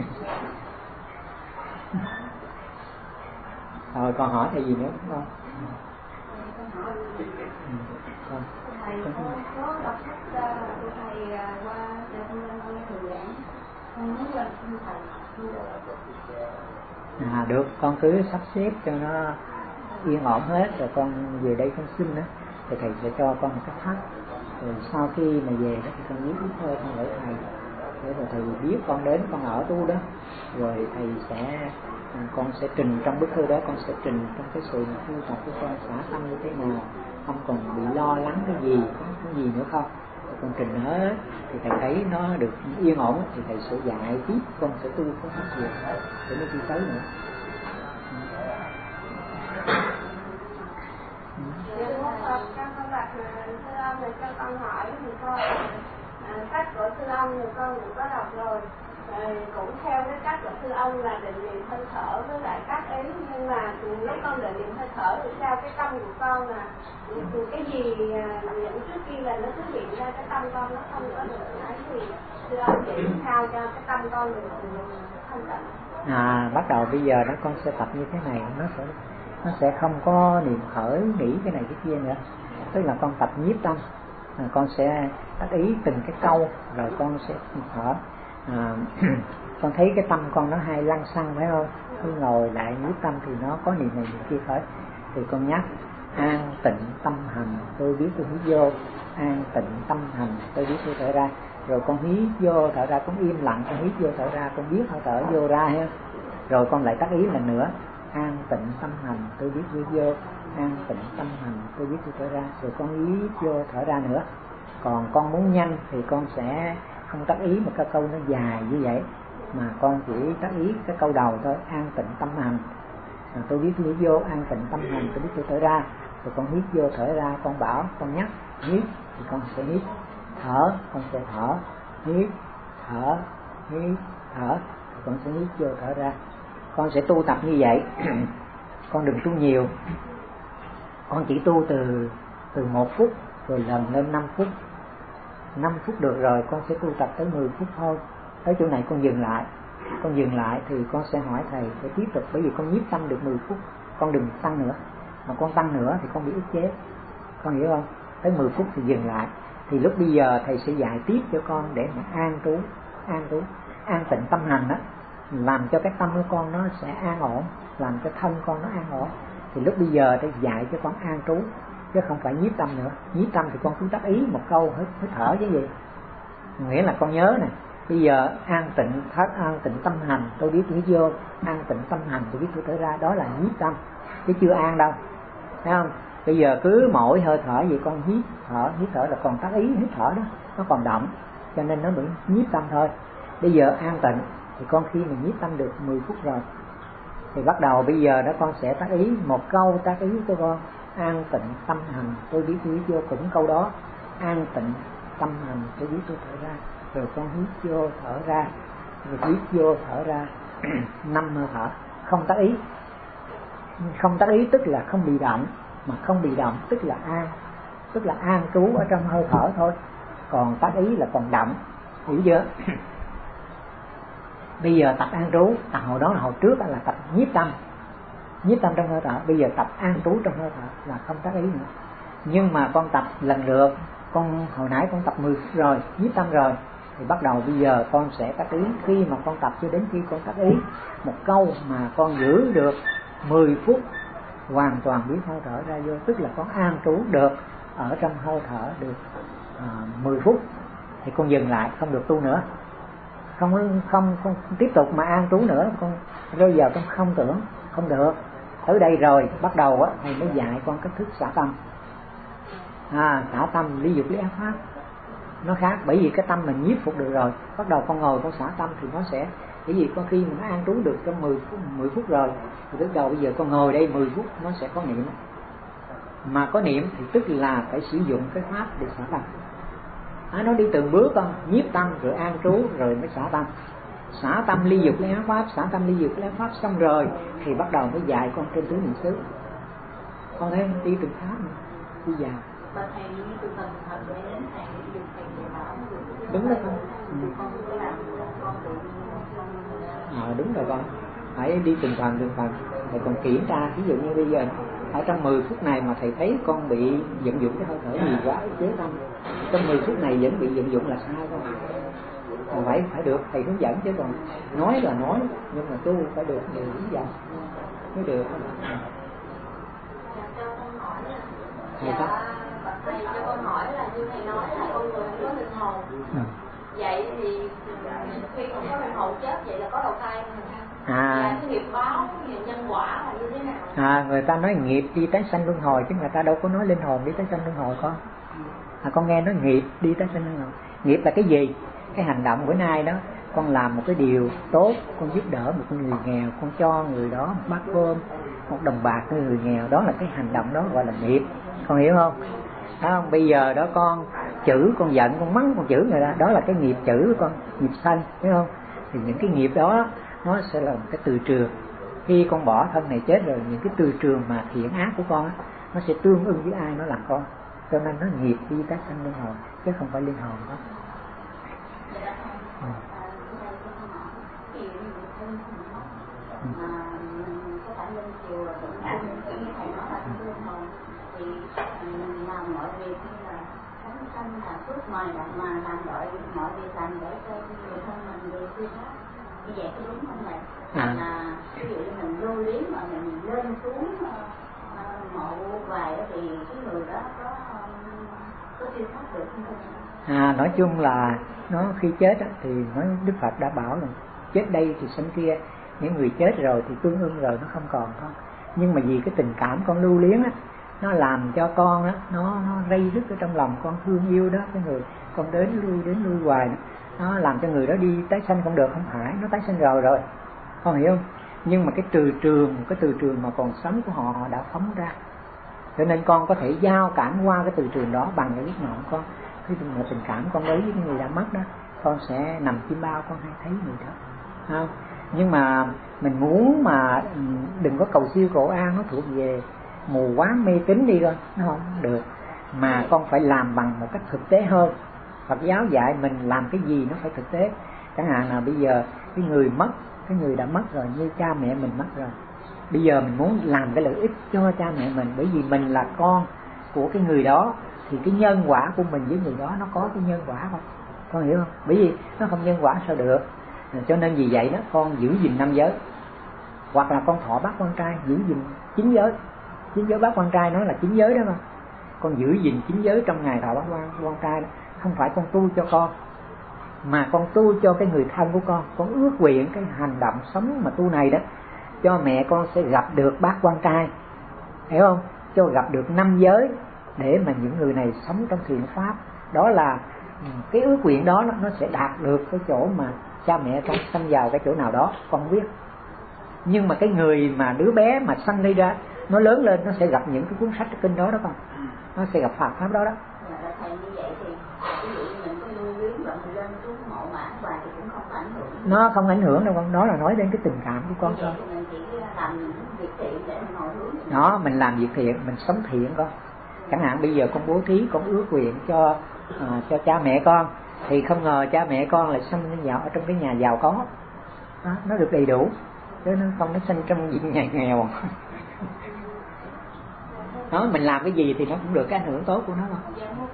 Rồi còn hỏi thầy gì nữa không? Thầy có đọc sách của thầy qua cho con lên nghe thầy giảng, con muốn lên xin thầy. Được, con cứ sắp xếp cho nó yên ổn hết rồi con về đây con xin á, thì thầy sẽ cho con một cái pháp. Rồi sau khi mà về đó thì con viết thôi con gửi thầy, để rồi thầy biết con đến con ở tu đó, rồi thầy sẽ con sẽ trình trong bức thư đó, con sẽ trình trong cái sự tu tập của con xả tâm như thế nào, không còn bị lo lắng cái gì, có cái gì nữa không, rồi con trình hết. Thì thầy thấy nó được yên ổn thì thầy sẽ dạy tiếp con sẽ tu có pháp gì để nó đi tới nữa. Con đặt sư ông này cho con hỏi thì con cách của sư ông thì con cũng có đọc rồi, cũng theo cái cách của sư ông là định niệm hơi thở với lại các ý, nhưng mà lúc con định niệm hơi thở thì sao cái tâm của con là cái gì những trước kia là nó cứ hiện ra, cái tâm con nó không có được ấy, thì sư ông chỉ sao cho cái tâm con được thanh tịnh. Bắt đầu bây giờ đó con sẽ tập như thế này, nó sẽ không có niệm khởi nghĩ cái này cái kia nữa. Tức là con tập nhiếp tâm, con sẽ tác ý từng cái câu rồi con sẽ thở. Con thấy cái tâm con nó hay lăng xăng phải không? Cứ ngồi lại nhiếp tâm thì nó có niệm này niệm kia khởi, thì con nhắc an tịnh tâm hành, tôi biết tôi hít vô, an tịnh tâm hành, tôi biết tôi thở ra. Rồi con hít vô thở ra, con im lặng, con hít vô thở ra, con biết hơi thở vô ra ha. Rồi con lại tác ý lần nữa, an tịnh tâm hành, tôi biết tôi vô, an tịnh tâm hành, tôi biết tôi thở ra. Rồi con hít vô thở ra nữa. Còn con muốn nhanh thì con sẽ không tác ý một cái câu nó dài như vậy, mà con chỉ tác ý cái câu đầu thôi, an tịnh tâm hành, tôi biết tôi vô, an tịnh tâm hành, tôi biết tôi thở ra. Rồi con hít vô thở ra, con bảo, con nhắc hít thì con sẽ hít, thở con sẽ thở, hít thở, hít thở, rồi con sẽ hít vô thở ra. Con sẽ tu tập như vậy. Con đừng tu nhiều, con chỉ tu từ 1 phút rồi lần lên 5 phút. 5 phút được rồi con sẽ tu tập tới 10 phút thôi. Tới chỗ này con dừng lại. Con dừng lại thì con sẽ hỏi thầy để tiếp tục, bởi vì con nhiếp tâm được 10 phút, con đừng tăng nữa. Mà con tăng nữa thì con bị ức chế, con hiểu không? Tới 10 phút thì dừng lại. Thì lúc bây giờ thầy sẽ dạy tiếp cho con để mà an trú, an tịnh tâm hành đó, làm cho cái tâm của con nó sẽ an ổn, làm cho thân con nó an ổn. Thì lúc bây giờ thầy dạy cho con an trú, chứ không phải nhiếp tâm nữa. Nhiếp tâm thì con cứ tác ý một câu hít thở chứ gì. Nghĩa là con nhớ nè, bây giờ an tịnh tâm hành, tôi biết tôi vô, an tịnh tâm hành, tôi biết tôi thở ra, đó là nhiếp tâm, chứ chưa an đâu, thấy không? Bây giờ cứ mỗi hơi thở gì con hít thở là còn tác ý hít thở đó, nó còn động, cho nên nó bị nhiếp tâm thôi. Bây giờ an tịnh thì con khi mình nhiếp tâm được 10 phút rồi thì bắt đầu bây giờ đó con sẽ tác ý một câu, tác ý cho con an tịnh tâm hành, tôi biết tôi hít vô, cũng câu đó, an tịnh tâm hành, tôi biết tôi thở ra. Rồi con hít vô thở ra, rồi hít vô thở ra 5 hơi thở, không tác ý. Không tác ý tức là không bị động, mà không bị động tức là an trú ở trong hơi thở thôi. Còn tác ý là còn động, hiểu chưa? Bây giờ tập an trú, hồi đó là hồi trước là tập nhiếp tâm trong hơi thở. Bây giờ tập an trú trong hơi thở là không tác ý nữa. Nhưng mà con tập lần lượt, con hồi nãy con tập 10 phút rồi, nhiếp tâm rồi, thì bắt đầu bây giờ con sẽ tác ý. Khi mà con tập cho đến khi con tác ý một câu mà con giữ được 10 phút hoàn toàn biết hơi thở ra vô, tức là con an trú được ở trong hơi thở được 10 phút thì con dừng lại, không được tu nữa, không tiếp tục mà an trú nữa. Con rơi vào trong không tưởng, không được. Tới đây rồi bắt đầu á thầy mới dạy con cách thức xả tâm. Xả tâm ly dục lý ác pháp nó khác, bởi vì cái tâm mình nhiếp phục được rồi, bắt đầu con ngồi con xả tâm thì nó sẽ, bởi vì có khi mình nó an trú được trong 10 phút rồi thì bắt đầu bây giờ con ngồi đây 10 phút nó sẽ có niệm. Mà có niệm thì tức là phải sử dụng cái pháp để xả tâm. Nó đi từng bước con, nhiếp tâm rồi an trú rồi mới xả tâm. Xả tâm ly dục lý ác pháp, xả tâm ly dục lý ác pháp xong rồi thì bắt đầu mới dạy con trên tứ niệm xứ. Con thấy đi từng pháp nữa, đi vào. Đúng rồi con. Đúng rồi con, phải đi từng phần. Thầy còn kiểm tra, ví dụ như bây giờ ở trong 10 phút này mà thầy thấy con bị vận dụng cái hơi thở nhiều quá, chế tâm, trong 10 phút này vẫn bị vận dụng là sai không? Phải được thầy hướng dẫn, chứ còn nói là nói, nhưng mà tu phải được người hướng dẫn mới được. Thầy có. Thầy cho con hỏi là như thầy nói là con người không có linh hồn. Vậy thì khi không có linh hồn chết vậy là có đầu thai không? Và cái nghiệp báo, nhân quả là như thế nào? Người ta nói nghiệp đi tái sanh luân hồi chứ người ta đâu có nói linh hồn đi tái sanh luân hồi con. Con nghe nói nghiệp đi tái sanh luân hồi. Nghiệp là cái gì? Cái hành động bữa nay đó, con làm một cái điều tốt, con giúp đỡ một người nghèo, con cho người đó một bát cơm, một đồng bạc cho người nghèo, đó là cái hành động đó gọi là nghiệp. Con hiểu không? Đó không? Bây giờ đó con chửi, con giận, con mắng, con chửi người ta, đó là cái nghiệp chửi của con, nghiệp sanh, hiểu không? Thì những cái nghiệp đó nó sẽ là một cái từ trường. Khi con bỏ thân này chết rồi, những cái từ trường mà thiện ác của con á, nó sẽ tương ưng với ai nó làm con. Cho nên nó nghiệp đi tái sanh luân hồi chứ không phải linh hồn đó. Có phải linh chiều là cũng như thầy nói là không linh hồn thì làm mọi việc như là phóng sanh là phước mời mà làm mọi việc làm để cho người thân mình về siêu thoát. Như vậy có đúng không thầy? Là ví dụ như mình lưu luyến mà mình lên xuống mộ hoài thì cái người đó có siêu thoát được không? Nói chung là nó khi chết thì nói Đức Phật đã bảo là chết đây thì sanh kia. Những người chết rồi thì tương ưng rồi nó không còn con. Nhưng mà vì cái tình cảm con lưu luyến á, nó làm cho con á, nó rây rứt ở trong lòng con, thương yêu đó cái người con đến lui hoài đó. Nó làm cho người đó đi tái sanh không được, không phải, nó tái sanh rồi con hiểu không? Nhưng mà cái từ trường mà còn sống của họ đã phóng ra, cho nên con có thể giao cảm qua cái từ trường đó bằng cái giấc mộng con. Cái tình cảm con đối với cái người đã mất đó, con sẽ nằm chim bao con hay thấy người đó, không? Nhưng mà mình muốn mà đừng có cầu siêu cầu an, nó thuộc về mù quáng mê tín đi con, nó không được. Mà con phải làm bằng một cách thực tế hơn. Phật giáo dạy mình làm cái gì nó phải thực tế. Chẳng hạn là bây giờ cái người mất, cái người đã mất rồi, như cha mẹ mình mất rồi, bây giờ mình muốn làm cái lợi ích cho cha mẹ mình, bởi vì mình là con của cái người đó, thì cái nhân quả của mình với người đó nó có cái nhân quả không? Con hiểu không? Bởi vì nó không nhân quả sao được. Cho nên vì vậy đó, con giữ gìn 5 giới, hoặc là con thọ bát quan trai, giữ gìn 9 giới. 9 giới bát quan trai nó là 9 giới đó mà. Con giữ gìn 9 giới trong ngày thọ bát quan trai đó. Không phải con tu cho con, mà con tu cho cái người thân của con. Con ước nguyện cái hành động sống mà tu này đó, cho mẹ con sẽ gặp được bát quan trai, hiểu không? Cho gặp được 5 giới, để mà những người này sống trong thiện pháp. Đó là cái ước nguyện đó nó sẽ đạt được cái chỗ mà cha mẹ con sanh vào cái chỗ nào đó con không biết. Nhưng mà cái người mà đứa bé mà sanh đi ra, nó lớn lên nó sẽ gặp những cái cuốn sách kinh đó con, nó sẽ gặp Phật pháp đó. Thầy như vậy thì ví dụ như mình có lưu luyến và mình lên xuống mộ mã hoài thì cũng không có ảnh hưởng. Nó không ảnh hưởng đâu con, đó là nói đến cái tình cảm của con thôi. Mình chỉ làm việc thiện để mình hồi hướng. Đó, mình làm việc thiện, mình sống thiện con. Chẳng hạn bây giờ con bố thí, con ước nguyện cho cha mẹ con, thì không ngờ cha mẹ con lại sanh ở trong cái nhà giàu có đó, nó được đầy đủ, chứ nó không nó sanh trong những nhà nghèo. Đó, mình làm cái gì thì nó cũng được cái ảnh hưởng tốt của nó không?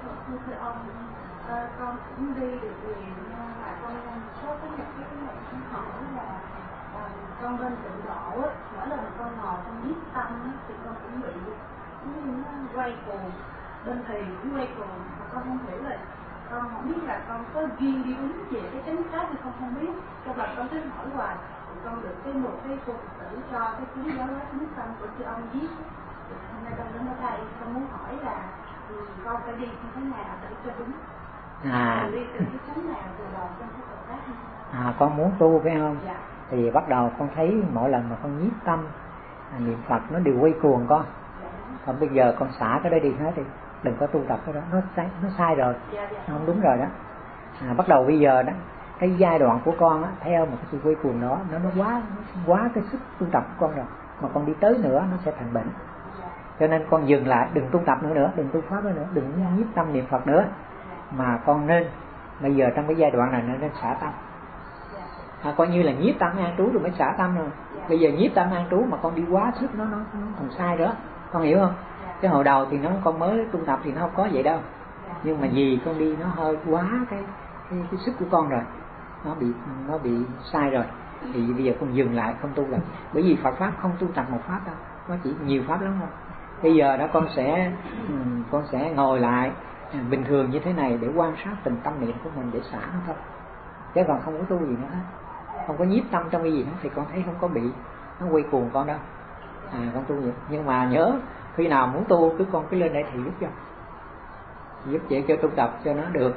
Con cũng đi được liền, nhưng mà con có cái hỏi là con bên tịnh độ á, mỗi lần con ngồi con viết tâm á, thì con cũng bị nó quay cuồng, bên thầy cũng quay cuồng, mà con không hiểu là con không biết là con có duyên đi đúng về cái chánh pháp hay không biết, cho nên con cứ hỏi hoài. Con được một cái cô tử cho cái cuốn giáo hóa chánh tâm của sư ông viết. Hôm nay con đến ở đây con muốn hỏi là con phải đi như thế nào để cho đúng. Đi từ cái chánh nào từ đầu trong cái Phật pháp. Con muốn tu phải không? Dạ. Thì bắt đầu con thấy mỗi lần mà con nhiếp tâm niệm Phật nó đều quay cuồng con. Còn bây giờ con xả cái đó đi hết đi, đừng có tu tập cái đó, nó sai rồi, nó không đúng rồi đó. Bắt đầu bây giờ đó, cái giai đoạn của con á, theo một cái sự quay cuồng đó, nó quá cái sức tu tập của con rồi, mà con đi tới nữa nó sẽ thành bệnh. Cho nên con dừng lại, đừng tu tập nữa, đừng tu pháp nữa, đừng nhiếp tâm niệm Phật nữa, mà con nên bây giờ trong cái giai đoạn này nên xả tâm. Coi như là nhiếp tâm an trú rồi mới xả tâm rồi. Bây giờ nhiếp tâm an trú mà con đi quá sức nó còn sai nữa, con hiểu không? Cái hồi đầu thì con mới tu tập thì nó không có vậy đâu, nhưng mà vì con đi nó hơi quá cái sức của con rồi, nó bị sai rồi, thì bây giờ con dừng lại không tu lại. Bởi vì Phật pháp không tu tập một pháp đâu, nó chỉ nhiều pháp lắm thôi. Bây giờ đó con sẽ con sẽ ngồi lại bình thường như thế này để quan sát từng tâm niệm của mình để xả nó thôi, chứ còn không có tu gì nữa hết, không có nhiếp tâm trong cái gì nữa, thì con thấy không có bị nó quay cuồng con đâu. Con tu vậy. Nhưng mà nhớ khi nào muốn tu con cứ lên đây thầy giúp vậy cho tu tập cho nó được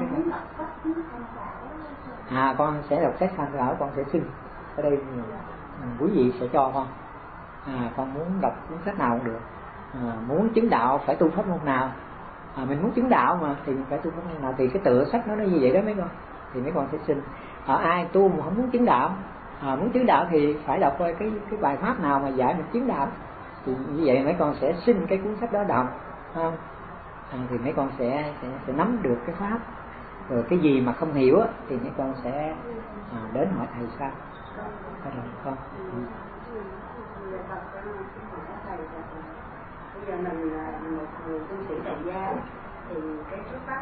cái con sẽ đọc sách tham khảo, con sẽ xin ở đây quý vị sẽ cho con. Con muốn đọc cuốn sách nào cũng được. Muốn chứng đạo phải tu pháp môn nào, mình muốn chứng đạo mà thì mình phải tu pháp môn nào, thì cái tựa sách nó như vậy đó mấy con, thì mấy con sẽ xin. Ai tu mà không muốn chứng đạo, muốn chứng đạo thì phải đọc coi cái bài pháp nào mà dạy mình chứng đạo, thì như vậy mấy con sẽ xin cái cuốn sách đó đọc, không? Thì mấy con sẽ nắm được cái pháp. Rồi cái gì mà không hiểu thì mấy con sẽ đến hỏi thầy sau. Có được không? Bây giờ mình là một người tu sĩ tại gia thì cái xuất phát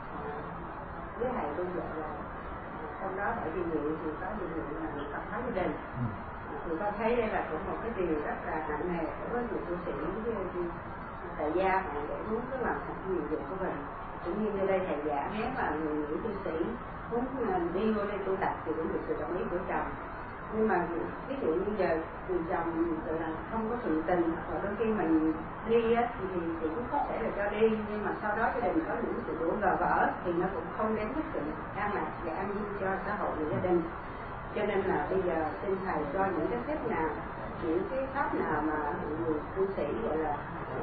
với thầy tôi dạy là trong đó tại vì nguyện thì có gì nguyện là tập hóa gia đình. Thì con thấy đây là cũng một cái điều rất là nặng nề đối với người tu sĩ tại gia mà để muốn cái làm thật nhiệm vụ của mình. Cũng như đây thầy giả nếu mà người nữ tu sĩ muốn đi vô đây tu tập thì cũng được sự đồng ý của chồng. Nhưng mà ví dụ như giờ người chồng là không có thuận tình, hoặc đôi khi mình đi á, thì cũng có thể là cho đi, nhưng mà sau đó gia đình có những sự đổ vỡ thì nó cũng không đến cái sự an lạc và an vui cho xã hội và gia đình. Cho nên là bây giờ xin thầy cho những cái phép nào, những cái pháp nào mà người tu sĩ gọi là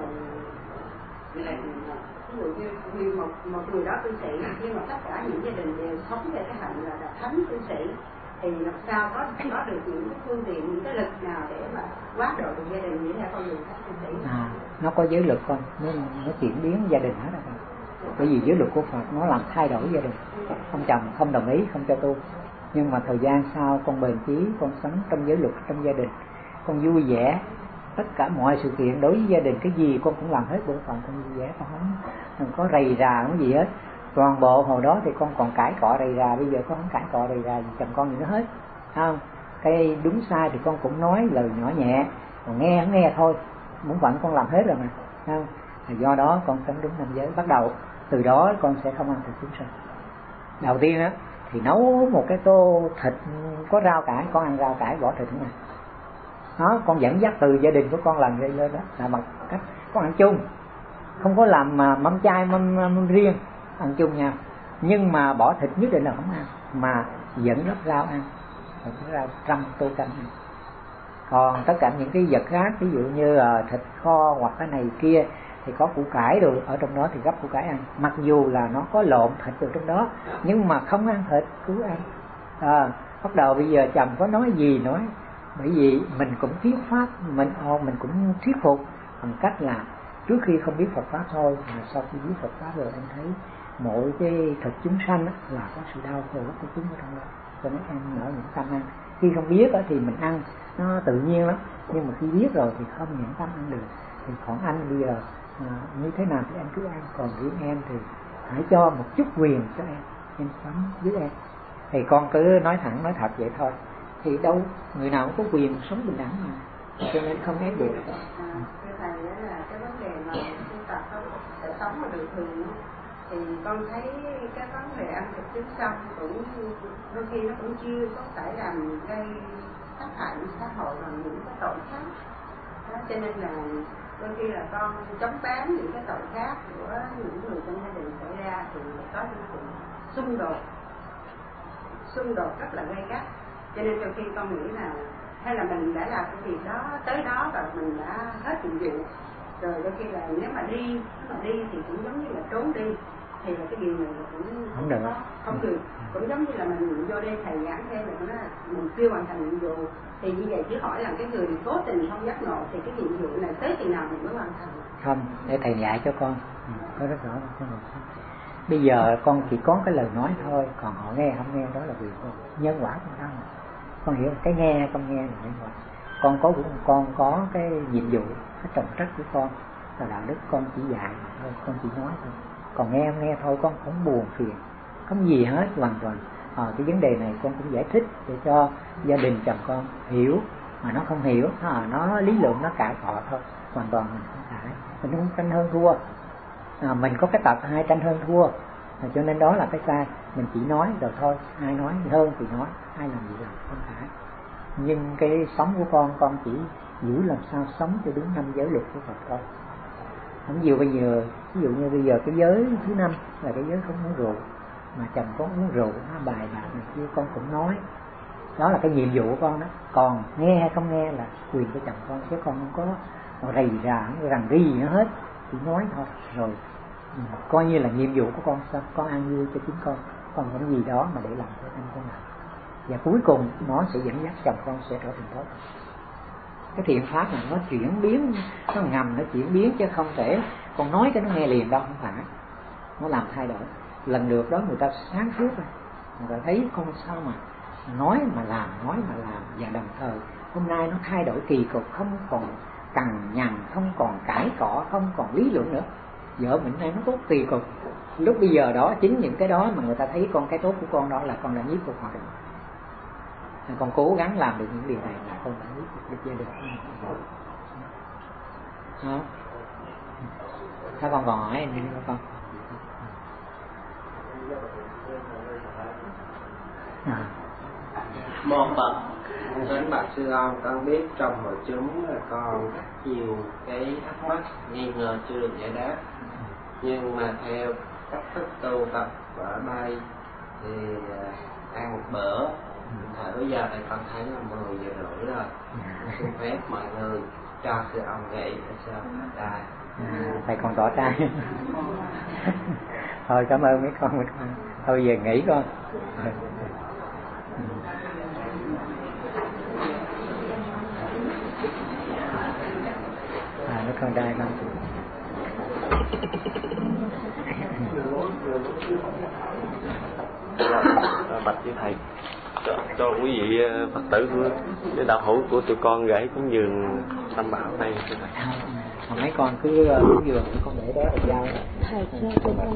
ví dụ như một người đó tu sĩ, nhưng mà tất cả những gia đình đều sống về cái hạnh là thánh tu sĩ, thì làm sao có được những cái phương tiện, những cái lực nào để mà quát độ được gia đình như thế con người thánh tu sĩ? Nó có giới luật con, nó chuyển biến gia đình hết rồi. Bởi vì giới luật của Phật nó làm thay đổi gia đình. Ông chồng không đồng ý, không cho tu, nhưng mà thời gian sau con bền chí, con sống trong giới luật, trong gia đình, con vui vẻ, tất cả mọi sự kiện đối với gia đình cái gì con cũng làm hết bổn phận, con vui vẻ, con không có rầy rà cái gì hết. Toàn bộ hồi đó thì con còn cãi cọ rầy rà, bây giờ con không cãi cọ rầy rà gì chồng con gì nữa hết, không? Cái đúng sai thì con cũng nói lời nhỏ nhẹ, còn nghe không nghe thôi, bổn phận con làm hết rồi mà, không? Do đó con sống đúng năm giới. Bắt đầu từ đó con sẽ không ăn thịt chúng sinh. Đầu tiên á thì nấu một cái tô thịt có rau cải, con ăn rau cải bỏ thịt nữa. Đó, con dẫn dắt từ gia đình của con làm lên đó là bằng cách con ăn chung, không có làm mâm chay mâm riêng, ăn chung nhau, nhưng mà bỏ thịt nhất định là không ăn, mà dẫn dắt rau ăn, rau trăm tô canh ăn. Còn tất cả những cái vật khác, ví dụ như thịt kho hoặc cái này kia thì có củ cải rồi ở trong đó thì gấp củ cải ăn, mặc dù là nó có lộn thịt ở trong đó, nhưng mà không ăn thịt cứ ăn. Bắt đầu bây giờ chồng có nói gì nói, bởi vì mình cũng thuyết pháp, mình cũng thuyết phục bằng cách là trước khi không biết Phật pháp thôi, mà sau khi biết Phật pháp rồi em thấy mỗi cái thực chúng sanh là có sự đau khổ của chúng ở trong đó, cho nên em nở những tâm ăn. Khi không biết thì mình ăn nó tự nhiên lắm, nhưng mà khi biết rồi thì không những tâm ăn được. Thì còn anh bây giờ như thế nào thì em cứ ăn, còn riêng em thì hãy cho một chút quyền cho em sống với em. Thì con cứ nói thẳng nói thật vậy thôi, thì đâu người nào cũng có quyền sống bình đẳng mà, cho nên không ép buộc. Thưa thầy, đó là cái vấn đề mà tu tập để sống mà được thường, thì con thấy cái vấn đề ăn thịt trứng sông cũng đôi khi nó cũng chưa có phải làm gây tác hại xã hội bằng những cái tội khác đó, cho nên là đôi khi là con chống bán những cái tội khác của những người trong gia đình xảy ra thì có những sự xung đột rất là gay gắt. Cho nên đôi khi con nghĩ là hay là mình đã làm cái việc đó tới đó và mình đã hết nhiệm vụ rồi, đôi khi là nếu mà đi thì cũng giống như là trốn đi, thì là cái điều này cũng không được. Cũng giống như là mình vô đây thầy giảng thêm là nó mình chưa hoàn thành nhiệm vụ, thì như vậy chỉ hỏi là cái người cố tình không giác ngộ thì cái nhiệm vụ này tới khi nào mình mới hoàn thành? Không, để thầy dạy cho con có rất rõ con. Bây giờ con chỉ có cái lời nói thôi, còn họ nghe không nghe đó là việc con, nhân quả con đâu. Con hiểu cái nghe không nghe là nhân quả. Con có cái nhiệm vụ, cái trọng trách của con là đạo đức, con chỉ dạy thôi, con chỉ nói thôi. Còn nghe không nghe thôi, con không buồn phiền, không gì hết, hoàn toàn. Cái vấn đề này con cũng giải thích để cho gia đình chồng con hiểu, mà nó không hiểu, nó lý luận nó cãi cọ thôi, hoàn toàn mình không phải, mình không tranh hơn thua. Mình có cái tật hay tranh hơn thua, cho nên đó là cái sai. Mình chỉ nói rồi thôi, ai nói hơn thì nói, ai làm gì làm, không phải. Nhưng cái sống của con chỉ giữ làm sao sống cho đúng 5 giới luật của Phật thôi. Ví dụ như bây giờ cái giới thứ 5 là cái giới không uống rượu, mà chồng con uống rượu, nó bài bạc này kia con cũng nói, đó là cái nhiệm vụ của con đó. Còn nghe hay không nghe là quyền của chồng con, chứ con không có rầy rà, rằng ri nữa hết, chỉ nói thôi. Rồi coi như là nhiệm vụ của con ăn vui cho chính con những gì đó mà để làm cho anh con làm, và cuối cùng nó sẽ dẫn dắt chồng con sẽ trở thành tốt. Cái thiện pháp này nó chuyển biến, nó ngầm nó chuyển biến, chứ không thể con nói cái nó nghe liền đâu, không phải. Nó làm thay đổi. Lần lượt đó người ta sáng suốt rồi, người ta thấy con sao mà nói mà làm, và đồng thời hôm nay nó thay đổi kỳ cục, không còn cằn nhằn, không còn cãi cọ, không còn lý luận nữa. Vợ mình nay nó tốt kỳ cục. Lúc bây giờ đó, chính những cái đó mà người ta thấy cái tốt của con đó là con đã nhiếp phục họ được. Con cố gắng làm được những điều này là con đã nhiếp phục được gia đình. Đó. Sao con còn hỏi em đi con? Mô Phật. Kính bạch sư ông, con biết trong hội chúng là con nhiều cái thắc mắc nghi ngờ chưa được giải đáp, nhưng mà theo cách thức tu tập ở đây thì ăn một bữa, thời bây giờ thì con thấy là 10 giờ rưỡi rồi. Xin phép mọi người cho sư ông nghỉ để sư ông tỏ trai. Thầy còn tỏ trai. Thôi cảm ơn mấy con. Thôi về nghỉ con. Mấy con trai con. Bạch với thầy, cho quý vị Phật tử của cái đạo hữu của tụi con gửi cúng dường Tam Bảo này. Mấy con cứ cúng dường, con để đó là giao.